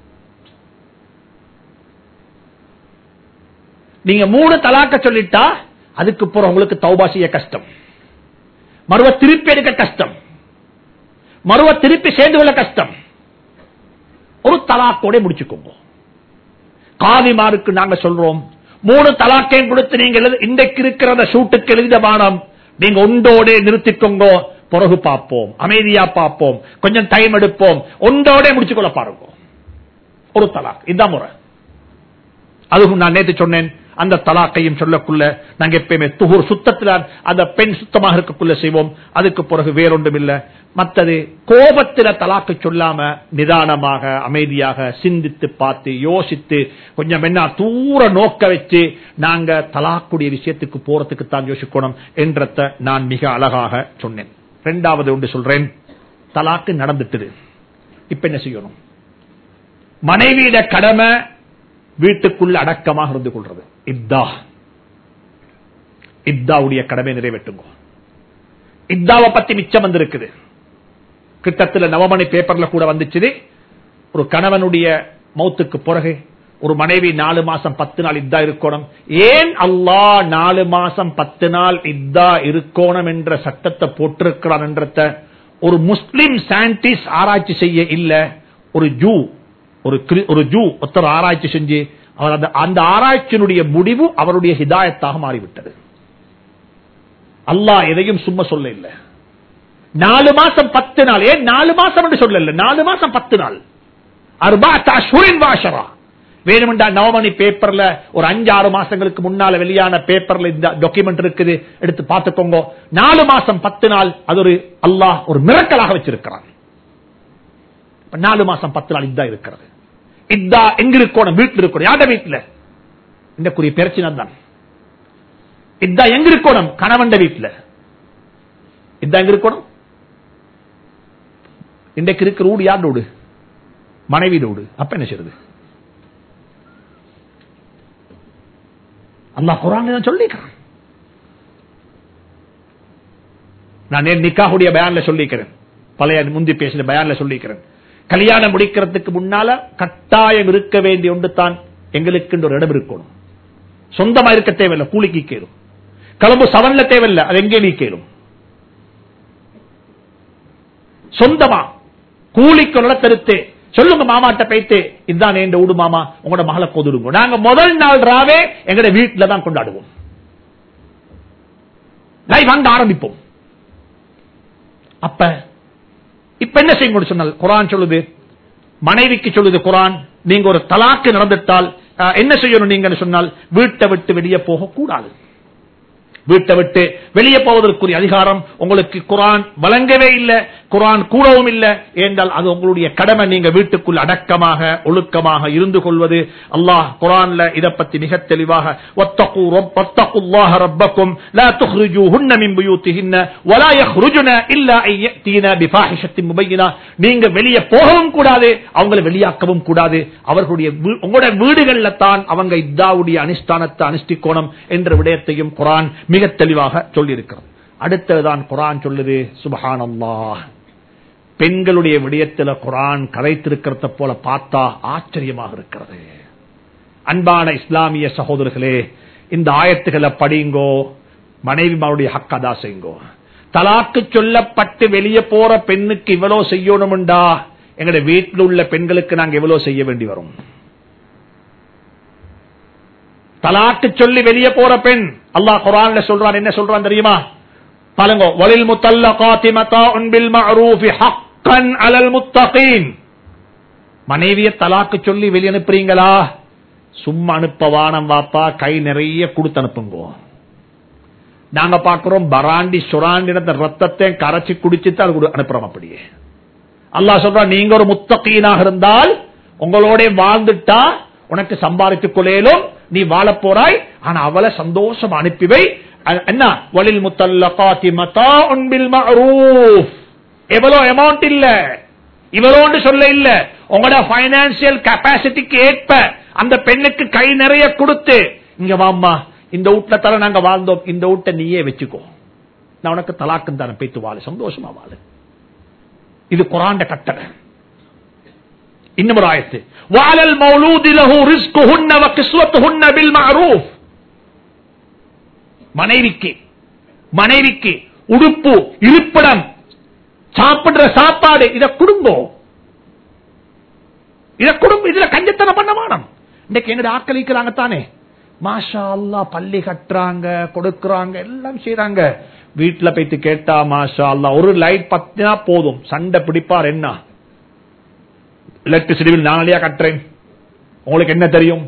நீங்க மூணு தலாக்க சொல்லிட்டா அதுக்கு போற உங்களுக்கு தௌபா செய்ய கஷ்டம், மறுவ திருப்பி எடுக்க கஷ்டம், மறுவ திருப்பி சேர்ந்து கொள்ள கஷ்டம். ஒரு தலாக்கோட முடிச்சுக்கோங்க. காதிமாருக்கு நாங்க சொல்றோம், மூணு தலாக்கையும் கொடுத்து நீங்க இன்றைக்கு இருக்கிற அந்த ஷூட்டுக்கு எழுதிட பானம் நீங்க ஒன்றோட நிறுத்திக்கோங்க. பிறகு பார்ப்போம், அமைதியா பார்ப்போம், கொஞ்சம் டைம் எடுப்போம், ஒன்றோட முடிச்சுக்கொள்ள பாருங்க. ஒரு தலாக் இதுதான் முறை. அதுவும் நான் நேற்று சொன்னேன், அந்த தலாக்கையும் சொல்லக்குள்ள நாங்க எப்பயுமே துகூர் சுத்தத்தில் அந்த பெண் சுத்தமாக இருக்கக்குள்ள செய்வோம். அதுக்கு பிறகு வேறொன்றும் இல்லை. மற்றது கோபத்தில தலாக்கு சொல்லாம நிதானமாக அமைதியாக சிந்தித்து பார்த்து யோசித்து கொஞ்சம் என்ன தூர நோக்க வச்சு நாங்க தலாக்குடைய விஷயத்துக்கு போறதுக்கு தான் யோசிக்கணும் என்றத நான் மிக அழகாக சொன்னேன். இரண்டாவது ஒன்று சொல்றேன், தலாக்கு நடந்துட்டு இப்ப என்ன செய்யணும்? மனைவியிட கடமை வீட்டுக்குள்ள அடக்கமாக இருந்து கொள்றது. இத்தா இத்தாவுடைய கடமை நிறைவேற்றுங்க. இத்தாவை பத்தி மிச்சம் வந்திருக்குது. கிட்டத்தில் நவமணி பேப்பர்ல கூட வந்துச்சு, ஒரு கணவனுடைய மௌத்துக்கு பிறகு ஒரு மனைவி நாலு மாசம் பத்து நாள் இத்தா இருக்கணும். ஏன் அல்லாஹ் நாலு மாசம் பத்து நாள் இத்தா இருக்கணும் என்ற சட்டத்தை போட்டிருக்கிறான் என்றத ஒரு முஸ்லிம் சயின்டிஸ்ட் ஆராய்ச்சி செய்ய இல்ல, ஒரு ஜூ ஒரு ஜூ ஒருத்தர் ஆராய்ச்சி செஞ்சு அவர் அந்த ஆராய்ச்சியினுடைய முடிவு அவருடைய ஹிதாயத்தாக மாறிவிட்டது. அல்லாஹ் எதையும் சும்மா சொல்ல இல்ல. நாலு மாசம் பத்து நாள், ஏன் நாலு மாசம் என்று சொல்ல, நாலு மாசம் பத்து நாள், வேணுமெண்டா நவமணி பேப்பர்ல ஒரு அஞ்சு ஆறு மாசங்களுக்கு முன்னால வெளியான பேப்பர்ல இந்த டாக்குமெண்ட் இருக்குது, எடுத்து பார்த்துக்கோங்க. நாலு மாசம் பத்து நாள் அது ஒரு அல்லாஹ் ஒரு மிரக்கலாக வச்சிருக்கிறான். நாலு மாசம் பத்து நாள் இதா இருக்கிறது. இதா எங்க இருக்கணும்? வீட்டில் இருக்கணும். யார வீட்டில்? இந்த பிரச்சனை தான். இதா எங்க இருக்கணும்? கணவன் வீட்டில். இதா எங்க இருக்கணும்? இன்றைக்கு இருக்கிற ஊடு யாரோடு? மனைவியோடு. அப்ப என்ன செய்யுது? அல்லாஹ் குர்ஆன்ல தான் சொல்லிக்கிறான். நான் நிக்காஹுடைய பயான்ல சொல்லிக்கிறேன், பழைய முந்தி பேசின பயான்ல சொல்லிக்கிறேன். கல்யாணம் முடிக்கிறதுக்கு முன்னால கட்டாயம் இருக்க வேண்டிய ஒன்று தான் எங்களுக்கு ஒரு இடம் இருக்கணும். சொந்தமா இருக்க தேவையில்லை, கூலிக்கு கேளும். கிளம்பு சவன்ல தேவையில்லை, அது எங்கே நீ கேளும். சொந்தமா கூலிக்கு நிலத்தெடுத்து சொல்லுங்க மாமாட்ட போயிட்டு, இதுதான் என் ஊடு மாமா, உங்களோட மகளை கொதுடுங்க. நாங்க முதல் நாள் ராவே எங்கட வீட்டில தான் கொண்டாடுவோம். லைவ் அங்க ஆரம்பிப்போம். அப்ப இப்ப என்ன செய்ய சொன்னால் குர்ஆன் சொல்லுது, மனைவிக்கு சொல்லுது குர்ஆன், நீங்க ஒரு தலாக்கு நடந்துட்டால் என்ன செய்யணும் நீங்க சொன்னால் வீட்டை விட்டு வெளியே போக கூடாது. வீட்டை விட்டு வெளியே போவதற்குரிய அதிகாரம் உங்களுக்கு குர்ஆன் வழங்கவே இல்லை, குர்ஆன் கூடவும் இல்லை. என்றால் அது உங்களுடைய கடமை. நீங்க வீட்டுக்குள் அடக்கமாக ஒழுக்கமாக இருந்து கொள்வது. அல்லாஹ் குர்ஆன்ல இத பத்தி மிக தெளிவாக வத்தகு வத்தகுல்லாஹ ரப்பக்கும் லா துக்ரிஜூஹுன்ன மின் புயூத்திஹின்ன வலா யக்ருஜுன இல்லா அய்யதீன பிஃபாஹிஷத்தின் முபையினா. நீங்க வெளியே போகவும் கூடாது, அவங்களை வெளியாக்கவும் கூடாது. அவர்களுடைய உங்களுடைய வீடுகள்ல தான் அவங்க இத்தாவுடைய அனுஷ்டானத்தை அனுஷ்டிக்கோணம் என்ற விடயத்தையும் குர்ஆன் மிக தெளிவாக சொல்லி இருக்கிறது. அடுத்ததுதான் குர்ஆன் சொல்லுது சுப்ஹானல்லாஹ். பெண்களுடைய விடயத்தில் குர்ஆன் கரைத்திருக்கிறத போல பார்த்தா ஆச்சரியமாக இருக்கிறது. அன்பான இஸ்லாமிய சகோதரர்களே, இந்த ஆயத்துக்களை படிங்கோ, மனைவிமாருடைய ஹக் அதா செய்யுங்கோ. தலாக்கு சொல்லப்பட்டு வெளியே போற பெண்ணுக்கு இவ்வளவு செய்யணும்டா, எங்களுடைய வீட்டில் உள்ள பெண்களுக்கு நாங்க எவ்வளவு செய்ய வேண்டி வரும்? தலாக்கு சொல்லி வெளியே போற பெண் அல்லாஹ் குர்ஆன்ல சொல்றான். என்ன சொல்றான் தெரியுமா? பாருங்க, வலில் முத்தல்லகாத்தி மதாஉன் பில் மஅரூஃபி ஹக்கன் அலல் முத்தகீன். மனைவியை தலாக்கு சொல்லி வெளியே அனுப்புறீங்களா? சும்மா அனுப்பவானம் வாப்பா, கை நிறைய கொடுத்து அனுப்புங்க. நாங்க பாக்குறோம் பராண்டி சுராண்டி ரத்தத்தை கரைச்சி குடிச்சுட்டு அது அனுப்புறோம். அப்படியே அல்லாஹ் சொல்றான், நீங்க ஒரு முத்தகீனாக இருந்தால் உங்களோட வாழ்ந்துட்டா உனக்கு சம்பாதித்துக் கொள்ளையிலும் நீ வாழ போறாய். ஆனா அவளை சந்தோஷம் அனுப்பிவை. என்ன வலில் முத்தல்லகாத்தி மதாஉன் பில் மஅரூஃப். எவ்வளவு அமௌண்ட் இல்ல, இவ்வளவு சொல்ல இல்ல, உங்களோட பைனான்சியல் கெபாசிட்டிக்கு ஏற்ப அந்த பெண்ணுக்கு கை நிறைய கொடுத்து, இங்க வாம்மா, இந்த வீட்டுல தர நாங்க வாழ்ந்தோம், இந்த வீட்டை நீயே வச்சுக்கோ, நான் உனக்கு தலாக்கு தானே, பேத்து வாழ, சந்தோஷமா வாழ. இது குர்ஆன் கட்டளை. இன்னும் ஒரு ஆயத்து, வஅலல் மௌலூதி லஹு ரிஸ்குஹுன்ன வ கிஸ்வத்துஹுன்ன பில் மஅரூஃப். மனைவிக்கு மனைவிக்கு உடுப்பு, இருப்பிடம், சாப்பிடுற சாப்பாடு, இத குடும்போ, இத குடும்பம், இதுல கஞ்சத்தனம் பண்ண வேணும். இன்னைக்கு எங்க ஆக்களிக்கிறாங்க தானே, மாஷா அல்லாஹ், பள்ளி கட்டுறாங்க, கொடுக்கறாங்க, எல்லாம் செய்யறாங்க. வீட்டுல போயிட்டு கேட்டா மாஷா அல்லாஹ் ஒரு லைட் பத்தினா போதும், சண்டை பிடிப்பார். என்ன எலக்ட்ரிசிட்டி பில் நானே கட்டுறேன், உங்களுக்கு என்ன தெரியும்?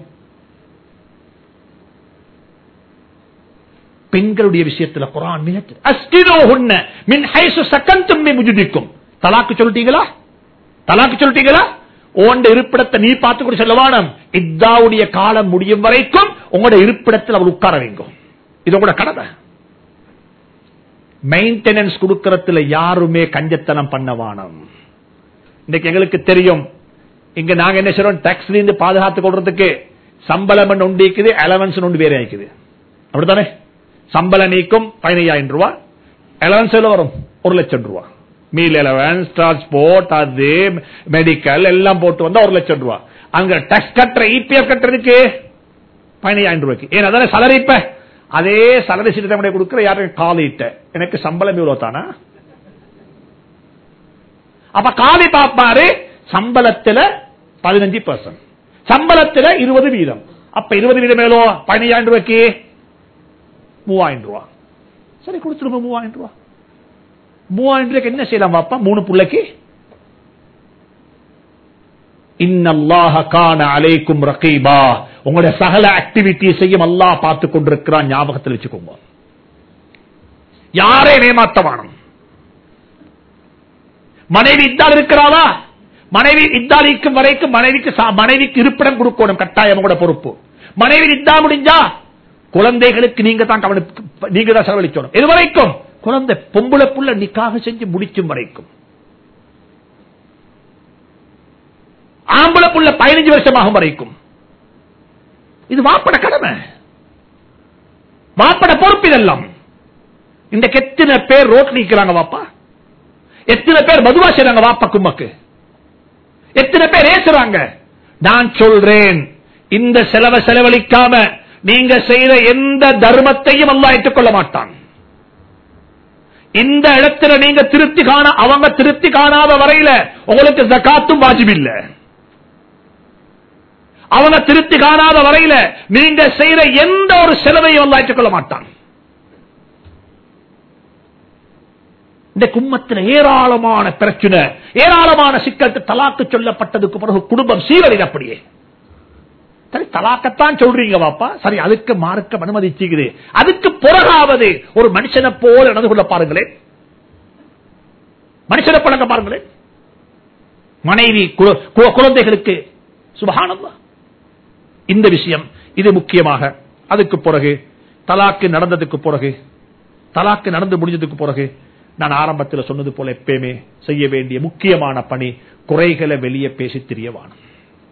பெண்களுடைய விஷயத்துல குர்ஆன் மிக அஸ்கினூஹுன்ன மின் ஹைசு சகன்தும் மின் முஜ்திக்கும். தலாக்கு சொல்லிட்டீங்களா? தலாக்கு சொல்லிட்டீங்களா? உங்க இருப்பிடத்தை நீ பார்த்து கூட செல்லவானம். இத்தாவுடைய காலம் முடியும் வரைக்கும் உங்களோட இருப்பிடத்தில் அவர் உட்கார வைக்கும். இது கூட கடமை. மெயின்டெனன்ஸ் கொடுக்கறதுல யாருமே கஞ்சத்தனம் பண்ணவானம். இன்னைக்கு எங்களுக்கு தெரியும், இங்க நாங்க என்ன செய்றோம், டாக்ஸ்ல இருந்து பாதுகாத்து கொள்றதுக்கு சம்பளம் ஒன்று இருக்குது, அலவன்ஸ் ஒன்று வேற இருக்குது. அப்படித்தானே? சம்பளம் நீக்கும் பதினையாயிரம் ரூபாய், அலவன்ஸ் வரும் ஒரு லட்சம் ரூபாய், மீல் அலவன்ஸ், டிரான்ஸ்போர்ட், அது மெடிக்கல் எல்லாம் போட்டு வந்தா ஒரு லட்சம் ரூபாய். அங்க டாக்ஸ் கட்டுற இபிஎஃப் கட்டுறதுக்கு பதினையாயிரம் ரூபாய்க்கு. ஏன் அதான சலரி. இப்ப அதே சலரி சீட்டை கொடுக்கிற யாரும் காலிட்ட, எனக்கு சம்பளம் இவ்வளவு தானா? அப்ப காலி பாப்பாரு சம்பளத்துல பதினஞ்சு பர்சன்ட், சம்பளத்துல இருபது வீதம். அப்ப இருபது வீதம் மேலோ பதினையாயிரம் ரூபாய்க்கு மூவாயிரம் ரூபாய். சரி, கொடுத்துருங்க மூவாயிரம் ரூபாய். மூவாயிரம் ரூபாய்க்கு என்ன செய்யலாம் பாப்பா? மூணு பிள்ளைக்கு. இன்னல்லாஹ கான அலைக்கும் ரகீபா. உங்களுடைய சகல ஆக்டிவிட்டிஸையும் அல்லாஹ் பார்த்து கொண்டிருக்கிறான், ஞாபகத்தில் வச்சுக்கோங்க. யாரே ஏமாத்தவானம். மனைவி இத்தால் இருக்கிறாவா? மனைவி இத்தாலிக்கும் வரைக்கும் மனைவிக்கு மனைவிக்கு இருப்பிடம் கொடுக்கணும், கட்டாயம் கூட பொறுப்பு. மனைவி இத்தா முடிஞ்சா குழந்தைகளுக்கு நீங்க தான் கவனிப்பு, நீங்க தான் செலவழிக்கணும். இது வரைக்கும் குழந்தை பொம்பளை புள்ள நிக்காக செஞ்சு முடிக்கும் வரைக்கும். ஆம்பளை புள்ள பதினஞ்சு வருஷமாகும் வரைக்கும். இது வாப்பட கடமை, வாப்பட பொறுப்பு. இதெல்லாம் இன்றைக்கு எத்தனை பேர் ரோட்ல நிக்கிறாங்க வாப்பா, எத்தனை பேர் மதுவா செய்றாங்க வாப்பா கும்மக்கு, எத்தனை பேர் ஏசுறாங்க. நான் சொல்றேன், இந்த செலவை செலவழிக்காம நீங்க செய்த எந்த தர்மத்தையும் அல்லாஹ் ஏற்றுக்கொள்ள மாட்டான். இந்த இடத்துல நீங்க திருப்தி காண, அவங்க திருப்தி காணாத வரையில உங்களுக்கு ஜகாத்தும் வாஜிப் இல்ல. அவங்க திருப்தி காணாத வரையில நீங்க செய்யற எந்த ஒரு செலவையும் அல்லாஹ் ஏற்றுக்கொள்ள மாட்டான். இந்த கும்மத்தில் ஏராளமான பிரச்சனை, ஏராளமான சிக்கல். தலாக்கு சொல்லப்பட்டதுக்கு பிறகு குடும்பம் சீரழிது. அப்படியே சரி தலாக்கத்தான் சொல்றீங்க வாப்பா, சரி அதுக்கு மார்க்கம் அனுமதிச்சுக்குது. அதுக்கு பிறகாவது ஒரு மனுஷனை போல நடந்து கொள்ள பாருங்களேன், மனுஷனை பழங்க பாருங்களேன். மனைவி குழந்தைகளுக்கு சுப்ஹானல்லாஹ் இந்த விஷயம் இது முக்கியமாக. அதுக்கு பிறகு தலாக்கு நடந்ததுக்கு பிறகு, தலாக்கு நடந்து முடிஞ்சதுக்கு பிறகு நான் ஆரம்பத்தில் சொன்னது போல எப்பயுமே செய்ய வேண்டிய முக்கியமான பணி குறைகளை வெளியே பேசி தெரியவானும்,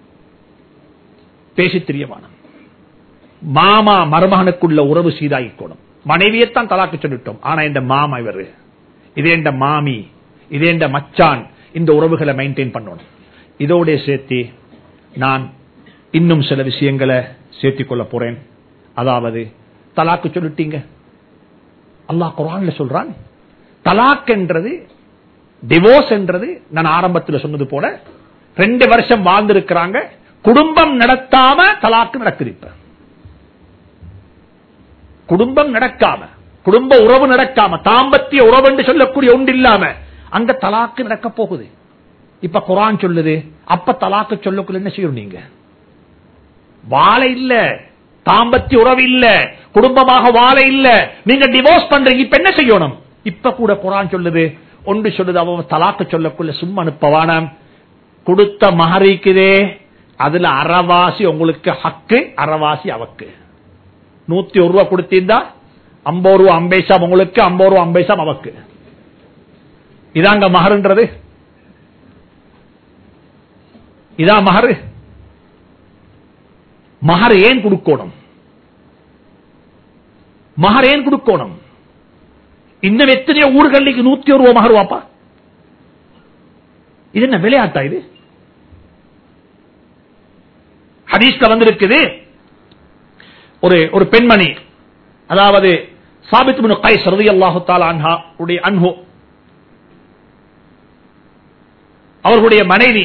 பேசி தெரியவானும். மாமா மருமகனுக்குள்ள உறவு சீராகிக்கணும். மனைவியத்தான் தலாக்கு சொல்லிட்டோம், ஆனா இந்த மாமா இவரு, இதே இந்த மாமி, இதே இந்த மச்சான், இந்த உறவுகளை மெயின்டைன் பண்ணணும். இதோட சேர்த்து நான் இன்னும் சில விஷயங்களை சேர்த்துக் கொள்ள போறேன். அதாவது தலாக்கு சொல்லிட்டீங்க, அல்லாஹ் குர்ஆன்ல சொல்றான் தலாக் என்றது, டிவோர்ஸ் என்றது நான் ஆரம்பத்தில் சொன்னது போல ரெண்டு வருஷம் வாழ்ந்திருக்கிறாங்க, குடும்பம் நடத்தாம தலாக்கு நடக்குது. இப்ப குடும்பம் நடக்காம, குடும்ப உறவு நடக்காம, தாம்பத்திய உறவு என்று சொல்லக்கூடிய ஒன்று இல்லாம அங்க தலாக்கு நடக்க போகுது. இப்ப குர்ஆன் சொல்லுது, அப்ப தலாக்கு சொல்லக்குள்ள என்ன செய்யும்? நீங்க வாழ இல்ல, தாம்பத்திய உறவு இல்ல, குடும்பமாக வாழ இல்ல, நீங்க டிவோர்ஸ் பண்றீங்க. இப்ப என்ன செய்யணும்? இப்ப கூட குர்ஆன் சொல்லுது, ஒன்று சொல்லுது, அவன் தலாக்கு சொல்லக்குள்ள சும்மா அனுப்பவானாம், கொடுத்த மஹரிக்குதே அதுல அறவாசி உங்களுக்கு ஹக்கு, அறவாசி அவக்கு. நூத்தி ஒரு ரூபா கொடுத்தீந்தா ஐம்பது ரூபா அம்பேசாம் உங்களுக்கு, ஐம்பது ரூபா அம்பேசாம் அவக்கு. இதாங்க மஹர்ன்றது, இதான் மஹர். மஹர் ஏன் கொடுக்கணும்? மஹர் ஏன் கொடுக்கணும்? இன்னும் எத்தனையோ ஊர்களுக்கு நூத்தி ஒரு ரூபா மஹர் வாப்பா. இது என்ன விளையாட்டா? இது ஹதீஸ்ல வந்திருக்குது, ஒரு ஒரு பெண்மணி, அதாவது சாபித் இப்னு கைஸ் ரலியல்லாஹு தஆலா அன்ஹா உடைய அன்ஹு, அவர்களுடைய மனைவி,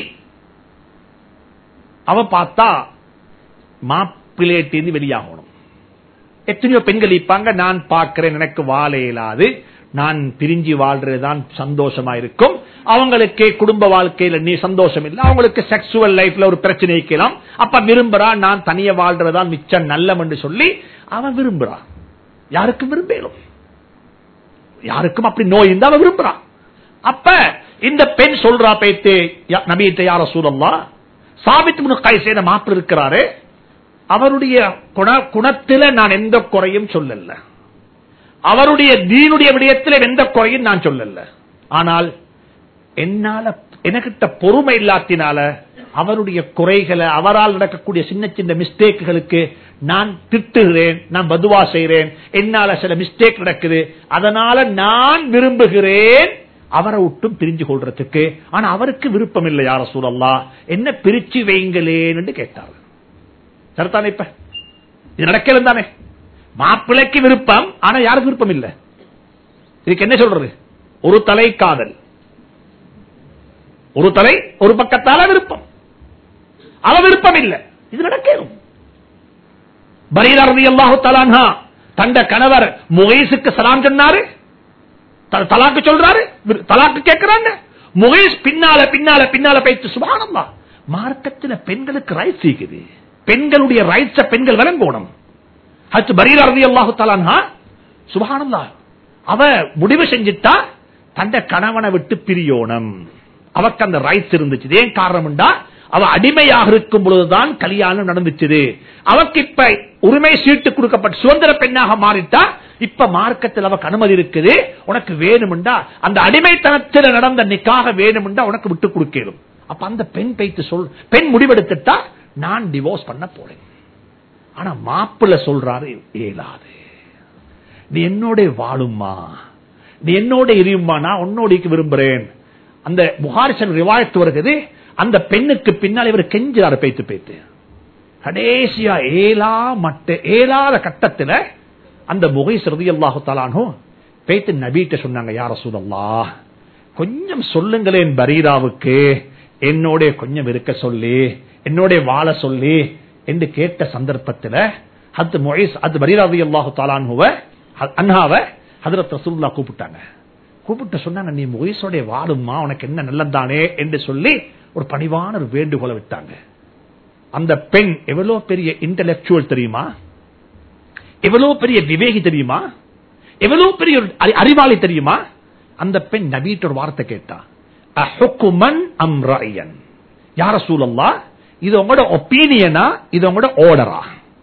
அவ பார்த்தா மாப்பிள்ளையிட்டு வெளியாகணும். எத்தனையோ பெண்கள் இருப்பாங்க, நான் பார்க்கிறேன் எனக்கு வாழ இயலாது, நான் பிரிஞ்சு வாழ்றதுதான் சந்தோஷமா இருக்கும், அவங்களுக்கு குடும்ப வாழ்க்கையில நீ சந்தோஷம் இல்லை, அவங்களுக்கு செக்சுவல் லைஃப்ல ஒரு பிரச்சனை இருக்கலாம், அப்ப விரும்புறான் நான் தனிய வாழ்றதுதான் மிச்சம் நல்லம் என்று சொல்லி அவன் விரும்புறான். யாருக்கும் விரும்பலும், யாருக்கும் அப்படி நோய் இருந்தா அவன் விரும்புறான். அப்ப இந்த பெண் சொல்றா, பேத்து நபியிட்ட யா ரசூலல்லாஹ், சாபித் இப்னு கைஸ் என்ற மாப்பிள்ளை இருக்கிறாரு, அவருடைய குணத்தில நான் எந்த குறையும் சொல்லல, அவருடைய தீனுடைய விடயத்தில் எந்த குறையும் நான் சொல்லல, ஆனால் என்னால எனக்கிட்ட பொறுமை இல்லாத்தினால அவருடைய குறைகளை, அவரால் நடக்கக்கூடிய சின்ன சின்ன மிஸ்டேக்குகளுக்கு நான் திட்டுகிறேன், நான் பதுவா செய்கிறேன், என்னால சில மிஸ்டேக் நடக்குது, அதனால நான் விரும்புகிறேன் அவரை விட்டும் பிரிஞ்சு கொள்றதுக்கு, ஆனா அவருக்கு விருப்பம் இல்லை, யா ரசூலல்லாஹ் என்ன பிரிச்சு வைங்களேன்னு கேட்டார். சரிதானே? இப்ப இது நடக்கல தானே? மாப்பிள்ளைக்கு விருப்பம், ஆனா யாருக்கு விருப்பம் இல்லை. இதுக்கு என்ன சொல்றது? ஒரு தலை காதல், ஒரு தலை ஒரு பக்கத்தால விருப்பம், அவ விருப்பம் இல்லை, இது நடக்கும். பரீரா ரலியல்லாஹு தஆலா அன்ஹா தந்த கணவர் முகைஸுக்கு சலாம் சொன்னாரு, தலாக்கு சொல்றாரு, தலாக்கு கேட்கிறாங்க. முகைஸ் பின்னால பின்னால பின்னால பேச்சு. சுப்ஹானல்லாஹ், மார்க்கத்தில் பெண்களுக்கு ரைட்ஸ் இருக்குது, பெண்களுடைய ரைட்ஸ் பெண்கள் விளங்கணும். ஹஜ்ரத் பரீரா ரலியல்லாஹு தஆலா அன்ஹா சுப்ஹானல்லாஹ் அவ முடிவு செஞ்சிட்டா தந்த கணவனை விட்டு பிரியோணும், அவக்கு அந்த ரைட்ஸ் இருந்துச்சு. ஏன் காரணம்டா, அவ அடிமையாக இருக்கும் பொழுதுதான் கல்யாணம் நடந்துச்சு, அவக்கு இப்ப உரிமை சீட்டு கொடுக்கப்பட்ட சுதந்திர பெண்ணாக மாறிட்டா இப்ப மார்க்கத்தில் அவக்கு அனுமதி இருக்குது, உனக்கு வேணும்டா அந்த அடிமைத்தனத்தில் நடந்த நிக்காக வேணும்டா உனக்கு விட்டு கொடுக்கணும். அப்ப அந்த பெண் பேச்சு சொல், பெண் முடிவெடுத்துட்டா நான் டிவோர்ஸ் பண்ண போறேன். ஆனா மாப்பிள்ள சொல்றாரு, ஏலாது, நீ என்னோட வாழும்மா, நீ என்னோட இருமா, நான் உன்னோட விரும்புறேன். அந்த புகாரிசன் ரிவாயத்து வருகிறது, அந்த பெண்ணுக்கு பின்னால் இவர் கெஞ்சாரு பேத்து பேத்து, கடைசியா ஏலா மட்ட ஏலாத கட்டத்தில் அந்த முகைஸ் ரலியல்லாஹு தஆலா அன்ஹு பேத்து நபிட்ட சொன்னாங்க, யா ரசூலல்லாஹ் கொஞ்சம் சொல்லுங்களேன் பரீராவுக்கு, என்னோட கொஞ்சம் இருக்க சொல்லி, என்னோட வாழ சொல்லி என்று கேட்ட சந்தர்ப்பத்தில் ஹத் முகைஸ் அது பரீரா ரலியல்லாஹு தஆலா அன்ஹுவ அன்ஹாவை ஹஜ்ரத் ரசூலுல்லாஹ் கூப்பிட்டாங்க. கூப்பிட்டு சொன்னாங்க, நீ முகைஸோட வாழும்மா, உனக்கு என்ன நல்லதானே என்று சொல்லி ஒரு பணிவான ஒரு வேண்டுகோளை விட்டாங்க. அந்த பெண் எவ்வளவு பெரிய இன்டெலெக்சுவல் தெரியுமா, எவ்வளவு பெரிய விவேகி தெரியுமா, எவ்வளவு பெரிய அறிவாளி தெரியுமா. அந்த பெண் நபிட்ட ஒரு வார்த்தை கேட்டா, அஹுக்குமன் அம் ரஅயன், யா ரசூலல்லாஹ் இது உங்களோட ஒப்பீனியனா இது உங்களோட ஆர்டரா?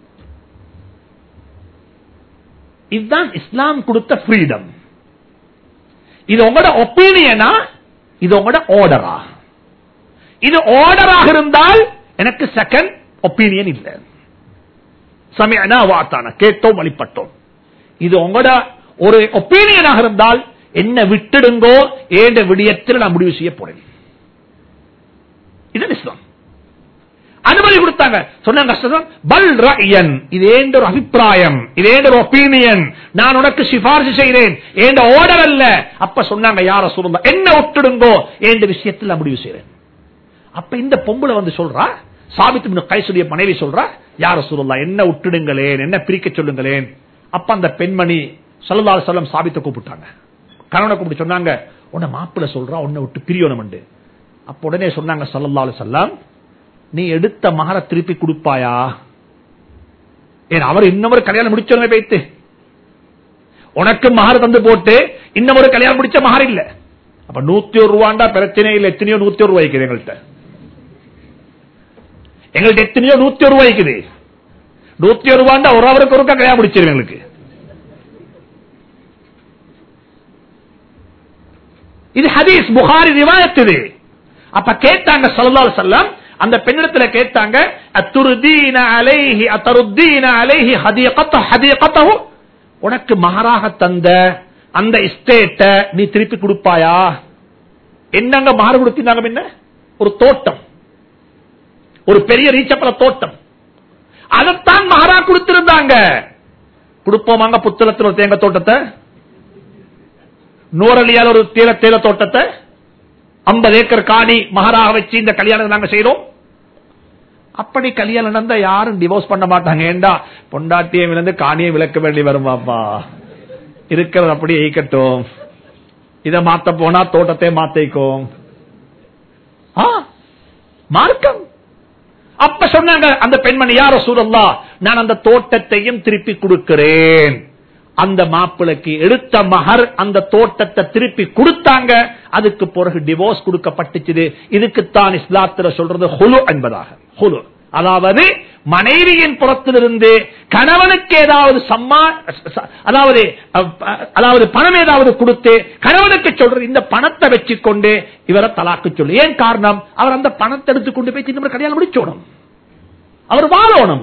இதுதான் இஸ்லாம் கொடுத்த ஃப்ரீடம். இது உங்களோட ஒப்பீனியனா இது உங்களோட ஆர்டரா? இது ஆர்டராக இருந்தால் எனக்கு செகண்ட் ஒப்பீனியன் இல்லை. சமயனா வாத்தான கேட்டோம் வழிபட்டோம். இது உங்களோட ஒரு ஒப்பீனியனாக இருந்தால் என்ன விட்டுடுங்கோ, ஏண்ட விடயத்தில் நான் முடிவு செய்ய போறேன். இது இஸ்லாம் அனுமதி கொடுத்தாங்க. சொன்னாங்க பல் ரஅயன், இது ஏண்ட ஒரு அபிப்பிராயம், இது ஏண்ட ஒரு ஒப்பீனியன், நான் உனக்கு சிபாரிசு செய்கிறேன், ஏண்ட ஆர்டர் அல்ல. அப்ப சொன்னாங்க யா ரசூலுல்லாஹ் என்ன விட்டுடுங்கோ, ஏண்ட விஷயத்தில் நான் முடிவு செய்கிறேன். அப்ப இந்த பொம்பளை வந்து சொல்றா, சாபித் இப்னு கைஸுடைய மனைவி சொல்றா, யா ரசூலுல்லாஹ் என்ன விட்டுடுங்களேன், என்ன பிரிக்க சொல்லுங்களேன். அப்ப அந்த பெண்மணி ஸல்லல்லாஹு அலைஹி வஸல்லம் சாபித்தை கூப்பிட்டாங்க, கணவனை கூப்பிட்டு சொன்னாங்க, உன்னை மாப்பிள்ளை சொல்றா உன்னை விட்டு பிரியணும். அப்ப உடனே சொன்னாங்க ஸல்லல்லாஹு அலைஹி வஸல்லம், நீ எடுத்த மகர திருப்பி கொடுப்பாயா? ஏன் அவர் இன்னொரு கல்யாணம் முடிச்சவங்க வைத்து உனக்கு மகர் தந்து போட்டு இன்னொரு கல்யாணம் முடிச்ச மகர் இல்ல. அப்ப நூத்தி ஒரு ரூபாண்டா பிரச்சனை இல்லை. எத்தனையோ நூத்தி ஒரு ரூபாய்க்குது எங்கள்கிட்ட, எங்கள்கிட்ட எத்தனையோ நூத்தி ஒரு ரூபாய்க்குது. நூத்தி ஒரு ரூபாண்டா ஒரு அவருக்கு ஒருக்கா கல்யாணம் முடிச்சிருவேன் எங்களுக்கு. இது ஹதீஸ், புகாரி ரிவாயத். இது அப்ப கேட்டாங்க ஸல்லல்லாஹு அலைஹி வஸல்லம், அந்த பெண்ணிடத்துல கேட்டாங்க, அத்துர்தீன அலைஹி அத்தருதீன அலைஹி ஹதீகத்தஹு ஹதீகத்தஹு, உனக்கு மஹராக தந்த அந்த எஸ்டேட்ட நீ திருப்பி கொடுப்பாயா? என்னங்க மஹர் கொடுத்தீங்க? என்ன ஒரு தோட்டம், ஒரு பெரிய ரீச்சப்பல தோட்டம், அதைத்தான் மஹரா கொடுத்திருந்தாங்க. கொடுப்போமாங்க புத்தளத்தில் ஒரு தேங்க தோட்டத்தை, நூறலியால் ஒரு தேல தேல தோட்டத்தை, ஐம்பது ஏக்கர் காணி மஹராக வச்சு இந்த கல்யாணம் நாங்க செய்யறோம். அப்படி கல்யாணம் நடந்தா யாரும் டிவோர்ஸ் பண்ண மாட்டாங்க. ஏண்டா பொண்டாட்டியை விழுந்து காணியை விளக்க வேண்டி வருமாப்பா, இருக்கிறது அப்படியே ஈக்கட்டும், இதை மாத்த போனா தோட்டத்தை மாத்திக்கும் மார்க்கம். அப்ப சொன்னாங்க அந்த பெண்மணி, யா ரசூலல்லாஹ் நான் அந்த தோட்டத்தையும் திருப்பி கொடுக்கிறேன். அந்த மாப்பிளைக்கு எடுத்த மஹர் அந்த தோட்டத்தை திருப்பி கொடுத்தாங்க. அதுக்கு பிறகு டிவோர்ஸ் கொடுக்கப்பட்டுச்சு. இதுக்குத்தான் இஸ்லாத்துல சொல்றது ஹுலு என்பதாக. ஹுலு அதாவது மனைவியின் புறத்திலிருந்து கணவனுக்கு ஏதாவது சம்மா அதாவது அதாவது பணம் ஏதாவது கொடுத்து கணவனுக்கு சொல்றது, இந்த பணத்தை வச்சுக்கொண்டு இவரை தலாக்கு சொல்லு. ஏன் காரணம்? அவர் அந்த பணத்தை எடுத்து கொண்டு போய் திரும்ப கல்யாணம் முடிச்சோணும், அவர் வாழணும்.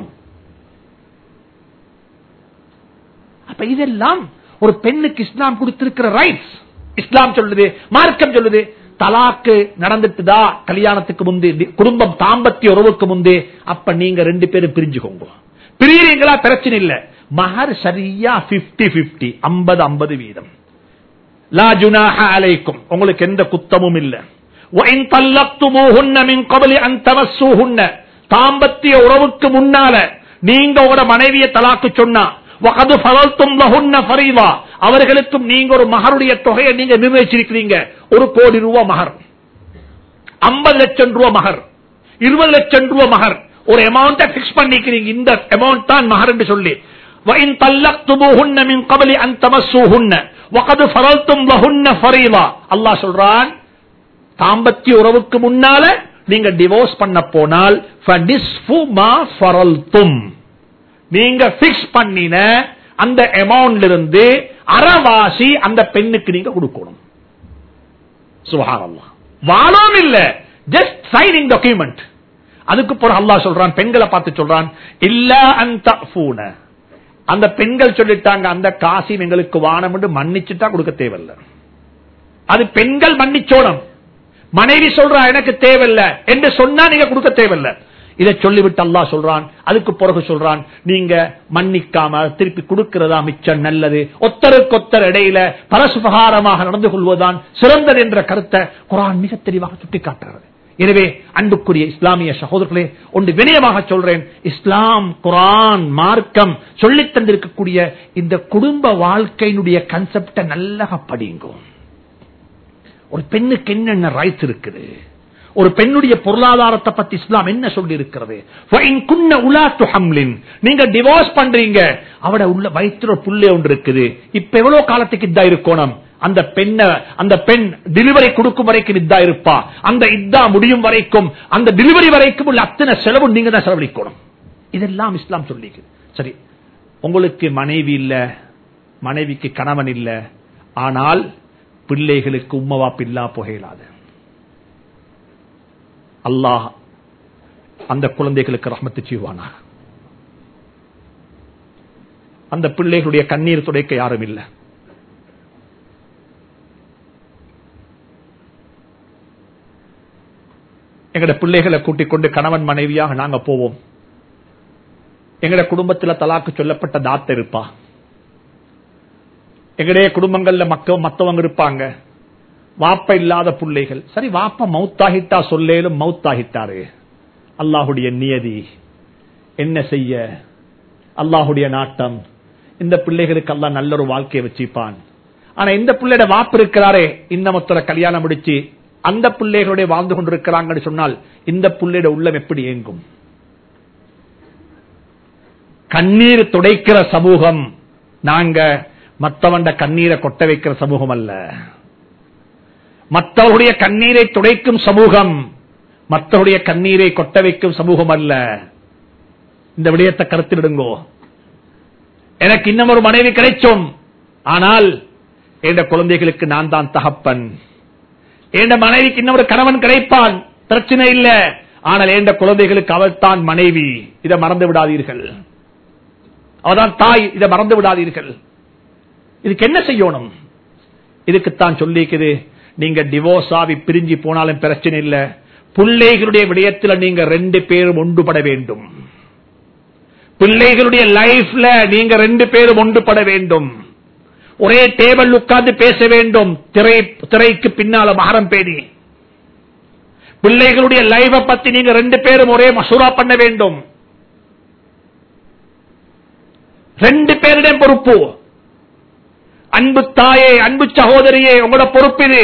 அப்ப இதெல்லாம் ஒரு பெண்ணுக்கு இஸ்லாம் கொடுத்திருக்கிற ரைட்ஸ். இஸ்லாம் சொல்லுது, மார்க்கம் சொல்லுது, தலாக்கு நடந்துட்டுதா கல்யாணத்துக்கு முந்தி, குடும்பம் தாம்பத்திய உறவுக்கு முந்தி, அப்ப நீங்க ரெண்டு பேரும் பிரிஞ்சுக்கோங்க. பிரியறீங்களா பிரச்சனை இல்ல, மஹர் சரியா பிப்டி பிப்டி, ஐம்பது ஐம்பது வீதம். லா ஜுனாஹ அலைக்கும், உங்களுக்கு எந்த குத்தமும் இல்ல. وَإِن طَلَّقْتُمُوهُنَّ مِن قَبْلِ أَن تَمَسُّوهُنَّ, தாம்பத்திய உறவுக்கு முன்னால நீங்க உங்களோட மனைவியை தலாக்கு சொன்னா, وَقَدْ فَرَضْتُمْ لَهُنَّ فَرِيضَةً, அவர்களுக்கும் நீங்க ஒரு மஹருடைய தொகையை நீங்க நிர்ணயிச்சிருக்கிறீங்க. ஒரு கோடி ரூபாய் மஹர், ஐம்பது லட்சம் ரூபாய் மஹர், இருபது லட்சம் ரூபாய் மஹர், ஒரு அமௌண்ட் பிக்ஸ் பண்ணிக்கிறீங்க. இந்த அமௌண்ட் தான் மஹர் என்று சொல்லி, وَإِن طَلَّقْتُمُوهُنَّ مِن قَبْلِ أَن تَمَسُّوهُنَّ وَقَدْ فَرَضْتُمْ لَهُنَّ فَرِيضَةً, அல்லாஹ் சொல்றான், தாம்பத்திய உறவுக்கு முன்னால நீங்க டிவோர்ஸ் பண்ண போனால் فَنِصْفُ مَا فَرَضْتُمْ, நீங்க பிக்ஸ் பண்ணின அந்த அமௌண்ட்ல இருந்து அறவாசி அந்த பெண்ணுக்கு நீங்க கொடுக்கணும். சுப்ஹானல்லாஹ். வாழும் இல்ல, ஜஸ்ட் சைனிங் டாக்குமெண்ட். அதுக்கு பிறகு அல்லாஹ் சொல்றான், பெண்களை பார்த்து சொல்றான், இல்லா அன் தஃபூன, அந்த பெண்கள் சொல்லிட்டாங்க அந்த காசி எங்களுக்கு வானம் என்று மன்னிச்சுட்டா கொடுக்க தேவையில்ல. அது பெண்கள் மன்னிச்சோடும். மனைவி சொல்றா எனக்கு தேவையில்லை என்று சொன்னா நீங்க கொடுக்க தேவையில்லை. இதை சொல்லிவிட்டு அல்லாஹ் சொல்றான், அதுக்கு பிறகு சொல்றான், நீங்க மன்னிக்காம திருப்பி கொடுக்கிறதா மிச்சம் நல்லது. ஒத்தருக்கு ஒத்தர் இடையில பரஸ்பகாரமாக நடந்து கொள்வதுதான் சிறந்தது என்ற கருத்தை குர்ஆன் மிக தெளிவாக சுட்டிக்காட்டுகிறது. எனவே அன்புக்குரிய இஸ்லாமிய சகோதரர்களே, ஒன்று வினயமாக சொல்றேன், இஸ்லாம் குர்ஆன் மார்க்கம் சொல்லித் தந்திருக்கக்கூடிய இந்த குடும்ப வாழ்க்கையினுடைய கன்செப்ட நல்லா படிங்க. ஒரு பெண்ணுக்கு என்னென்ன ரைட்ஸ் இருக்குது, ஒரு பெண்ணுடைய பொருளாதாரத்தை பத்தி இஸ்லாம் என்ன சொல்லி இருக்கிறது? நீங்க டிவோர்ஸ் பண்றீங்க, அவட உள்ள வயிற்று புள்ளே ஒன்று இருக்குது, இப்ப எவ்வளவு காலத்துக்கு இதா இருக்கணும்? அந்த பெண்ண அந்த பெண் டெலிவரி கொடுக்கும் வரைக்கும் இதா இருப்பா, அந்த இதா முடியும் வரைக்கும், அந்த டெலிவரி வரைக்கும் உள்ள அத்தனை செலவு நீங்க தான் செலவழிக்கணும். இதெல்லாம் இஸ்லாம் சொல்லி. சரி, உங்களுக்கு மனைவி இல்ல, மனைவிக்கு கணவன் இல்ல, ஆனால் பிள்ளைகளுக்கு உம்மவாப்பு இல்லா புகையிலாது. அல்லாஹ் அந்த குழந்தைகளுக்கு ரஹ்மத்து செய்வானா. அந்த பிள்ளைகளுடைய கண்ணீர் துடைக்க யாரும் இல்லை. எங்கட பிள்ளைகளை கூட்டிக் கொண்டு கணவன் மனைவியாக நாங்க போவோம். எங்கட குடும்பத்தில் தலாக்கு சொல்லப்பட்ட தாத்த இருப்பா, எங்களுடைய குடும்பங்கள்ல மக்கள் மத்தவங்க இருப்பாங்க, வாப்ப இல்லாத பிள்ளைகள். சரி, வாப்ப மௌத்தாகிட்டா சொல்லேலும் மௌத்தாகிட்டாரு, அல்லாஹுடைய நியதி, என்ன செய்ய, அல்லாஹுடைய நாட்டம். இந்த பிள்ளைகளுக்கு அல்லாஹ் நல்ல ஒரு வாழ்க்கையை வச்சிப்பான். ஆனா இந்த பிள்ளையோட வாப்பு இருக்கிறாரே, இந்த மொத்தர கல்யாணம் முடிச்சு அந்த பிள்ளைகளுடைய வாழ்ந்து கொண்டிருக்கிறாங்கன்னு சொன்னால் இந்த பிள்ளையோட உள்ளம் எப்படி ஏங்கும்? கண்ணீர் துடைக்கிற சமூகம் நாங்க, மற்றவண்ட கண்ணீரை கொட்ட வைக்கிற சமூகம் அல்ல. மற்றவருடைய கண்ணீரை துடைக்கும் சமூகம், மற்றவருடைய கண்ணீரை கொட்ட வைக்கும் சமூகம் அல்ல. இந்த விடயத்தை கருத்திடுங்கோ. எனக்கு இன்னும் ஒரு மனைவி கிடைச்சும், ஆனால் என் குழந்தைகளுக்கு நான் தான் தகப்பன். என் மனைவிக்கு இன்னொரு கணவன் கிடைப்பான், பிரச்சனை இல்லை, ஆனால் என் குழந்தைகளுக்கு அவள் தான் மனைவி. இதை மறந்து விடாதீர்கள். அவதான் தாய், இதை மறந்து விடாதீர்கள். இதுக்கு என்ன செய்யணும்? இதுக்குத்தான் சொல்லிக்குது, நீங்க டிவோர்ஸ் ஆகி பிரிஞ்சு போனாலும் பிரச்சனை இல்லை, பிள்ளைகளுடைய விடயத்தில் நீங்க ரெண்டு பேரும் ஒன்றுபட வேண்டும். பிள்ளைகளுடைய லைஃப்ல நீங்க ரெண்டு பேரும் ஒன்றுபட வேண்டும். ஒரே டேபிள் உட்கார்ந்து பேச வேண்டும், திரை திரைக்கு பின்னால மகரம் பேணி. பிள்ளைகளுடைய லைஃப பத்தி நீங்க ரெண்டு பேரும் ஒரே மசூரா பண்ண வேண்டும். ரெண்டு பேருடைய பொறுப்பு. அன்பு தாயே, அன்பு சகோதரியே, உங்களோட பொறுப்பு இது.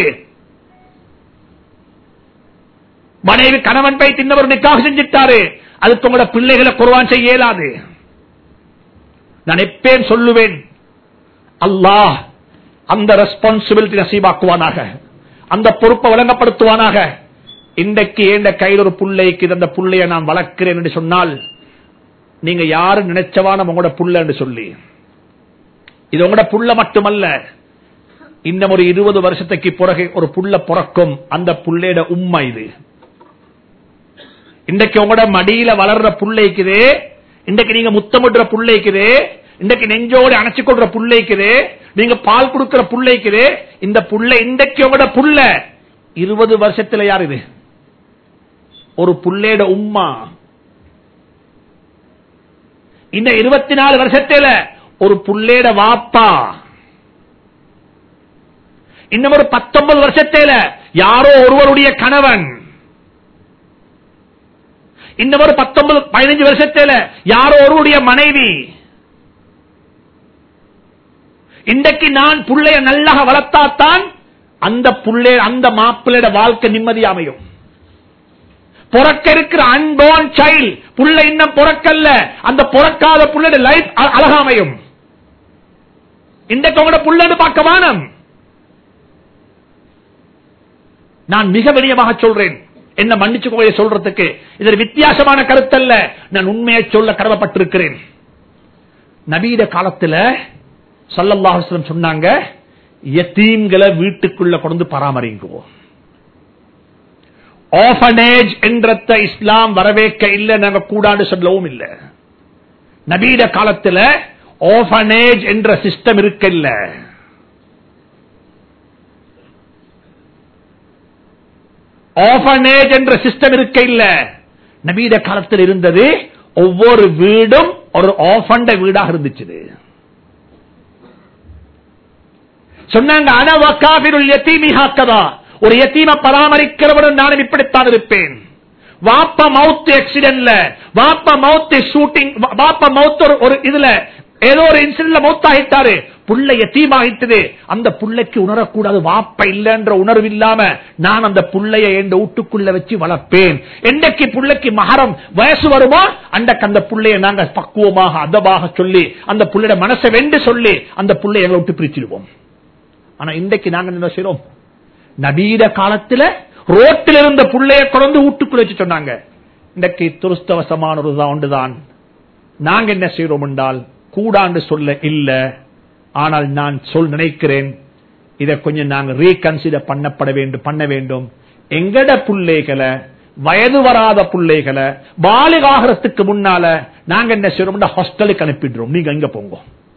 மனைவி கணவன் போய் தின்னவர் நிக்காக செஞ்சிட்டாரு, அதுக்கு உங்களோட பிள்ளைகளை குர்பான் செய்ய இயலாது. நான் எப்பேன் சொல்லுவேன், அல்லாஹ் அந்த ரெஸ்பான்சிபிலிட்டி நசீபாக்குவானாக, அந்த பொறுப்பை வழங்கப்படுத்துவானாக. இன்றைக்கு எந்த கையில் ஒரு புள்ளைக்கு அந்த புள்ளையை நான் வளர்க்கிறேன் என்று சொன்னால், நீங்க யாரும் நினைச்சவான உங்களோட புள்ள என்று சொல்லி, இது உங்களோட புள்ள மட்டுமல்ல, இன்னும் ஒரு இருபது வருஷத்துக்கு பிறகு ஒரு புள்ள பிறக்கும், அந்த புள்ளையோட உம்மை இது. இன்றைக்கு உங்களோட மடியில வளர்ற புள்ளைக்குது, இன்றைக்கு நீங்க முத்தமிடுற புள்ளைக்குது, இன்றைக்கு நெஞ்சோடு அணைச்சு கொள்ற புள்ளைக்குது, நீங்க பால் கொடுக்கிற புள்ளைக்குது. இந்த புள்ள இன்றைக்கு உங்களோட புள்ள, இருபது வருஷத்துல யார் இது? ஒரு புள்ளையோட உம்மா. இந்த இருபத்தி நாலு வருஷத்துல ஒரு புள்ளையோட வாப்பா. இன்னும் ஒரு பத்தொன்பது வருஷத்துல யாரோ ஒருவருடைய கணவன். இன்னும் ஒரு பத்தொன்பது பதினஞ்சு வருஷத்துல யாரோ ஒருவருடைய மனைவி. இன்றைக்கு நான் புள்ளைய நல்லா வளர்த்தாத்தான் அந்த புள்ளை அந்த மாப்பிள்ளையோட வாழ்க்கை நிம்மதி அமையும். பிறக்க இருக்கிற அன்போன் சைல்ட் புள்ள இன்னும் பிறக்கல்ல, அந்த பிறக்காத புள்ளையோட லைஃப் அழகாமையும். இன்றைக்கு உங்களோட புள்ளன்னு பார்க்க வானம். நான் மிக வினயமாக சொல்றேன், என்ன மன்னிச்சு சொல்றதுக்கு இது வித்தியாசமான கருத்தல்ல, நான் உண்மையை சொல்ல கடமைப்பட்டிருக்கிறேன். நபீட காலத்துல ஸல்லல்லாஹு அலைஹி வஸல்லம் சொன்னாங்க, யதீம்களை வீட்டுக்குள்ள கொண்டு பராமரிங்கோ. ஆர்ஃபனேஜ் என்ற இஸ்லாம் வரவேற்க இல்லை, நாங்க கூடாது சொல்லவும் இல்லை. நபீட காலத்துல ஆர்ஃபனேஜ் என்ற சிஸ்டம் இருக்க இல்ல. ஆர்ஃபனேஜ் என்ற சிஸ்டம் இருக்க இல்ல. நபீட காலத்தில் இருந்தது, ஒவ்வொரு வீடும் ஒரு ஆர்ஃபன்ட வீடாக இருந்துச்சு. சொன்னாங்க, அன வகாபிருல் யதீமி ஹக்கதா, ஒரு யதீமை பராமரிக்கிறவன் நானும் இப்படித்தான் இருப்பேன். வாப்பா மவுத் ஆக்சிடென்ட்ல, வாப்பா மவுத் ஷூட்டிங், வாப்பா மவுத் ஒரு இதுல ஏதோ ஒரு இன்சிடென்ட்ல மவுத் ஆகிட்டாரு, புள்ளை யத்தீமாகிட்டது. அந்த புள்ளைக்கு உணரக்கூடாது வாப்ப இல்லைன்ற உணர்வு இல்லாம நான் அந்த புள்ளைய என் வீட்டுக்குள்ள வச்சு வளர்ப்பேன். என்றைக்கு புள்ளைக்கு மகரம் வயசு வருமோ அன்றைக்கு அந்த புள்ளைய நாங்க பக்குவமாக அதபாக சொல்லி அந்த புள்ளைய மனசை வென்று சொல்லி அந்த புள்ளைய எங்களை விட்டு பிரிச்சிடுவோம். ஆனா இன்றைக்கு நாங்க என்ன செய்றோம்? நபீத காலத்துல ரோட்டில் இருந்த புள்ளைய கொண்டு வீட்டுக்குள்ள வச்சு சொன்னாங்க. இன்றைக்கு துருஸ்தவசமான ஒரு ஒன்றுதான். நாங்க என்ன செய்யறோம் என்றால் கூடாண்டு சொல்ல இல்ல, ஆனால் நான் சொல் நினைக்கிறேன் இதை கொஞ்சம் நாங்க ரீகன்சிடர் பண்ணப்பட வேண்டும் பண்ண வேண்டும். எங்கட புள்ளைகளை வயது வராத புள்ளைகளை பாலிகாகிறதுக்கு முன்னால நாங்க என்ன செய்யறோம்? ஹாஸ்டலுக்கு அனுப்பிடுறோம். நீங்க எங்க போங்க,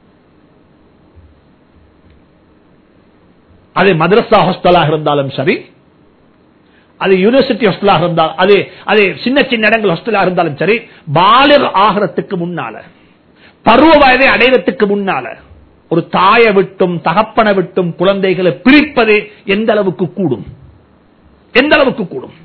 அது மதரசா ஹாஸ்டலாக இருந்தாலும் சரி, அது யூனிவர்சிட்டி ஹாஸ்டலாக இருந்தாலும், அது அது சின்ன சின்ன இடங்கள் ஹாஸ்டலாக இருந்தாலும் சரி, பாலிர் ஆகிறதுக்கு முன்னால பருவ வயதை அடைவதற்கு முன்னால ஒரு தாயை விட்டும் தகப்பனை விட்டும் குழந்தைகளை பிரிப்பது எந்த அளவுக்கு கூடும்? எந்த அளவுக்கு கூடும்?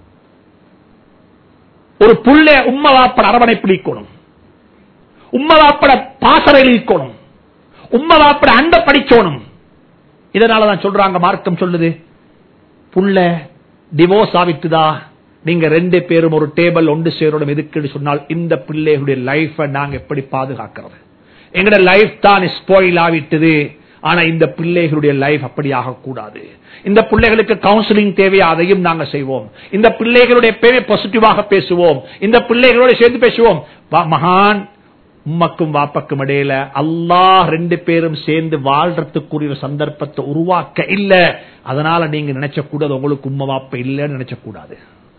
ஒரு புள்ளை உம்ம வாப்பட அரவணை பிடிக்கணும், உம்ம வாப்பட பாசறையில் இருக்கணும், உம்ம வாப்பட அண்ட படிக்கணும். இதனாலதான் சொல்றாங்க, மார்க்கம் சொல்லுது, புள்ள டிவோர்ஸ் ஆவிட்டுதா நீங்க ரெண்டு பேரும் ஒரு டேபிள் ஒன்று சேரணும். எதுக்குன்னு சொன்னால் இந்த பிள்ளைகளுடைய லைஃபை நாங்க எப்படி பாதுகாக்கிறது? எங்கட லைஃப் தான் ஸ்பாயில் ஆவிட்டது. ஆனா இந்த பிள்ளைகளுடைய லைஃப் அப்படி ஆகக்கூடாது. இந்த பிள்ளைகளுக்கு கவுன்சிலிங் தேவையா அதையும் நாங்க செய்வோம். இந்த பிள்ளைகளுடைய பேரை பாசிட்டிவாக பேசுவோம். இந்த பிள்ளைகளோட சேர்ந்து பேசுவோம். மகான் உம்மக்கும் வாப்பக்கும் இடையில அல்லாஹ் ரெண்டு பேரும் சேர்ந்து வாழ்றதுக்குரிய சந்தர்ப்பத்தை உருவாக்க இல்ல. அதனால நீங்க நினைச்ச கூடாது உங்களுக்கு உம்ம வாப்ப இல்லன்னு நினைச்ச கூடாது.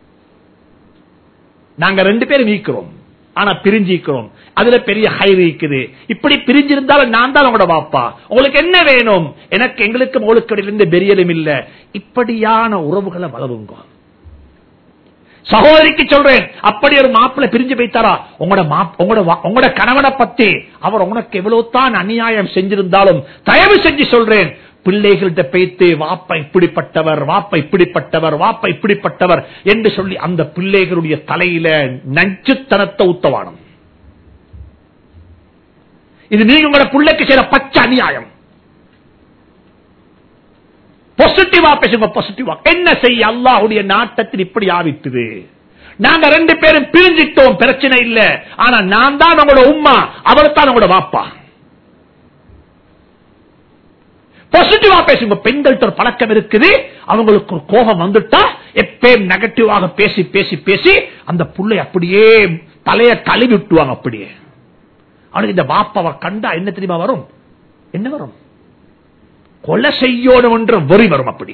நாங்க ரெண்டு பேரும் நீக்கிறோம், ஆனா பிரிஞ்சிக்கிறோம். அதுல பெரிய ஹைர் இருக்குது. இப்படி பிரிஞ்சிருந்தாலும் நான் தான் உங்களோட வாப்பா, உங்களுக்கு என்ன வேணும்? எனக்கு எங்களுக்கு உங்களுக்கு இருந்து பெரியலும் இல்ல. இப்படியான உறவுகளை வளருங்க. சகோதரிக்கு சொல்றேன், அப்படி ஒரு மாப்பிள்ளை பிரிஞ்சு போய்த்தாரா, உங்களோட கணவனை பத்தி அவர் உனக்கு எவ்வளவு தான் அநியாயம் செஞ்சிருந்தாலும் தயவு செஞ்சு சொல்றேன், பிள்ளைகள்கிட்ட பேத்து வாப்பா இப்படிப்பட்டவர் வாப்பா இப்படிப்பட்டவர் வாப்பா இப்படிப்பட்டவர் என்று சொல்லி அந்த பிள்ளைகளுடைய தலையில நஞ்சுத்தனத்தை ஊத்தவானம். இது நீங்க உங்களோட பிள்ளைக்கு செய்யற பச்சை அநியாயம். பாசிட்டிவா பேசுங்க, பாசிட்டிவா. என்ன செய்ய அல்லாஹ்வுடைய நாட்டத்தில் இப்படி ஆவிட்டது. நாங்க ரெண்டு பேரும் பிரிஞ்சிட்டோம், பிரச்சனை இல்ல. ஆனா நான் தான் உங்களோட உம்மா, அவள் தான் உங்களோட வாப்பா. பாசிட்டிவா பேசுங்க. பெண்கள்ட்ட ஒரு பழக்கம் இருக்குது, அவங்களுக்கு ஒரு கோபம் வந்துட்டா எப்பயும் நெகட்டிவாக பேசி பேசி பேசி அந்த புள்ளை அப்படியே தலைய கழுவி விட்டுவாங்க. அப்படியே அவனுக்கு இந்த வாப்பாவை கண்டா என்ன தெரியுமா வரும்? என்ன வரும்? கொலை செய்யணும் என்ற வெறி வரும். அப்படி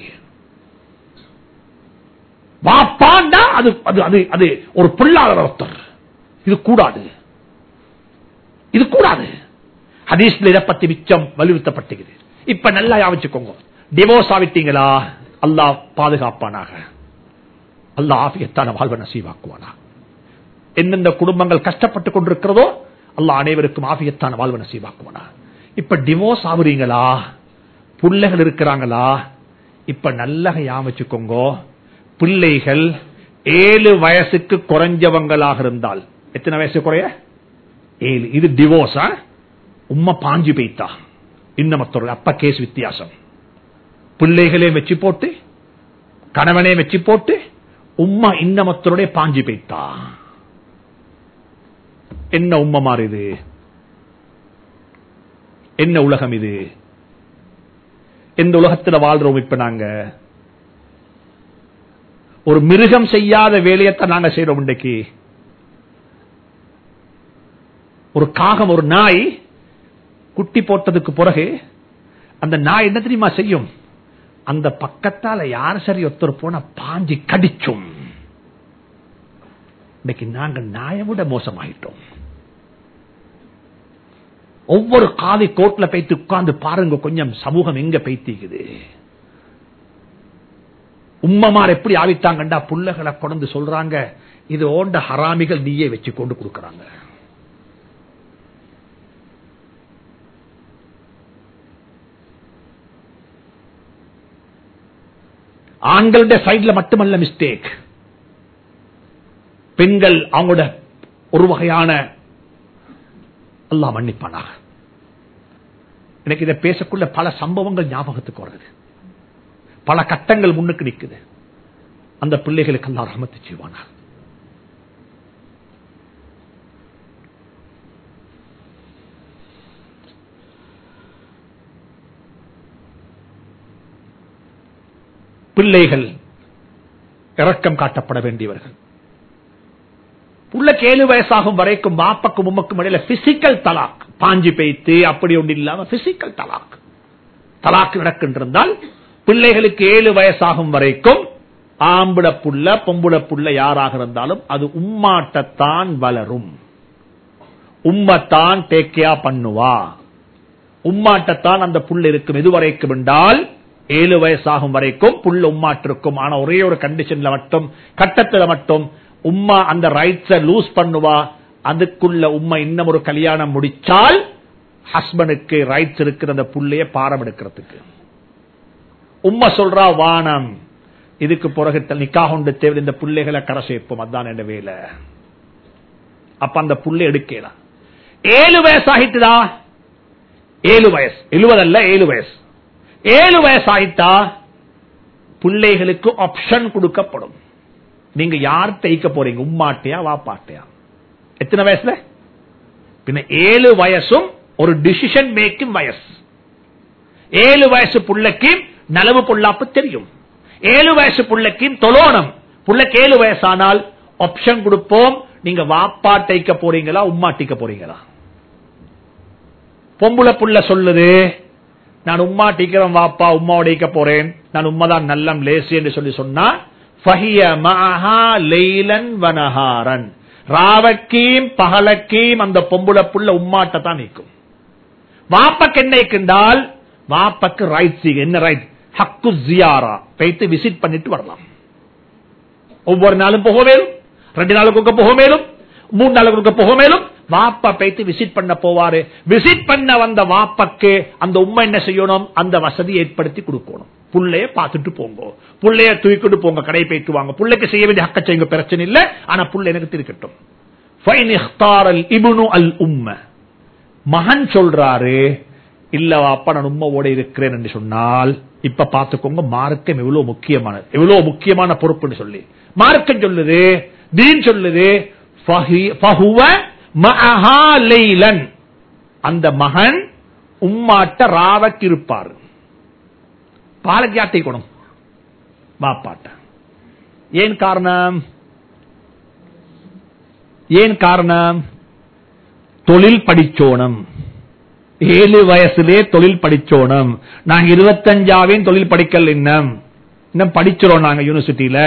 வாப்பாண்டா அது அது அது ஒரு பொல்லாத ஒருத்தர். இது கூடாது, இது கூடாது. ஹதீஸ்ல இதை பத்தி மிச்சம் வலியுறுத்தப்பட்டிருக்கிறது. இப்ப நல்லா யோசிச்சுக்கோங்க, டிவோர்ஸ் ஆவிட்டீங்களா, அல்லாஹ் பாதுகாப்பானாக, அல்லாஹ் ஆஃபியத்தான வாழ்வை நசீவாக்குவானா. எந்தெந்த குடும்பங்கள் கஷ்டப்பட்டுக் கொண்டிருக்கிறதோ அல்லாஹ் அனைவருக்கும் ஆஃபியத்தான வாழ்வை நசீவாக்குவானா. இப்ப டிவோர்ஸ் ஆகுறீங்களா, பிள்ளைகள் இருக்கிறாங்களா, இப்ப நல்லா யோசிச்சுக்கோங்க. பிள்ளைகள் ஏழு வயசுக்கு குறைஞ்சவங்களாக இருந்தால், எத்தனை வயசு குறைய? ஏழு. இது டிவோர்ஸ். உம்மா பாஞ்சு பெய்த்தா இன்னமத்தோட அப்ப கேஸ் வித்தியாசம். பிள்ளைகளே வச்சு போட்டு கணவனே வச்சு போட்டு உம்மா இன்னமத்தோட பாஞ்சு பெய்த்தா. என்ன உம்மா மாறுது? என்ன உலகம் இது? எந்த உலகத்தில் வாழ்றோம்? இப்ப நாங்க ஒரு மிருகம் செய்யாத வேலையத்தான் நாங்க செய்யறோம். இன்றைக்கு ஒரு காகம், ஒரு நாய் குட்டி போட்டதுக்கு பிறகு அந்த நாய் என்ன தெரியுமா செய்யும்? அந்த பக்கத்தால யார் சரி ஒருத்தர் போன பாஞ்சி கடிச்சும். இன்னைக்கு நாங்கள் நாயை விட மோசமாயிட்டோம். ஒவ்வொரு காதி கோட்ல போய்த்து உட்கார்ந்து பாருங்க, கொஞ்சம் சமூகம் எங்க பேய்த்திக்குது. உம்மமார் எப்படி ஆவித்தாங்கண்டா, புள்ளைகளை கொண்டு சொல்றாங்க, இது ஓண்ட ஹராமிகள் நீயே வச்சு கொண்டு கொடுக்கறாங்க. ஆண்களுடைய சைட்ல மட்டுமல்ல மிஸ்டேக், பெண்கள் அவங்களோட ஒரு வகையான அல்லாஹ் மன்னிப்பானாக. எனக்கு இதை பேசக்குள்ள பல சம்பவங்கள் ஞாபகத்துக்கு வருது, பல கட்டங்கள் முன்னுக்கு நிற்குது. அந்த பிள்ளைகளுக்கு அல்லாஹ் ரஹ்மத்து செய்வானார். பிள்ளைகள் இரக்கம் காட்டப்பட வேண்டியவர்கள். உள்ள ஏழு வயசாகும் வரைக்கும் பாப்பக்கும் உம்மக்கும் இடையில பிசிக்கல் தலாக், பாஞ்சி பேய்த்து அப்படி ஒன்று இல்லாம பிசிக்கல் தலாக் தலாக் நடக்கின்றால் பிள்ளைகளுக்கு ஏழு வயசாகும் வரைக்கும் ஆம்புட புள்ள பொம்புட புள்ள யாராக இருந்தாலும் அது உம்மாட்டத்தான் வளரும், உம்மத்தான் டேக்கியா பண்ணுவா, உம்மாட்டத்தான் அந்த புள்ள இருக்கும். எதுவரைக்கும் என்றால் ஏழு வயசாகும் வரைக்கும் புள்ள உம்மாட்டிருக்கும். ஆனா ஒரே ஒரு கண்டிஷன்ல மட்டும், கட்டத்தில் மட்டும் உம்மா அந்த ரைட்ஸ லூஸ் பண்ணுவா. அதுக்குள்ள உம்மா இன்னும் ஒரு கல்யாணம் முடிச்சால் ஹஸ்பண்டுக்கு ரைட்ஸ் இருக்கிற அந்த புள்ளைய பாரம் எடுக்கிறதுக்கு. உம்மா சொல்றா வானம், இதுக்கு பிறகு நிக்காஹ் உண்டு தேவை, இந்த பிள்ளைகளை கரை சேர்ப்போம், அதான் என் வேலை. அப்ப அந்த புள்ளை எடுக்கலாம். ஏழு வயசு ஆகிட்டுதா, ஏழு வயசு எழுவதல்ல ஏழு வயசு ஏழு வயசு ஆயிட்டா பிள்ளைகளுக்கு ஆப்ஷன் கொடுக்கப்படும். நீங்க யார் தைக்க போறீங்க, உம்மாட்டையா வாப்பாட்டையா? எத்தனை வயசுல? பின்ன ஏழு வயசும் ஒரு டிசிஷன் மேக்கிங் வயசு. ஏழு வயசு புள்ளைக்கு நலவு பொல்லாப்பு தெரியும். ஏழு வயசு புள்ளைக்கு தொழோனம். புள்ளைக்கு ஏழு வயசானால் ஆப்ஷன் கொடுப்போம், நீங்க வாப்பா தைக்க போறீங்களா உம்மா தைக்க போறீங்களா? பொம்புல புள்ள சொல்லுது நான் உம்மா டீக்கிறேன் வாப்பா உம்மா உடைக்க போறேன், நான் உம்மாதான் நல்லம் லேசி என்று சொல்லி சொன்னா ராவக்கீம் பகலக்கீம் அந்த பொம்புல புள்ள உம்மாட்ட தான் நீக்கும். வாப்பக்கு என்ன இருக்கின்றால் வாப்பக்கு ரைட், என்ன ரைட்? ஹக்கு ஜியாரா, போய்த்து விசிட் பண்ணிட்டு வரலாம். ஒவ்வொரு நாளும் போக மேலும், ரெண்டு நாளுக்கு போக மேலும், மூணு நாளுக்கு போக மேலும் வாப்பா போய்த்து விசிட் பண்ண போவாரு. விசிட் பண்ண வந்த வாப்பக்கு அந்த உம்மா என்ன செய்யணும்? அந்த வசதி ஏற்படுத்தி கொடுக்கணும். புள்ளைய பார்த்துட்டு போங்க, புள்ளைய தூக்கிட்டு போங்க, கடை போயிட்டு வாங்க, புள்ளைக்கு செய்ய வேண்டிய ஹக்க செய்யுங்க, பிரச்சனை இல்லை. ஆனா புள்ள எனக்கு திருக்கட்டும். மகன் சொல்றாரு இல்ல வாப்பா நான் உம்மாவோட இருக்கிறேன் என்று சொன்னால், இப்ப பாத்துக்கோங்க மார்க்கம் எவ்வளவு முக்கியமானது, எவ்வளவு முக்கியமான பொறுப்புன்னு சொல்லி மார்க்கம் சொல்லுது, தீன் சொல்லுது. அந்த மகன் உம்மாட்ட ராவக்கு இருப்பார். பாலக்கு யாத்திக்கணும் வாப்பாட்ட. ஏன் காரணம்? ஏன் காரணம்? தொழில் படிச்சோனம். ஏழு வயசுலே தொழில் படிச்சோனம். நாங்க இருபத்தஞ்சாவின் தொழில் படிக்கல் இன்னும் இன்னும் படிச்சிரோம் நாங்க யூனிவர்சிட்டியில.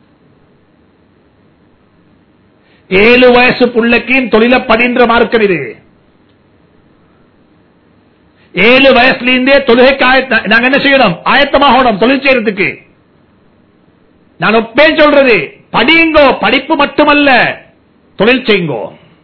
ஏழு வயசு புள்ளைக்கு தொழில படின்ற மார்க்கம் இது. ஏழு வயசுல இருந்தே தொழுகைக்கு நாங்க என்ன செய்யணும்? ஆயத்தமாகணும் தொழில் செய்யறதுக்கு. நான் ஒப்பேன் சொல்றது படிங்கோ, படிப்பு மட்டுமல்ல தொழில் செய்யுங்கோ.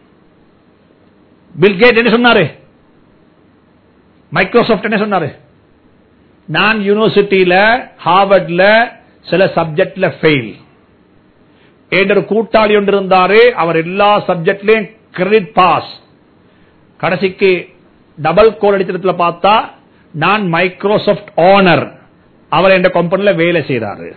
பில் கேட் என்ன சொன்னாரு? மைக்ரோசாப்ட் என்ன சொன்னாரு? நான் யூனிவர்சிட்டியில ஹார்வர்ட்ல சில சப்ஜெக்ட்ல ஃபெயில். ஏதோ கூட்டாளி ஒன்று இருந்தாரு, அவர் எல்லா சப்ஜெக்ட்லயும் கிரெடிட் பாஸ். கடைசிக்கு டபுள் கோல் அடித்ததுல பார்த்தா நான் மைக்ரோசாப்ட் ஓனர், அவர் என்ற கம்பெனில வேலை செய்யறாரு.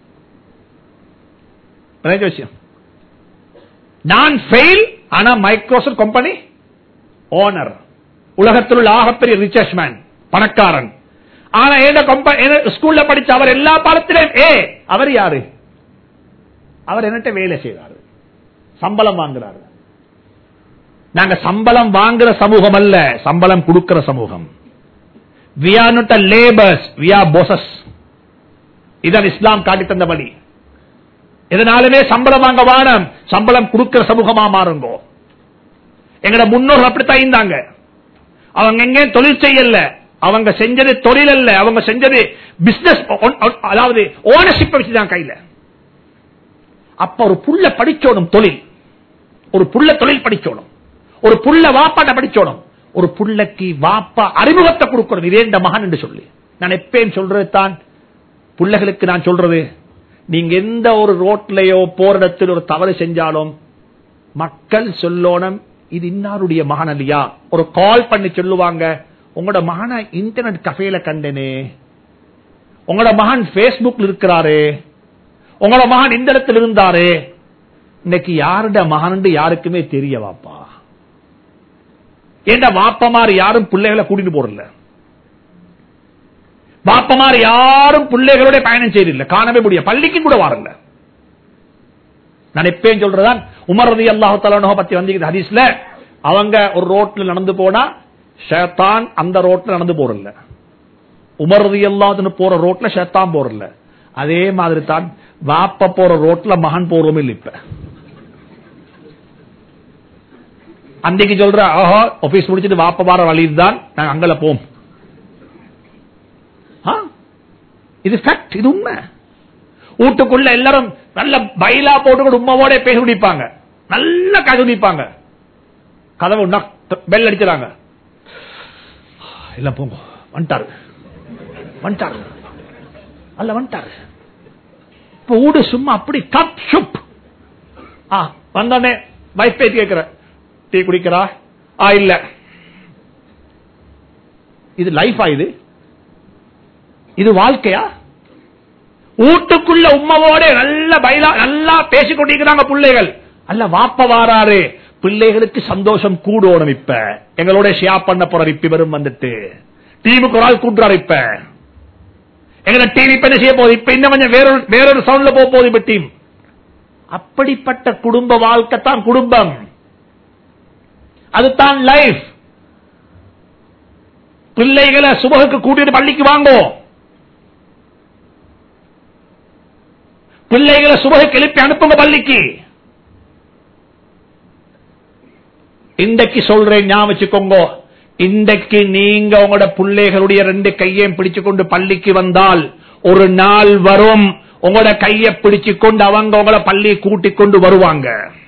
விஷயம் நான் ஃபெயில், ஆனா மைக்ரோசாப்ட் கம்பெனி ஓனர், உலகத்தில் உள்ள ஆகப்பெரிய ரிச்சர்ஸ் மேன், பணக்காரன். ஆனா எந்த கம்பெனி ஸ்கூல்ல படிச்ச அவர் எல்லா பாடத்திலும் ஏ. அவர் யாரு? அவர் என்னட்ட வேலை செய்யறாரு, சம்பளம் வாங்குறாரு. நாங்க சம்பளம் வாங்குற சமூகம் அல்ல, சம்பளம் கொடுக்கிற சமூகம். we are not a laborers, we are bosses. இதான் இஸ்லாம் காட்டி தந்த வழி. இதனாலுமே சம்பளம் வாங்க வானம், சம்பளம் கொடுக்கிற சமூகமா மாறுங்கோ. எங்கட முன்னோர்கள் அப்படித்தான் இருந்தாங்க. அவங்க எங்க தொழில் செய்யல, அவங்க செஞ்சது தொழில் அல்ல, அவங்க செஞ்சது பிசினஸ், அதாவது ஓனர்ஷிப் வச்சுதான் கையில. அப்ப ஒரு புள்ள படிச்சோடும் தொழில், ஒரு புள்ள தொழில் படிச்சோடும், ஒரு புள்ள வாப்பாட்ட படிச்சோடும், ஒரு புள்ளைக்கு வாப்பா அறிமுகத்தை கொடுக்கணும். இதே இந்த மகன் என்று சொல்லி நான் எப்பயும் சொல்றது தான் புள்ளைகளுக்கு நான் சொல்றது, நீங்க எந்த ஒரு ரோட்லயோ போற இடத்தில் ஒரு தவறு செஞ்சாலும் மக்கள் சொல்லணும் இது இன்னாருடைய மகன் இல்லையா. ஒரு கால் பண்ணி சொல்லுவாங்க, உங்களோட மகனை இன்டர்நெட் கஃபேல கண்டனே, உங்களோட மகன் பேஸ்புக்ல இருக்கிறாரு, உங்களோட மகன் இந்த இடத்துல இருந்தாரு. இன்னைக்கு யாருட மகன் யாருக்குமே தெரிய வாப்பா. ஏண்டா வாப்பமார் யாரும் பிள்ளைகளை கூட்டிட்டு போறல, வாப்பமார் யாரும் பிள்ளைகளோட பயணம் செய்யல, காணவே முடியும், பள்ளிக்கு கூட வரல. நான் எப்பயும் சொல்றதான், உமர் ரலியல்லாஹு தஆலா பத்தி வந்து ஹதீஸ்ல, அவங்க ஒரு ரோட்ல நடந்து போனா ஷைத்தான் அந்த ரோட்ல நடந்து போறல, உமர் ரலியல்லாஹு போற ரோட்ல ஷைத்தான் போறல. அதே மாதிரி தான் வாப்ப போற ரோட்ல மகன் போறோம் இல்ல. இப்ப அன்றைக்கு சொல்ற ஆஹா ஆபீஸ் முடிச்சிட்டு வாப்ப வார வழிதான் நாங்க அங்கல போம். இது ஃபேக்ட், இது உண்மை. வீட்டுக்குள்ள எல்லாரும் நல்ல பைலா போட்டு உண்மையோட பேச முடிப்பாங்க, நல்ல கதை முடிப்பாங்க. கதவு பெல் அடிச்சாங்க, எல்லாம் போங்க வந்துட்டாரு வந்துட்டாரு அல்ல வந்துட்டாரு. இப்ப வீடு சும்மா அப்படி கப் ஷுப். வந்தோடனே வைஃப் பேசி கேட்கிற, டீ குடிக்கிறா? ஆ இல்ல. இது லைஃபா? இது இது வாழ்க்கையா? வீட்டுக்குள்ள உம்மவோட நல்ல பைலா நல்லா பேசிக் கொண்டிருக்கிறாங்க பிள்ளைகள். அல்ல வாப்ப வாராரு, பிள்ளைகளுக்கு சந்தோஷம் கூடணும். இப்ப எங்களோட ஷேர் பண்ண போற இப்ப வரும் வந்துட்டு டீமுக்கு ஒரு ஆள் கூட்டுறாரு. இப்ப எங்க டிவி என்ன செய்ய போகுது? இப்ப இன்னும் கொஞ்சம் வேறொரு வேறொரு சவுண்ட்ல போக போகுது இப்ப டீம். அப்படிப்பட்ட குடும்ப வாழ்க்கை தான் குடும்பம், அதுதான் லைஃப். பிள்ளைகளை சுபகுக்கு கூட்டிட்டு பள்ளிக்கு வாங்கோ, பிள்ளைகளை சுபகுக்கு எழுப்பி அனுப்புங்க பள்ளிக்கு. இன்றைக்கு சொல்றேன், ஞாபகம் வச்சுக்கோங்க, இன்றைக்கு நீங்க உங்களோட பிள்ளைகளுடைய ரெண்டு கையையும் பிடிச்சு கொண்டு பள்ளிக்கு வந்தால் ஒரு நாள் வரும் உங்களோட கையை பிடிச்சு கொண்டு அவங்க உங்களை பள்ளி கூட்டிக் கொண்டு வருவாங்க.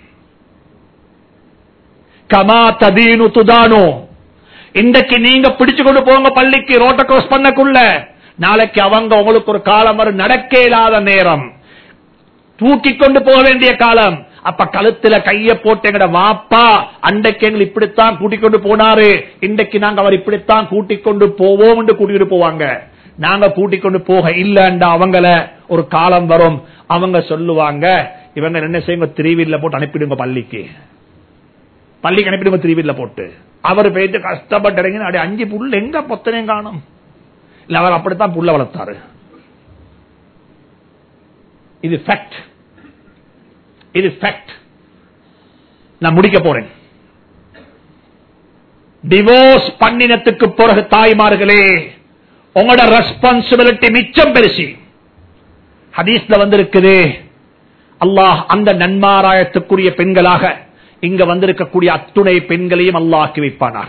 கமா ததீனு துதானு. இன்றைக்கு நீங்க பிடிச்சு கொண்டு போங்க பள்ளிக்கு, ரோட்ட கிராஸ் பண்ணக்குள்ள, நாளைக்கு அவங்க உங்களுக்கு ஒரு காலம் வரும், நடக்க இல்லாத நேரம், தூக்கி கொண்டு போக வேண்டிய காலம். அப்ப கழுத்துல கைய போட்டு எங்கட வாப்பா அன்றைக்கு எங்களை இப்படித்தான் கூட்டிக் கொண்டு போனாரு, இன்றைக்கு நாங்க அவர் இப்படித்தான் கூட்டிக் கொண்டு போவோம் என்று கூட்டிட்டு போவாங்க. நாங்க கூட்டிக் கொண்டு போக இல்லண்டா அவங்கள ஒரு காலம் வரும், அவங்க சொல்லுவாங்க, இவங்க என்ன செய்யுங்க, திருவில்ல போட்டு அனுப்பிடுங்க பள்ளிக்கு, பள்ளிக்கு அனுப்பிடுங்க திருவில்ல போட்டு. அவர் போயிட்டு கஷ்டப்பட்டு அஞ்சு புள்ள எங்க பொத்தனையும் காணும். இல்ல அவர் அப்படித்தான் புள்ள வளர்த்தாரு. இது ஃபேக்ட், இது ஃபேக்ட். நான் முடிக்க போறேன். டிவோர்ஸ் பண்ணினத்துக்கு பிறகு தாய்மார்களே, உங்களோட ரெஸ்பான்சிபிலிட்டி மிச்சம் பெருசி. ஹதீஸ்ல வந்திருக்குது, அல்லாஹ் அந்த நன்மாராயத்துக்குரிய பெண்களாக இங்க வந்திருக்கக்கூடிய அத்துணை பெண்களையும் அல்லாஹ் ஆக்கி வைப்பானாக.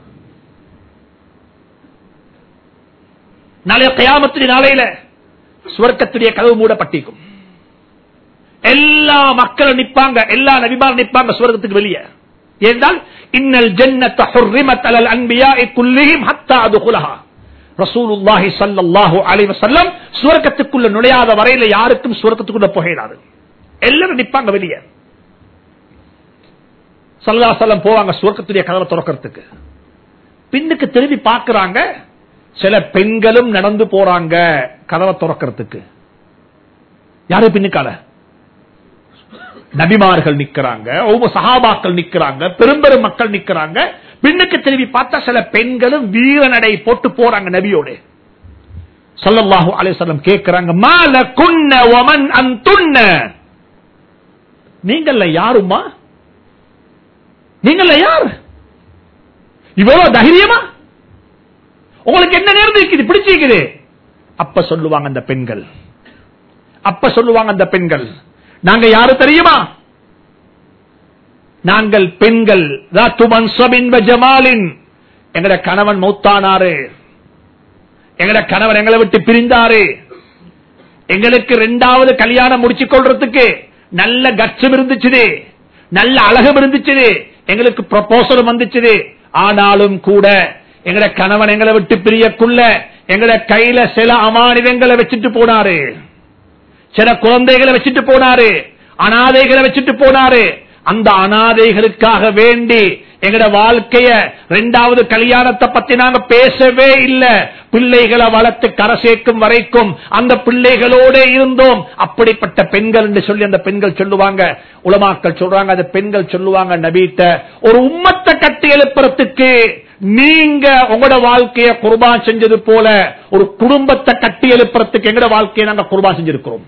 நாளைய கியாமத்துடைய நாளையில சுவர்க்கத்துடைய கதவு மூடப்பட்டிருக்கும். எல்லா மக்களும் நிப்பாங்க, எல்லா நபிமாரும் நிப்பாங்க சுவர்க்கத்துக்கு வெளியே. ஏனென்றால் இன்னல் ஜன்னத ஹுர்ரிமத் அலல் அன்பியாஇ குல்லிஹிம் ஹத்தா அதுகுலஹா. ரசூலுல்லாஹி ஸல்லல்லாஹு அலைஹி வஸல்லம் சுவர்க்கத்துக்குள்ள நுழையாத வரையில யாருக்கும் சுவர்க்கத்துக்குள்ள போகலாது. எல்லாரும் நிப்பாங்க வெளியே. ஸல்லல்லாஹு அலைஹி வஸல்லம் போவாங்க சுவர்க்கத்துடைய கதவை திறக்கிறதுக்கு. பின்னுக்கு திரும்பி பார்க்கறாங்க, சில பெண்களும் நடந்து போறாங்க கதவை திறக்கிறதுக்கு. யாரு பின்னுக்கால? நபிமார்கள் நிக்கிறாங்க, ஒவ்வொரு சஹாபாக்கள் நிக்கிறாங்க, பெரும்பெரும் மக்கள் நிக்கிறாங்க. பின்னுக்கு திரும்பி பார்த்தா சில பெண்களும் வீரநடை போட்டு போறாங்க நபியோட. ஸல்லல்லாஹு அலைஹி வஸல்லம் கேக்குறாங்க, மாலகுன்ன வமன் அன்துன்ன, நீங்கள்ல யாருமா? நீங்கள்ல யார்? இவ்வளவு தைரியமா? உங்களுக்கு என்ன நேர்ந்து இருக்குது, பிடிச்சிருக்குது? அப்ப சொல்லுவாங்க அந்த பெண்கள், அப்ப சொல்லுவாங்க அந்த பெண்கள், நாங்க யாரு தெரியுமா? நாங்கள் பெண்கள். எங்கட கணவன் மௌத்தானாரு, எங்கட கணவன் எங்களை விட்டு பிரிந்தாரு, எங்களுக்கு இரண்டாவது கல்யாணம் முடிச்சு கொள்றதுக்கு நல்ல கட்சம் இருந்துச்சு, நல்ல அழகம் இருந்துச்சு, எங்களுக்கு ப்ரொபோசல் வந்துச்சு. ஆனாலும் கூட எங்கட கணவன் எங்களை விட்டு பிரியக்குள்ள எங்கட கையில சில அமானிதங்களை வச்சுட்டு போனாரு, சில குழந்தைகளை வச்சுட்டு போனாரு, அனாதைகளை வச்சுட்டு போனாரு. அந்த அனாதைகளுக்காக வேண்டி எங்கட வாழ்க்கைய இரண்டாவது கல்யாணத்தை பத்தி நாங்க பேசவே இல்லை. பிள்ளைகளை வளர்த்து கரை சேர்க்கும் வரைக்கும் அந்த பிள்ளைகளோட இருந்தோம். அப்படிப்பட்ட பெண்கள் என்று சொல்லி அந்த பெண்கள் சொல்லுவாங்க, உலமாக்கள் சொல்றாங்க, அந்த பெண்கள் சொல்லுவாங்க நபிட்ட, ஒரு உம்மத்தை கட்டி எழுப்புறதுக்கு நீங்க உங்களோட வாழ்க்கையை குர்பான் செஞ்சது போல ஒரு குடும்பத்தை கட்டி எழுப்புறதுக்கு எங்கட வாழ்க்கையை நாங்க குர்பான் செஞ்சிருக்கிறோம்.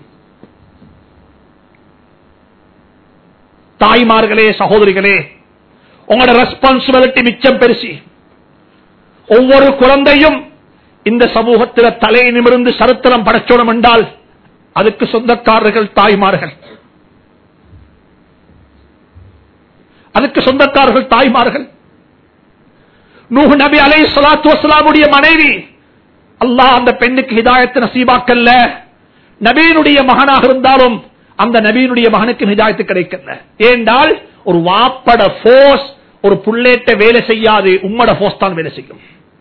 தாய்மார்களே, சகோதரிகளே, உங்களோட ரெஸ்பான்சிபிலிட்டி மிச்சம் பெருசி. ஒவ்வொரு குழந்தையும் இந்த சமூகத்தில் தலை நிமிர்ந்து சரித்திரம் படைச்சோம் என்றால் அதுக்கு சொந்தக்காரர்கள் தாய்மார்கள், அதுக்கு சொந்தக்காரர்கள் தாய்மார்கள். நூஹ் நபி அலைஹிஸ்ஸலாத்து வஸ்ஸலாமுடைய மனைவி, அல்லாஹ் அந்த பெண்ணுக்கு ஹிதாயத் நசீபாக்கல்ல. நபியினுடைய மகனாக இருந்தாலும் அந்த நபியினுடைய மகனுக்கு ஹிதாயத்து கிடைக்கல. ஏனென்றால் ஒரு வாப்பட போர்ஸ் ஒரு புள்ளேட்ட வேலை செய்யாது, உம்மட போர்ஸ் தான் வேலை செய்யும்.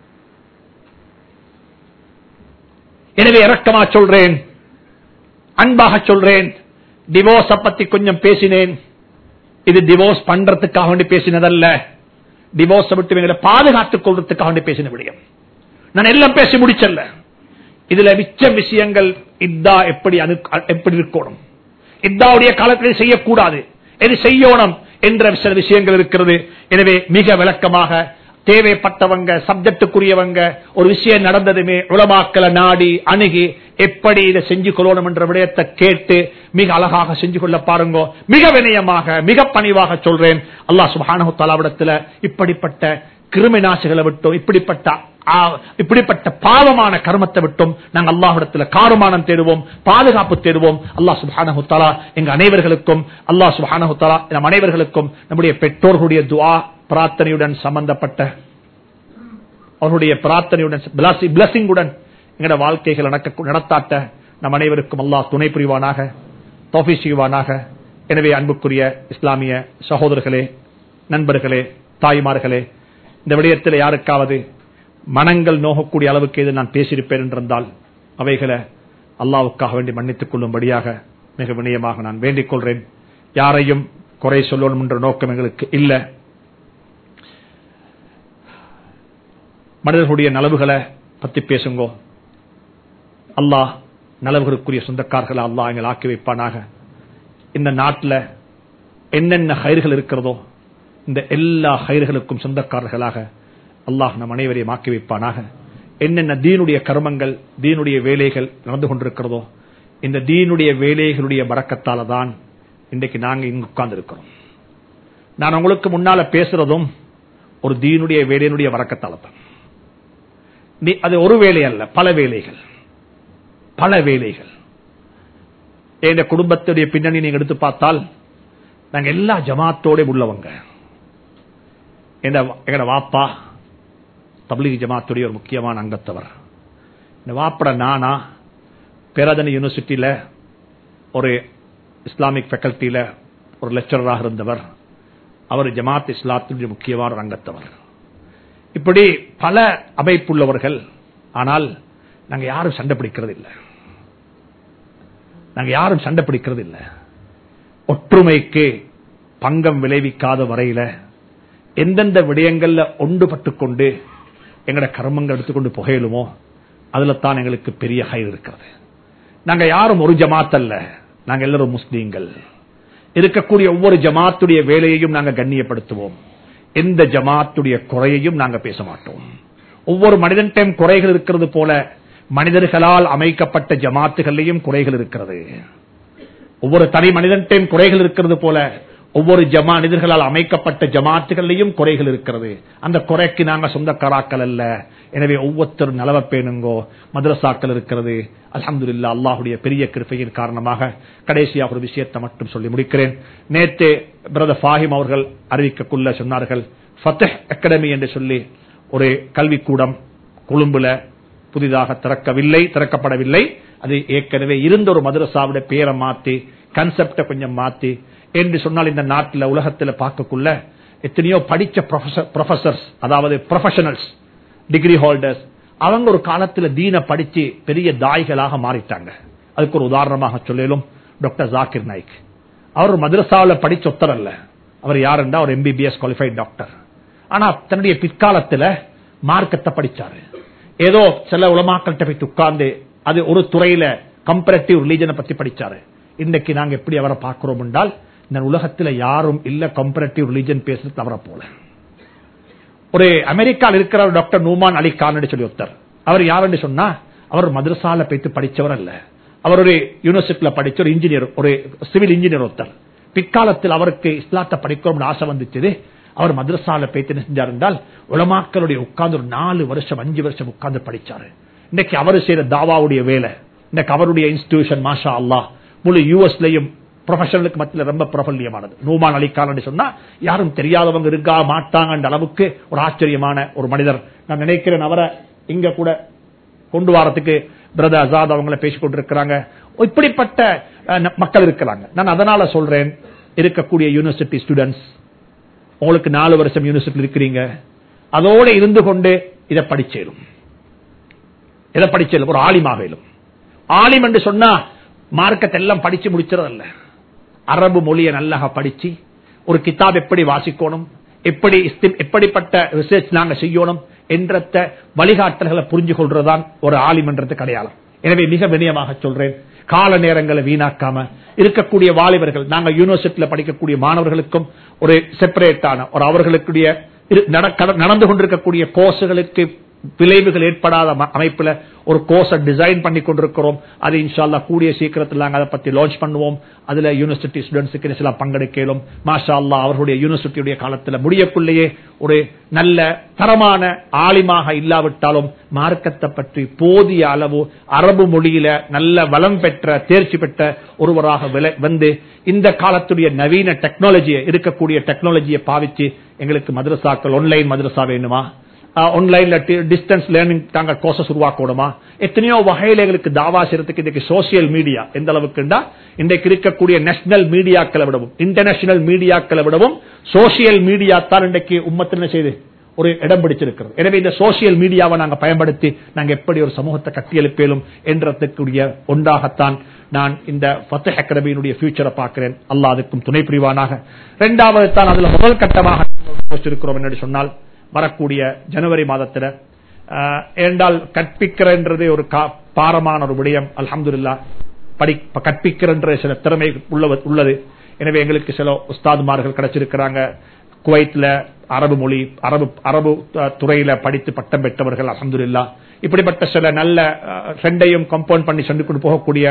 எனவே இரக்கமா சொல்றேன், அன்பாக சொல்றேன், டிவோர்ஸ் பத்தி கொஞ்சம் பேசினேன். இது டிவோர்ஸ் பண்றதுக்காக வேண்டி பேசினதல்ல, டிவோர்ஸ் விட்டு எங்களை பாதுகாத்துக் கொள்றதுக்காக வேண்டி பேசின விடயம். நான் எல்லாம் பேசி முடிச்சல்ல. இதுல மிச்ச விஷயங்கள் இத்தா எப்படி எப்படி இருக்கணும், இத்தாவுடைய காலத்தில் செய்யக்கூடாது, எது செய்யணும் என்ற சில விஷயங்கள் இருக்கிறது. எனவே மிக விளக்கமாக தேவைப்பட்டவங்க, சப்ஜெக்டுக்குரியவங்க, ஒரு விஷயம் நடந்ததுமே உலமாக்களை நாடி அணுகி எப்படி இதை செஞ்சு கொள்ளணும் என்ற விடயத்தை கேட்டு மிக அழகாக செஞ்சு கொள்ள பாருங்க. மிக வினயமாக, மிக பணிவாக சொல்றேன், அல்லாஹ் சுப்ஹானஹு வ தஆலாவிடத்தில் இப்படிப்பட்ட கிருமிநாசிகளை விட்டும், இப்படிப்பட்ட இப்படிப்பட்ட பாவமான கர்மத்தை விட்டும் நாங்கள் அல்லாஹ்விடத்தில் காருமானம் தேடுவோம், பாதுகாப்பு தேடுவோம். அல்லாஹ் சுப்ஹானஹு வ தஆலா எங்க அனைவர்களுக்கும், அல்லாஹ் சுப்ஹானஹு வ தஆலா நம் அனைவர்களுக்கும் நம்முடைய பெற்றோர்களுடைய துஆ பிரார்த்தனையுடன் சம்பந்தப்பட்ட அவருடைய பிரார்த்தனையுடன் பிளஸிங்குடன் எங்களோட வாழ்க்கைகள் நடத்தாட்ட நம் அனைவருக்கும் அல்லாஹ் துணை புரிவானாக, தௌஃபீக் செய்வானாக. எனவே அன்புக்குரிய இஸ்லாமிய சகோதரர்களே, நண்பர்களே, தாய்மார்களே, இந்த விடயத்தில் யாருக்காவது மனங்கள் நோகக்கூடிய அளவுக்கு எது நான் பேசியிருப்பேன் என்றிருந்தால் அவைகளை அல்லாஹ்வுக்காக வேண்டி மன்னித்துக் கொள்ளும்படியாக மிக வினயமாக நான் வேண்டிக் கொள்றேன். யாரையும் குறை சொல்லணும் என்ற நோக்கம் எங்களுக்கு இல்லை. மனிதர்களுடைய நலவுகளை பத்தி பேசுங்கோ. அல்லாஹ் நலவுகளுக்குரிய சொந்தக்காரர்களை அல்லாஹ் எங்கள் ஆக்கி வைப்பானாக. இந்த நாட்டில் என்னென்ன ஹைர்கள் இருக்கிறதோ இந்த எல்லா ஹைர்களுக்கும் சொந்தக்காரர்களாக அல்லாஹ் நம் அனைவரையும் ஆக்கி வைப்பானாக. என்னென்ன தீனுடைய கர்மங்கள், தீனுடைய வேலைகள் நடந்து கொண்டிருக்கிறதோ இந்த தீனுடைய வேலைகளுடைய பரக்கத்தால தான் இன்றைக்கு நாங்கள் இங்கு உட்கார்ந்து இருக்கிறோம். நான் உங்களுக்கு முன்னால பேசுறதும் ஒரு தீனுடைய வேலையினுடைய பரக்கத்தால தான். அது ஒரு வேலை அல்ல, பல வேலைகள், பல வேலைகள். எங்க குடும்பத்துடைய பின்னணி நீங்க எடுத்து பார்த்தால் நாங்க எல்லா ஜமாத்தோட உள்ளவங்க. எங்க வாப்பா தப்லீக் ஜமாத்துடைய ஒரு முக்கியமான அங்கத்தவர். இந்த வாப்பட நானா பேராதனி யூனிவர்சிட்டியில ஒரு இஸ்லாமிக் ஃபேக்கல்டியில ஒரு லெக்சரராக இருந்தவர். அவர் ஜமாத் இஸ்லாத்துடைய முக்கியமான ஒரு அங்கத்தவர். இப்படி பல அமைப்புள்ளவர்கள். ஆனால் நாங்க யாரும் சண்டை பிடிக்கிறது இல்லை, நாங்க யாரும் சண்டை பிடிக்கிறது இல்லை. ஒற்றுமைக்கு பங்கம் விளைவிக்காத வரையில எந்தெந்த விடயங்கள்ல ஒன்றுபட்டுக் கொண்டு எங்கட கர்மங்கள் எடுத்துக்கொண்டு புகையிலுமோ அதுல தான் எங்களுக்கு பெரிய ஹைர் இருக்கிறது. நாங்க யாரும் ஒரு ஜமாத் அல்ல, நாங்க எல்லாரும் முஸ்லீம்கள். இருக்கக்கூடிய ஒவ்வொரு ஜமாத்துடைய வேலையையும் நாங்க கண்ணியப்படுத்துவோம். எந்த ஜமாத்துடைய குறையையும் நாங்க பேச மாட்டோம். ஒவ்வொரு மனிதன் குறைகள் இருக்கிறது போல மனிதர்களால் அமைக்கப்பட்ட ஜமாத்துகளையும் குறைகள் இருக்கிறது. ஒவ்வொரு தனி மனிதன் குறைகள் இருக்கிறது போல ஒவ்வொரு ஜமா மனிதர்களால் அமைக்கப்பட்ட ஜமாத்துகளையும் குறைகள் இருக்கிறது. அந்த குறைக்கு நாங்க சொந்தக்காராக்கள் அல்ல. எனவே ஒவ்வொருத்தரும் நலவ பேணுங்கோ. மதரசாக்கள் இருக்கிறது. அல்ஹம்துலில்லாஹ், அல்லாஹ்வுடைய பெரிய கிருபையின் காரணமாக கடைசியாக ஒரு விஷயத்தை மட்டும் சொல்லி முடிக்கிறேன். நேற்று பிரதர் ஃபாஹிம் அவர்கள் அறிவிக்கக்குள்ள சொன்னார்கள், ஃபத்ஹ் அகாடமி என்று சொல்லி ஒரு கல்விக்கூடம் கொழும்புல புதிதாக திறக்கவில்லை, திறக்கப்படவில்லை. அது ஏற்கனவே இருந்த ஒரு மதரசாவுடைய பேரை மாத்தி கன்செப்டை கொஞ்சம் மாத்தி என்று சொன்னால் இந்த நாட்டில் உலகத்தில் பார்க்கக்குள்ள எத்தனையோ படிச்ச ப்ரொஃபசர்ஸ், அதாவது ப்ரொஃபஷனல்ஸ், டிகிரி ஹோல்டர்ஸ், அவங்க ஒரு காலத்தில் தீன படிச்சு பெரிய தாய்களாக மாறிட்டாங்க. அதுக்கு ஒரு உதாரணமாக சொல்லலும் டாக்டர் ஜாகிர் நாயிக். அவர் மதரசாவில் படிச்ச ஒத்தர் அல்ல. அவர் யாருண்டா ஒரு எம்பிபிஎஸ் குவாலிஃபைட் டாக்டர். ஆனா தன்னுடைய பிற்காலத்துல மார்க்கத்தை படிச்சாரு. ஏதோ சில உலமாக்கள்கிட்ட போய் உட்கார்ந்து அது ஒரு துறையில கம்பேரிட்டிவ் ரிலிஜனை பத்தி படிச்சாரு. இன்னைக்கு நாங்க எப்படி அவரை பார்க்கிறோம் என்றால், இந்த உலகத்துல யாரும் இல்ல கம்பேரிட்டிவ் ரிலிஜன் பேசுறது அவரை போல. ஒரு அமெரிக்காவில் இருக்கிற டாக்டர் நூமான் அலி கான் சொல்லி ஒருத்தர், அவர் யாருன்னு சொன்னா, அவர் மதரசால போய்த்து படிச்சவர் அல்ல, அவர் ஒரு யூனிவர்சிட்டியில படிச்ச ஒரு இன்ஜினியர், ஒரு சிவில் இன்ஜினியர் ஒருத்தர். பிற்காலத்தில் அவருக்கு இஸ்லாத்தை படிக்கணும்னு ஆசை வந்துச்சு. அவர் மதரசால போய்த்து என்ன செஞ்சார் என்றால், உலமாக்களுடைய உட்கார்ந்து ஒரு நாலு வருஷம் அஞ்சு வருஷம் உட்கார்ந்து படிச்சாரு. இன்னைக்கு அவர் செய்யற தாவாவுடைய வேலை, இன்னைக்கு அவருடைய இன்ஸ்டிடியூஷன் மாஷா அல்லாஹ் முழு யூஎஸ்லயும் ப்ரொஃபஷனலுக்கு மத்தியில் ரொம்ப பிரபல்யமானது. நூமான் அலி கான் சொன்னா யாரும் தெரியாதவங்க இருக்கா மாட்டாங்க அளவுக்கு ஒரு ஆச்சரியமான ஒரு மனிதர். நான் நினைக்கிறேன் அவரை இங்க கூட கொண்டு வரத்துக்கு பிரதர் ஆசாத் அவங்களை பேசிக் கொண்டிருக்கிறாங்க. இப்படிப்பட்ட மக்கள் இருக்கிறாங்க. நான் அதனால சொல்றேன், இருக்கக்கூடிய யூனிவர்சிட்டி ஸ்டூடெண்ட்ஸ், உங்களுக்கு நாலு வருஷம் யூனிவர்சிட்டி இருக்கிறீங்க, அதோட இருந்து கொண்டு இதை படிச்சேரும், இதை படிச்சேரும் ஒரு ஆலிமாகலும். ஆலிம் என்று சொன்னா மார்க்கத்தை எல்லாம் படிச்சு முடிச்சதல்ல, அரபு மொழியை நல்லா படிச்சு ஒரு கிதாப் எப்படி வாசிக்கணும், எப்படி எப்படிப்பட்ட ரிசர்ச் நாங்க செய்யணும் என்ற வழிகாட்டல்களை புரிஞ்சு கொள்றதுதான் ஒரு ஆலிம் என்றது அடையாளம். எனவே மிக வினயமாக சொல்றேன், கால நேரங்களை வீணாக்காம இருக்கக்கூடிய வாலிபர்கள், நாங்க யூனிவர்சிட்டியில படிக்கக்கூடிய மாணவர்களுக்கும் ஒரு செப்பரேட்டான ஒரு அவர்களுடைய நடந்து கொண்டிருக்கக்கூடிய கோர்ஸுகளுக்கு விளைவுகள் ஏற்படாத அமைப்புல ஒரு கோர்ஸை டிசைன் பண்ணி கொண்டிருக்கிறோம். அது இன்ஷா அல்லாஹ் கூடிய சீக்கிரத்தில் நாங்கள் அதை பத்தி லான்ச் பண்ணுவோம். அதுல யூனிவர்சிட்டி ஸ்டூடெண்ட்ஸுக்கு சில பங்கெடுக்கலும் மாஷா அல்லாஹ் அவர்களுடைய யூனிவர்சிட்டியுடைய காலத்தில் முடியக்குள்ளேயே ஒரு நல்ல தரமான ஆலிமாக இல்லாவிட்டாலும் மார்க்கத்தை பற்றி போதிய அளவு அரபு மொழியில நல்ல வளம் பெற்ற தேர்ச்சி பெற்ற ஒருவராக வந்து இந்த காலத்துடைய நவீன டெக்னாலஜியை இருக்கக்கூடிய டெக்னாலஜியை பாவிச்சு எங்களுக்கு மதரசாக்கள் ஆன்லைன் மதரசா வேணுமா, ஆன்லைன்ல டிஸ்டன்ஸ் லேர்னிங் தாங்க கோர்சஸ் உருவாக்கணுமா, எத்தனையோ வகையில எங்களுக்கு தாவா செய்யறதுக்கு இன்றைக்கு சோசியல் மீடியா எந்த அளவுக்கு இன்றைக்கு இருக்கக்கூடிய நேஷனல் மீடியாக்களை விடவும் இன்டர்நேஷனல் மீடியாக்களை விடவும் சோசியல் மீடியா தான் இன்றைக்கு உம்மத்தில் செய்து ஒரு இடம் பிடிச்சிருக்கிறது. எனவே இந்த சோசியல் மீடியாவை நாங்கள் பயன்படுத்தி நாங்கள் எப்படி ஒரு சமூகத்தை கட்டியெழுப்பேலும் என்றதுக்குரிய ஒன்றாகத்தான் நான் இந்த ஃபத்ஹ் அகாடமியினுடைய ஃபியூச்சரை பார்க்கிறேன். அல்லாஹ் அதுக்கும் துணை புரிவானாக. இரண்டாவது தான் அதுல முதல் கட்டமாக இருக்கிறோம் என்று சொன்னால், வரக்கூடிய ஜனவரி மாதத்தில் ஏண்டால் கற்பிக்கிறன்றது ஒரு பாரமான ஒரு விடயம். அல்ஹம்துலில்லாஹ் படி கற்பிக்கிற சில திறமை உள்ளது. எனவே எங்களுக்கு சில உஸ்தாதுமார்கள் கிடைச்சிருக்கிறாங்க. குவைத்ல அரபு மொழி அரபு அரபு துறையில படித்து பட்டம் பெற்றவர்கள் அல்ஹம்துலில்லாஹ். இப்படிப்பட்ட சில நல்ல ஃப்ரெண்டையும் கம்பவுண்ட் பண்ணி சொல்லி கொண்டு போகக்கூடிய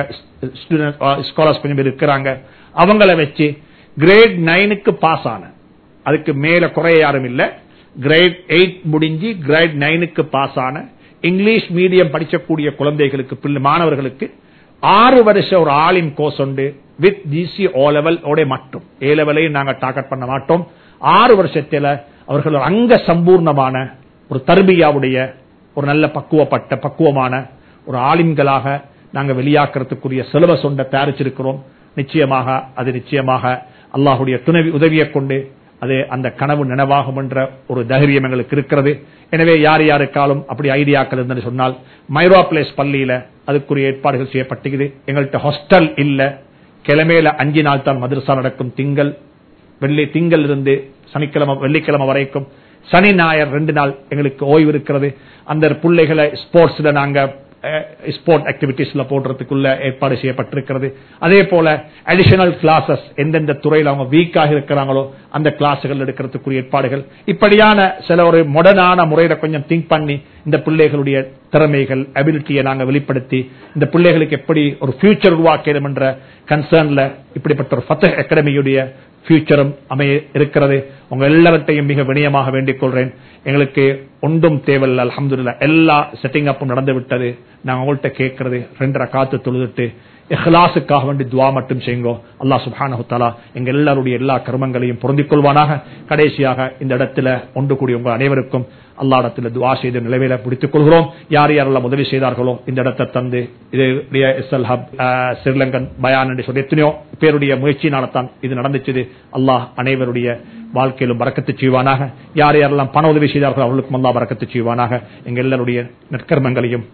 ஸ்காலர்ஸ் கொஞ்சம் பேர் இருக்கிறாங்க. அவங்கள வச்சு கிரேட் நைனுக்கு பாஸ் ஆன, அதுக்கு மேல குறைய யாரும் இல்லை, கிரேட் எயிட் முடிஞ்சு கிரேட் நைனுக்கு பாஸ் ஆன இங்கிலீஷ் மீடியம் படிக்கக்கூடிய குழந்தைகளுக்கு பிள்ளை மாணவர்களுக்கு ஆறு வருஷம் ஒரு ஆலிம் கோர்ஸ் உண்டு வித் ஜிசி ஓ லெவல் ஓட மட்டும். ஏ லெவலையும் நாங்கள் டார்கெட் பண்ண மாட்டோம். ஆறு வருஷத்துல அவர்கள் அங்க சம்பூர்ணமான ஒரு தர்பியாவுடைய ஒரு நல்ல பக்குவப்பட்ட பக்குவமான ஒரு ஆலிம்களாக நாங்கள் வெளியாக்குறதுக்குரிய சிலபஸ் ஒன்றை தயாரிச்சிருக்கிறோம். நிச்சயமாக அது நிச்சயமாக அல்லாஹுடைய துணை உதவியை கொண்டு அது அந்த கனவு நினைவாகும் என்ற ஒரு தைரியம் எங்களுக்கு இருக்கிறது. எனவே யார் யாருக்காலும் அப்படி ஐடியாக்கள் இருந்தது சொன்னால், மைரா பிளேஸ் பள்ளியில அதுக்குரிய ஏற்பாடுகள் செய்யப்பட்டுகிறது. எங்கள்கிட்ட ஹாஸ்டல் இல்ல, கிழமையில அஞ்சு நாள் தான் மதரசா நடக்கும். திங்கள் வெள்ளி திங்கள் இருந்து சனிக்கிழமை வெள்ளிக்கிழமை வரைக்கும், சனி ஞாயிறு ரெண்டு நாள் எங்களுக்கு ஓய்வு இருக்கிறது. அந்த பிள்ளைகளை ஸ்போர்ட்ஸ்ல நாங்க ஸ்போர்ட் ஆக்டிவிட்டிஸ்ல போடுறதுக்குள்ள ஏற்பாடு செய்யப்பட்டிருக்கிறது. அதே போல அடிஷனல் கிளாஸஸ் எந்தெந்த துறையில் அவங்க வீக்காக இருக்கிறாங்களோ அந்த கிளாஸுகள் எடுக்கிறதுக்குரிய ஏற்பாடுகள், இப்படியான சில ஒரு மாடர்னான முறையில கொஞ்சம் திங்க் பண்ணி இந்த பிள்ளைகளுடைய திறமைகள் அபிலிட்டியை நாங்கள் வெளிப்படுத்தி இந்த பிள்ளைகளுக்கு எப்படி ஒரு ஃபியூச்சர் உருவாக்கணும் என்ற கன்சர்ன்ல இப்படிப்பட்ட ஒரு ஃபத்ஹ் அகாடமியுடைய ஃபியூச்சரும் அமைய இருக்கிறது. உங்க எல்லார்ட்டையும் மிக வினயமாக வேண்டிக் கொள்றேன், எங்களுக்கு ஒன்றும் தேவையில்லை. அல்ஹம்துலில்லாஹ் எல்லா செட்டிங் அப்பும் நடந்து விட்டது. நாங்க உங்கள்கிட்ட கேட்கறது ரெண்டு ரக்காத்து தொழுதுட்டு இஹ்லாஸுக்காக வேண்டி துவா மட்டும் செய்யுங்கோ. அல்லாஹ் சுப்ஹானஹு வ தஆலா எங்க எல்லாருடைய எல்லா கர்மங்களையும் பொருந்திக் கொள்வானாக. கடைசியாக இந்த இடத்துல ஒன்று கூடிய உங்கள் அனைவருக்கும் அல்லாஹ் இடத்துல துவா செய்து நிலவையில பிடித்துக் கொள்கிறோம். யார் யாரெல்லாம் உதவி செய்தார்களோ இந்த இடத்தை தந்து இதனுடைய எஸ்எல் ஹப் ஸ்ரீலங்கன் பயான் என்று சொல்லி எத்தனையோ பேருடைய முயற்சியினால்தான் இது நடந்துச்சு. அல்லாஹ் அனைவருடைய வாழ்க்கையிலும் பரக்கத்து செய்வானாக. யார் யாரெல்லாம் பண உதவி செய்தார்களோ அவர்களுக்கும் அல்லாஹ் பரக்கத்து செய்வானாக. எங்க எல்லாருடைய நற்கர்மங்களையும்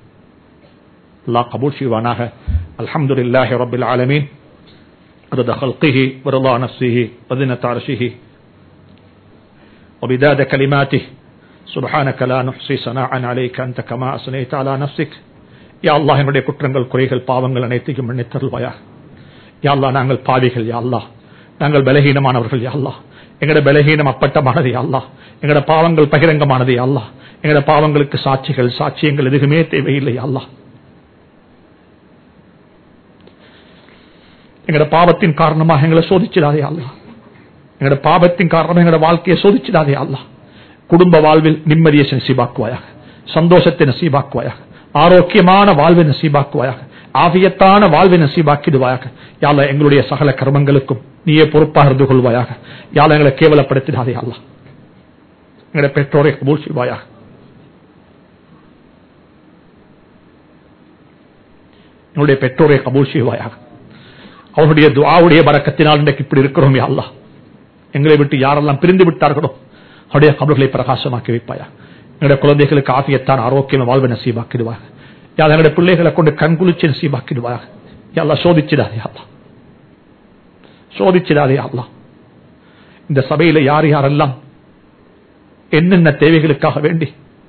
அல்லாஹ் கபூல் செய்வானாக. அல்ஹம்துலில்லாஹி ரப்பில் ஆலமீன். عدد خلقه ورضا نفسه وزنة عرشه وبداد كلماته سبحانك لا نحصي ثناء عليك أنت كما أثنيت على نفسك யா அல்லாஹ் என்னுடைய குற்றங்கள் குறைகள் பாவங்கள் அனைத்தையும் மன்னித்தருள்வாயாக. யா அல்லாஹ் நாங்கள் பாவிகள், யா அல்லாஹ் நாங்கள் பலகீனமானவர்கள், யா அல்லாஹ் எங்களுடைய பலகீனம் அப்பட்டமானது, யா அல்லாஹ் எங்களுடைய பாவங்கள் பகிரங்கமானது, யா அல்லாஹ் எங்களுடைய பாவங்களுக்கு சாட்சிகள் சாட்சியங்கள் எதுவுமே தேவையில்லை, யா அல்லாஹ் எங்களுடைய பாவத்தின் காரணமாக எங்களை சோதிச்சிடாதே அல்லாஹ், எங்களுடைய பாவத்தின் காரணமாக எங்களுடைய வாழ்க்கையை சோதிச்சிடாதே அல்லாஹ். குடும்ப வாழ்வில் நிம்மதியை நசீபாக்குவாயாக, சந்தோஷத்தை நசீபாக்குவாயாக, ஆரோக்கியமான வாழ்வை நசீபாக்குவாயாக, ஆவியத்தான வாழ்வை நசீபாக்கிடுவாயாக. யா அல்லாஹ் எங்களுடைய சகல கர்மங்களுக்கும் நீயே பொறுப்பாக இருந்து கொள்வாயாக. யா அல்லாஹ் எங்களை கேவலப்படுத்திடாதே அல்லாஹ். எங்களுடைய பெற்றோரை கபூல் செய்வாயாக. என்னுடைய பெற்றோரை கபூல் செய்வாயாக. அவருடைய துஆவுடைய பரக்கத்தினால் இன்றைக்கு இப்படி இருக்கிறோம். யா அல்லாஹ் எங்களை விட்டு யாரெல்லாம் பிரிந்து விட்டார்களோ அவருடைய கபர்களை பிரகாசமாக்கி வைப்பாயா. எங்களுடைய குழந்தைகளுக்கு ஆஃபியத்தான் ஆரோக்கியம் வாழ்வை நசீபாக்கிடுவாங்க. யா அல்லாஹ் எங்களுடைய பிள்ளைகளை கொண்டு கண்குளிச்சு நசீபாக்கிடுவாங்க. யா அல்லாஹ் சோதிச்சிடாதே அல்லாஹ், சோதிச்சிடாதே அல்லாஹ். இந்த சபையில யார் யாரெல்லாம் என்னென்ன தேவைகளுக்காக வேண்டி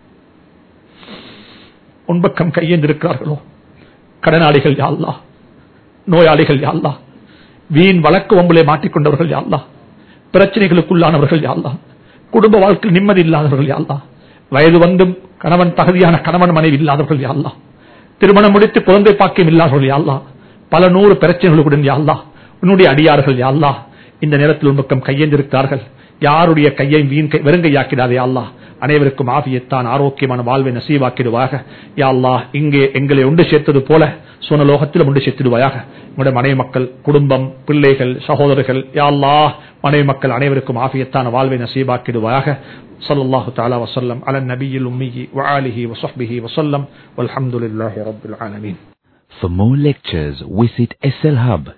உன்பக்கம் கையேந்திருக்கிறார்களோ, கடனாளிகள் யா அல்லாஹ், நோயாளிகள் யா அல்லாஹ், வீண் வழக்கு வம்புலே மாட்டிக்கொண்டவர்கள் யா அல்லாஹ், பிரச்சனைகளுக்குள்ளானவர்கள் யா அல்லாஹ், குடும்ப வாழ்க்கை நிம்மதி இல்லாதவர்கள் யா அல்லாஹ், வயது வந்தும் கணவன் தகுதியான கணவன் மனைவி இல்லாதவர்கள் யா அல்லாஹ், திருமணம் முடித்து குழந்தை பாக்கியம் இல்லாதவர்கள் யா அல்லாஹ், பல நூறு பிரச்சனைகளுடன் யா அல்லாஹ் உன்னுடைய அடியார்கள் யா அல்லாஹ் இந்த நேரத்தில் உன் பக்கம் கையேந்திருக்கிறார்கள். யாருடைய கையை வீண் வெறுங்கையாக்கிடாதே யா அல்லாஹ். அனைவருக்கும் ஆஃபியத்தான் ஆரோக்கியமான வாழ்வை நசீவாக்கிடுவாயாக. யா அல்லாஹ் இங்கே எங்களை ஒன்று சேர்த்தது போல சுனலோகத்திலும் ஒன்று சேர்த்திடுவாயாக. உங்களுடைய மனைவி மக்கள், குடும்பம், பிள்ளைகள், சகோதரர்கள் யா அல்லாஹ் மனைவி மக்கள் அனைவருக்கும் ஆஃபியத்தான வாழ்வை நசீவாக்கிடுவாயாக. ஸல்லல்லாஹு தஆலா வஸல்லம் அலா நபியில் உம்மி வ ஆலிஹி வ ஸஹ்பிஹி வஸல்லம் வல்ஹம்துலில்லாஹி ரப்பில் ஆலமீன். For more lectures, visit S L Hub